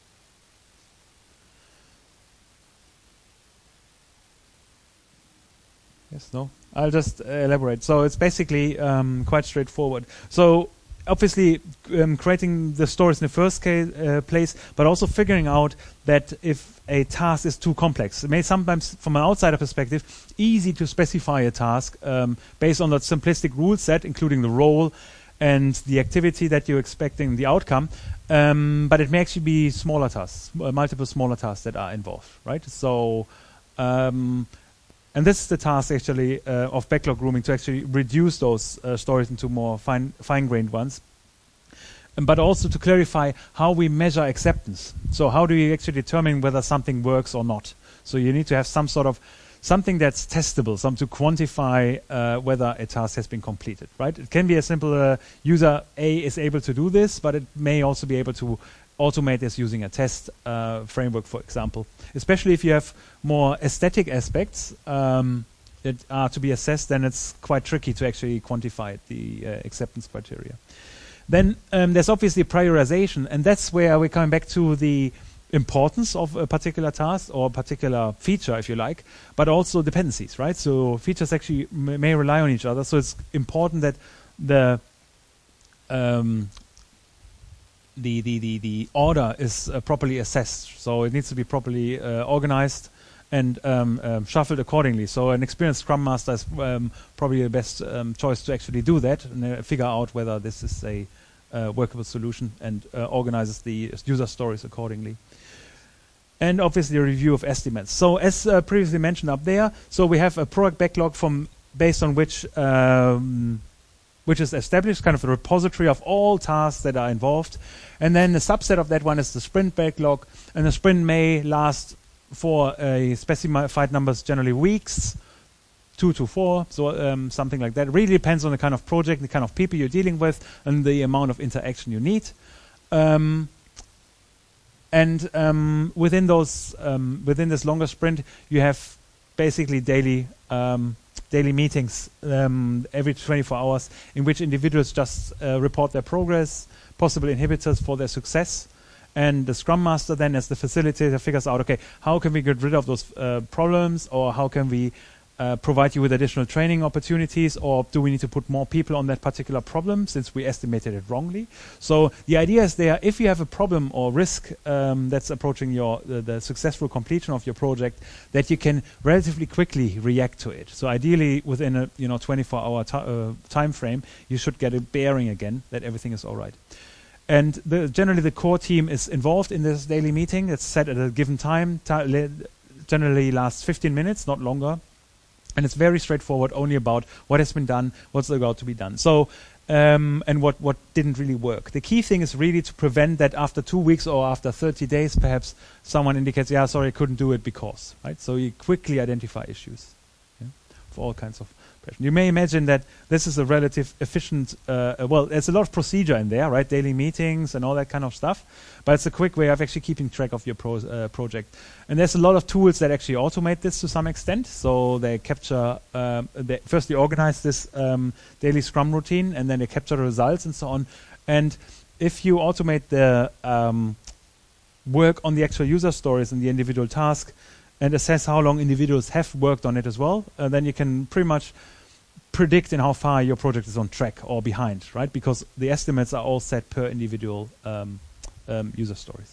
Yes, no? I'll just uh, elaborate. So it's basically um, quite straightforward. So obviously um, creating the stories in the first case, uh, place, but also figuring out that if a task is too complex, it may sometimes, from an outsider perspective, easy to specify a task um, based on that simplistic rule set, including the role and the activity that you're expecting, the outcome. Um, but it may actually be smaller tasks, uh, multiple smaller tasks that are involved, right? So, um, and this is the task actually uh, of backlog grooming, to actually reduce those uh, stories into more fine, fine-grained ones. Um, but also to clarify how we measure acceptance. So how do you actually determine whether something works or not? So you need to have some sort of something that's testable, some to quantify uh, whether a task has been completed, right? It can be a simple uh, user A is able to do this, but it may also be able to automate this using a test uh, framework, for example. Especially if you have more aesthetic aspects um, that are to be assessed, then it's quite tricky to actually quantify the uh, acceptance criteria. Then um, there's obviously prioritization, and that's where we're coming back to the importance of a particular task or a particular feature, if you like, but also dependencies, right? So features actually m- may rely on each other, so it's important that the um, the, the, the, the order is uh, properly assessed. So it needs to be properly uh, organized and um, um, shuffled accordingly. So an experienced Scrum Master is um, probably the best um, choice to actually do that and uh, figure out whether this is a uh, workable solution and uh, organizes the user stories accordingly. And obviously a review of estimates. So as uh, previously mentioned up there, so we have a product backlog from based on which um, which is established, kind of a repository of all tasks that are involved. And then a subset of that one is the sprint backlog. And the sprint may last for a specified numbers, generally weeks, two to four, so um, something like that. It really depends on the kind of project, the kind of people you're dealing with, and the amount of interaction you need. Um, and um, within those, um, within this longer sprint, you have basically daily um, daily meetings um, every twenty-four hours, in which individuals just uh, report their progress, possible inhibitors for their success. And the Scrum Master then, as the facilitator, figures out, okay, how can we get rid of those uh, problems, or how can we uh, provide you with additional training opportunities, or do we need to put more people on that particular problem since we estimated it wrongly? So the idea is there, if you have a problem or risk um, that's approaching your the, the successful completion of your project, that you can relatively quickly react to it. So ideally, within a you know twenty-four hour uh, time frame, you should get a bearing again that everything is all right. And the, generally, the core team is involved in this daily meeting. It's set at a given time. Ti- generally lasts fifteen minutes, not longer. And it's very straightforward, only about what has been done, what's about to be done. So, um, and what, what didn't really work. The key thing is really to prevent that after two weeks or after thirty days, perhaps someone indicates, yeah, sorry, I couldn't do it because, right? So you quickly identify issues, yeah, for all kinds of. You may imagine that this is a relative efficient, uh, uh, well, there's a lot of procedure in there, right? Daily meetings and all that kind of stuff. But it's a quick way of actually keeping track of your pro uh, project. And there's a lot of tools that actually automate this to some extent. So they capture, um, they first they organize this um, daily Scrum routine, and then they capture the results and so on. And if you automate the um, work on the actual user stories and the individual task, and assess how long individuals have worked on it as well, uh, then you can pretty much predict in how far your project is on track or behind, right? Because the estimates are all set per individual um, um, user stories.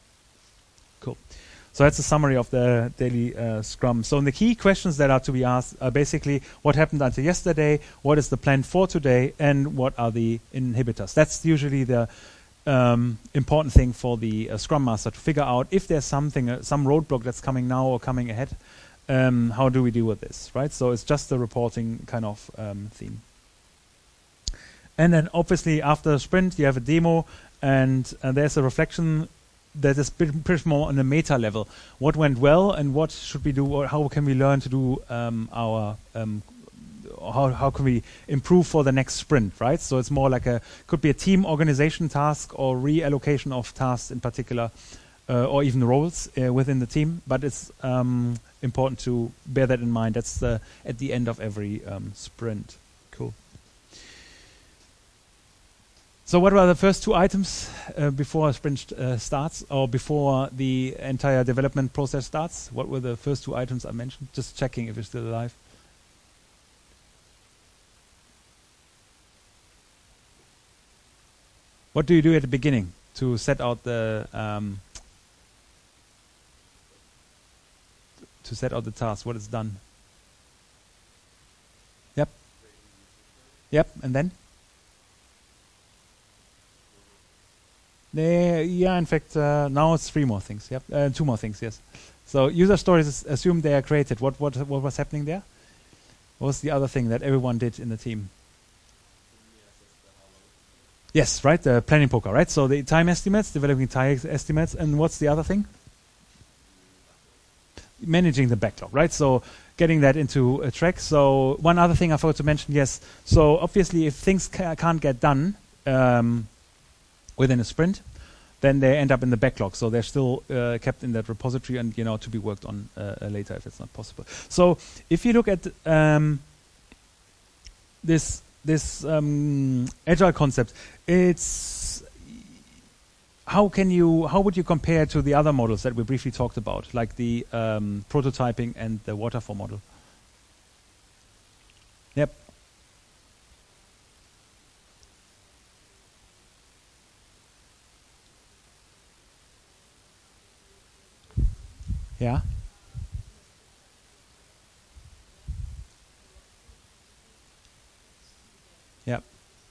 Cool. So that's a summary of the daily uh, Scrum. So the key questions that are to be asked are basically what happened until yesterday, what is the plan for today, and what are the inhibitors. That's usually the um, important thing for the uh, Scrum Master to figure out if there's something, uh, some roadblock that's coming now or coming ahead. Um, how do we deal with this, right? So it's just the reporting kind of um, theme. And then obviously after the sprint, you have a demo, and uh, there's a reflection that is pretty more on a meta level. What went well, and what should we do, or how can we learn to do um, our, um, how, how can we improve for the next sprint, right? So it's more like a, could be a team organization task or reallocation of tasks in particular, uh, or even roles uh, within the team. But it's um, important to bear that in mind. That's the, at the end of every um, sprint. Cool. So what were the first two items uh, before a sprint uh, starts, or before the entire development process starts? What were the first two items I mentioned? Just checking if you're still alive. What do you do at the beginning to set out the um, to set out the task? What is done? Yep. Yep. And then? They, yeah, in fact, uh, now it's three more things. Yep, uh, two more things. Yes. So user stories assume they are created. What what what was happening there? What was the other thing that everyone did in the team? Yes, right. The planning poker, right? So the time estimates, developing time estimates, and what's the other thing? Managing the backlog, right? So getting that into a track. So one other thing I forgot to mention. Yes. So obviously, if things ca can't get done Um, within a sprint, then they end up in the backlog. So they're still uh, kept in that repository and, you know, to be worked on uh, uh, later if it's not possible. So if you look at um, this this um, agile concept, it's how can you how would you compare to the other models that we briefly talked about, like the um, prototyping and the waterfall model? Yep. Yeah. Yep.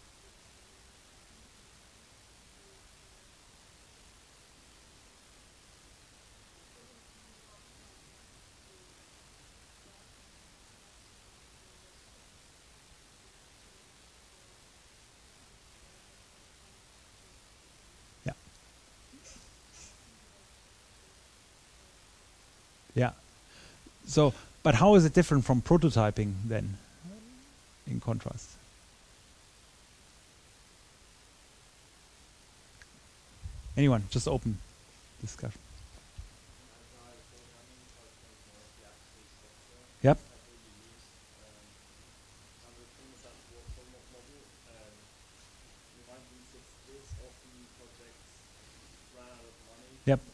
Yeah. Yeah. So But how is it different from prototyping then, in contrast? Anyone? Just open discussion. Yep. Yep.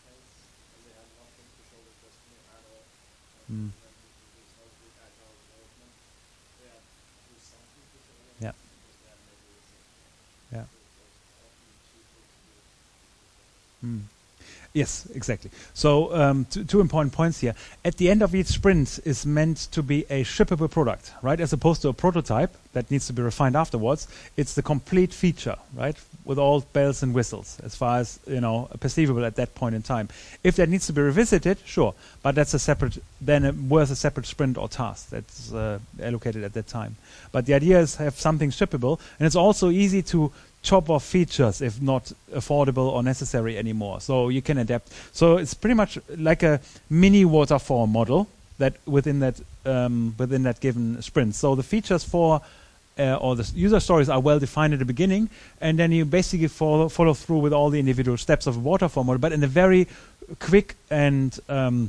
Mm. Yeah. Yeah. Mm. Yes, exactly. So um, two, two important points here. At the end of each sprint is meant to be a shippable product, right? As opposed to a prototype that needs to be refined afterwards. It's the complete feature, right? With all bells and whistles, as far as, you know, perceivable at that point in time. If that needs to be revisited, sure, but that's a separate, then it worth a separate sprint or task that's uh, allocated at that time. But the idea is have something shippable, and it's also easy to chop off features if not affordable or necessary anymore. So you can adapt. So it's pretty much like a mini waterfall model that within that um, within that given sprint. So the features for uh, or the user stories are well defined at the beginning, and then you basically follow follow through with all the individual steps of a waterfall model, but in a very quick and um,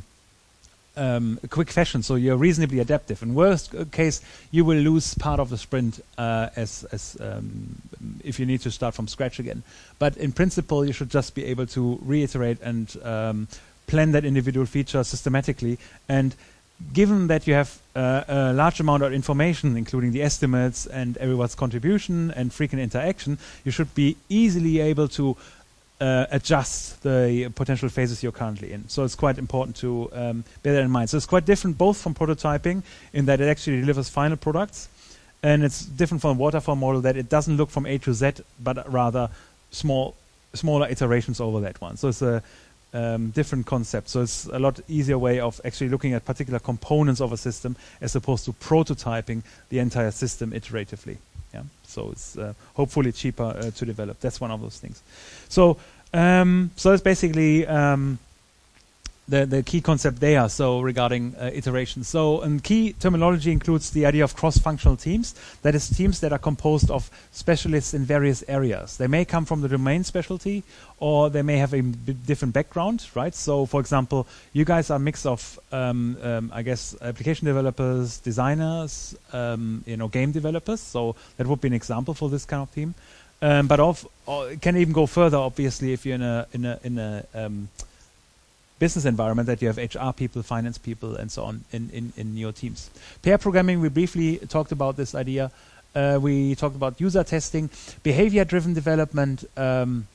Um, a quick fashion, so you're reasonably adaptive. In worst case, you will lose part of the sprint uh, as, as um, if you need to start from scratch again. But in principle, you should just be able to reiterate and um, plan that individual feature systematically. And given that you have uh, a large amount of information, including the estimates and everyone's contribution and frequent interaction, you should be easily able to Uh, adjust the potential phases you're currently in. So it's quite important to um, bear that in mind. So it's quite different both from prototyping in that it actually delivers final products, and it's different from a waterfall model that it doesn't look from A to Z, but rather small, smaller iterations over that one. So it's a um, different concept. So it's a lot easier way of actually looking at particular components of a system as opposed to prototyping the entire system iteratively. Yeah, so it's uh, hopefully cheaper uh, to develop. That's one of those things. So, um, so it's basically um, the the key concept there. So regarding uh, iterations. So, and key terminology includes the idea of cross-functional teams. That is, teams that are composed of specialists in various areas. They may come from the domain specialty, or they may have a b different background, right? So, for example, you guys are a mix of, um, um, I guess, application developers, designers, um, you know, game developers. So that would be an example for this kind of team. Um, but of, or it can even go further, obviously, if you're in a in a in a um, business environment that you have H R people, finance people, and so on in, in, in your teams. Pair programming, we briefly talked about this idea. Uh, we talked about user testing. Behavior-driven development um,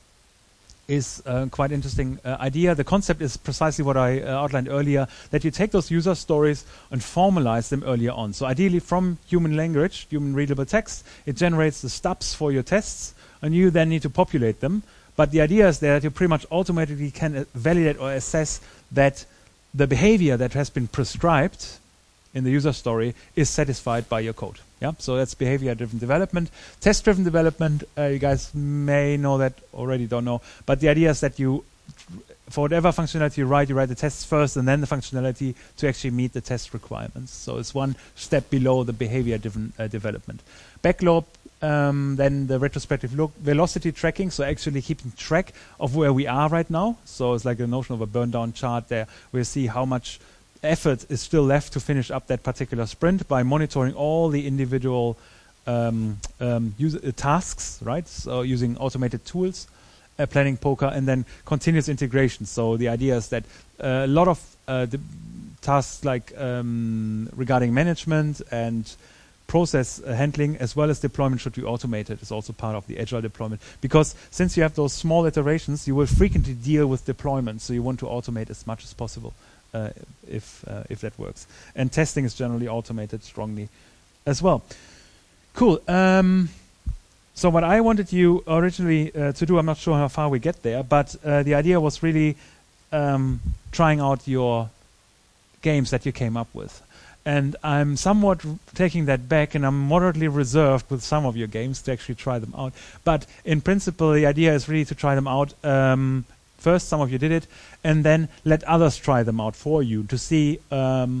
is a quite interesting uh, idea. The concept is precisely what I uh, outlined earlier, that you take those user stories and formalize them earlier on. So ideally from human language, human readable text, it generates the stubs for your tests, and you then need to populate them. But the idea is that you pretty much automatically can uh, validate or assess that the behavior that has been prescribed in the user story is satisfied by your code. Yeah, so that's behavior-driven development. Test-driven development, uh, you guys may know that already, don't know. But the idea is that you, for whatever functionality you write, you write the tests first and then the functionality to actually meet the test requirements. So it's one step below the behavior-driven uh, development. Backlog, um, then the retrospective look, velocity tracking, so actually keeping track of where we are right now. So it's like a notion of a burn-down chart there. We'll see how much effort is still left to finish up that particular sprint by monitoring all the individual um, um, user, uh, tasks, right? So using automated tools, uh, planning poker, and then continuous integration. So the idea is that uh, a lot of uh, the tasks like um, regarding management and process uh, handling as well as deployment should be automated. It's also part of the agile deployment, because since you have those small iterations, you will frequently deal with deployment, so you want to automate as much as possible. Uh, if uh, if that works. And testing is generally automated strongly as well. Cool. Um, so what I wanted you originally uh, to do, I'm not sure how far we get there, but uh, the idea was really um, trying out your games that you came up with. And I'm somewhat r taking that back, and I'm moderately reserved with some of your games to actually try them out. But in principle, the idea is really to try them out. Um, First, some of you did it, and then let others try them out for you to see um,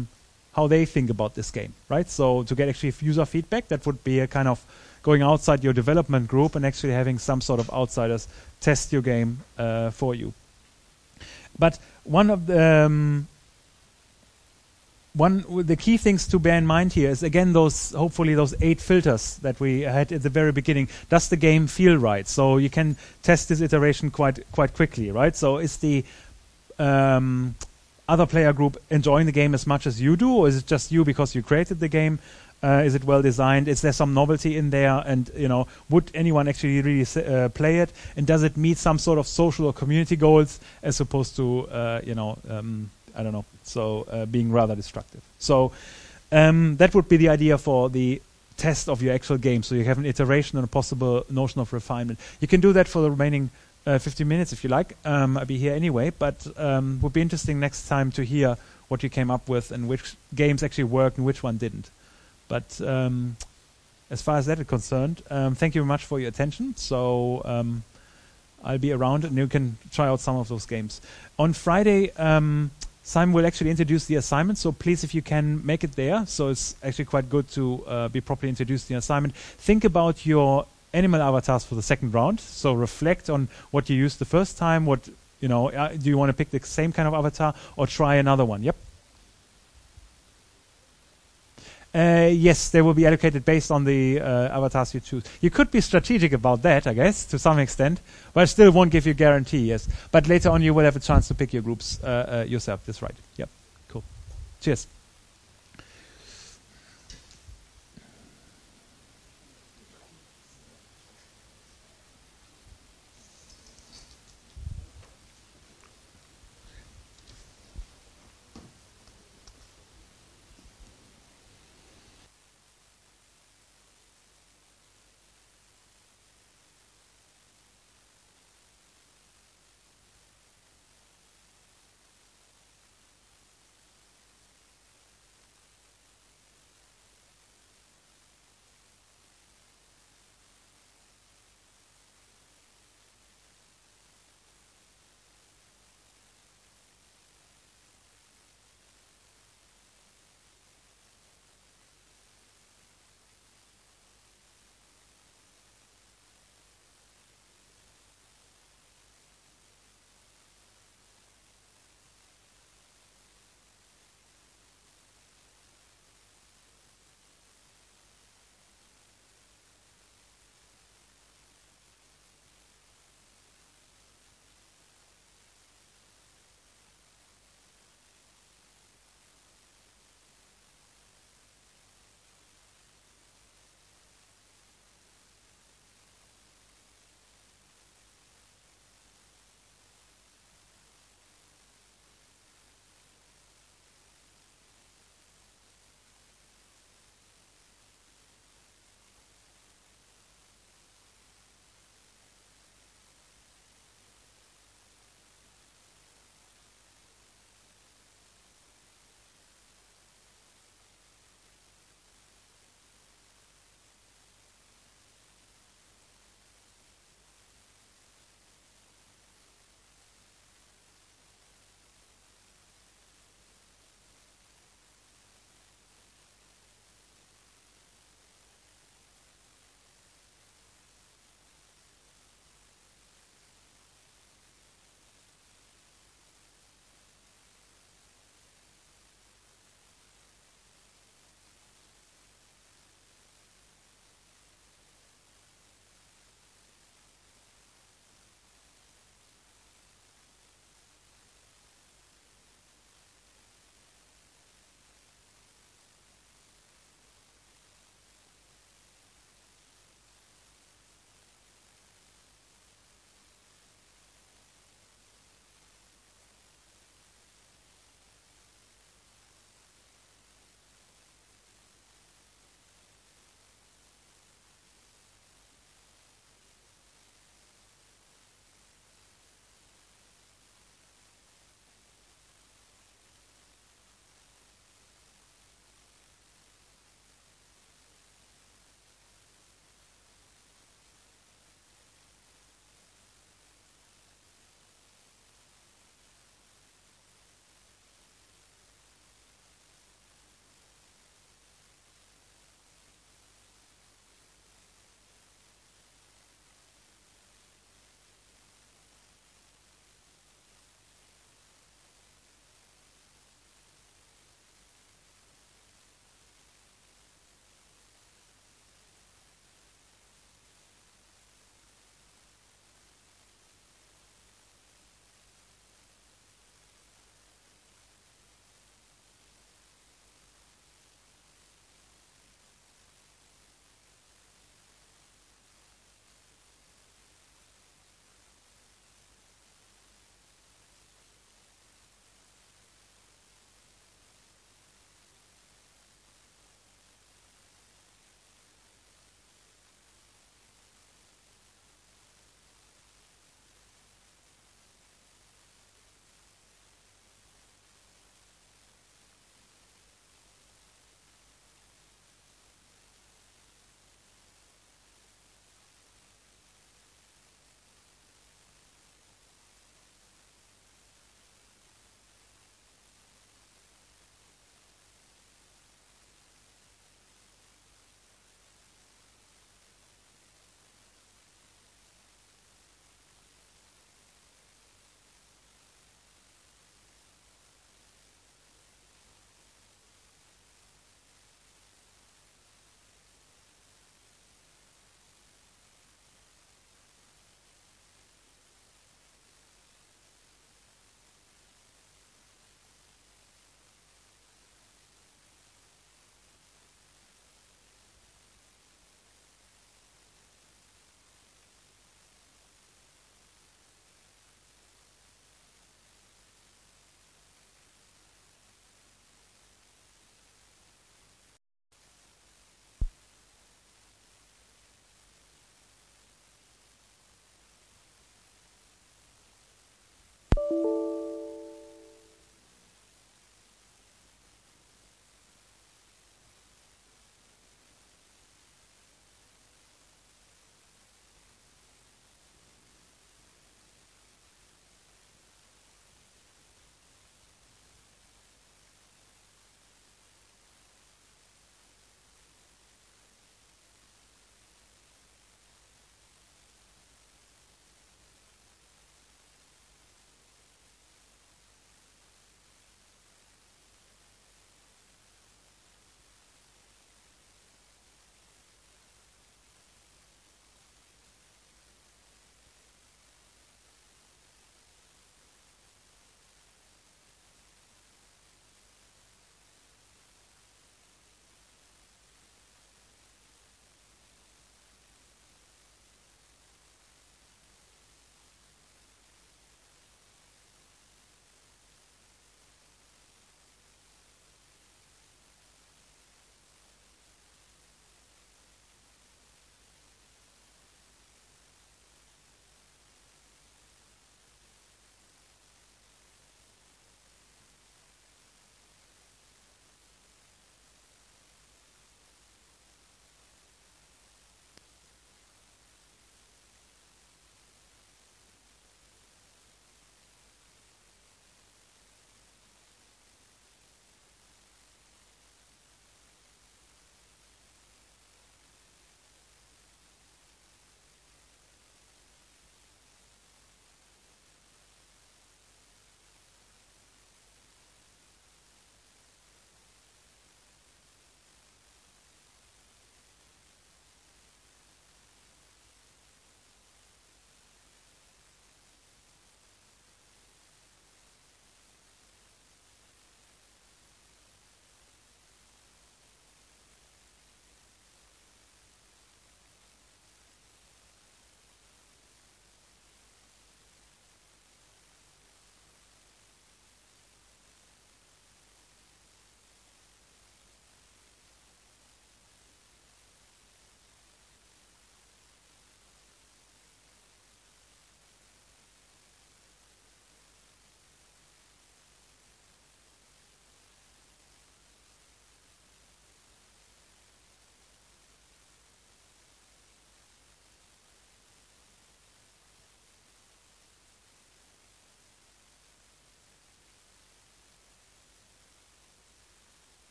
how they think about this game, right? So to get actually user feedback, that would be a kind of going outside your development group and actually having some sort of outsiders test your game uh, for you. But one of the um, one of the key things to bear in mind here is again those hopefully those eight filters that we had at the very beginning. Does the game feel right? So you can test this iteration quite quite quickly, right? So is the um, other player group enjoying the game as much as you do, or is it just you because you created the game? Uh, is it well designed? Is there some novelty in there? And you know, would anyone actually really uh, play it? And does it meet some sort of social or community goals, as opposed to uh, you know, um, I don't know, so uh, being rather destructive? So um, that would be the idea for the test of your actual game. So you have an iteration and a possible notion of refinement. You can do that for the remaining uh, fifteen minutes if you like. Um, I'll be here anyway, but um, would be interesting next time to hear what you came up with and which games actually worked and which one didn't. But um, as far as that is concerned, um, thank you very much for your attention. So um, I'll be around and you can try out some of those games. On Friday, um, Simon will actually introduce the assignment. So please, if you can, make it there. So it's actually quite good to uh, be properly introduced to the assignment. Think about your animal avatars for the second round. So reflect on what you used the first time. What, you know, uh, do you want to pick the same kind of avatar or try another one? Yep. Uh, yes, they will be allocated based on the uh, avatars you choose. You could be strategic about that, I guess, to some extent, but I still won't give you a guarantee, yes. But later on you will have a chance to pick your groups uh, uh, yourself, that's right. Yep, cool. Cheers.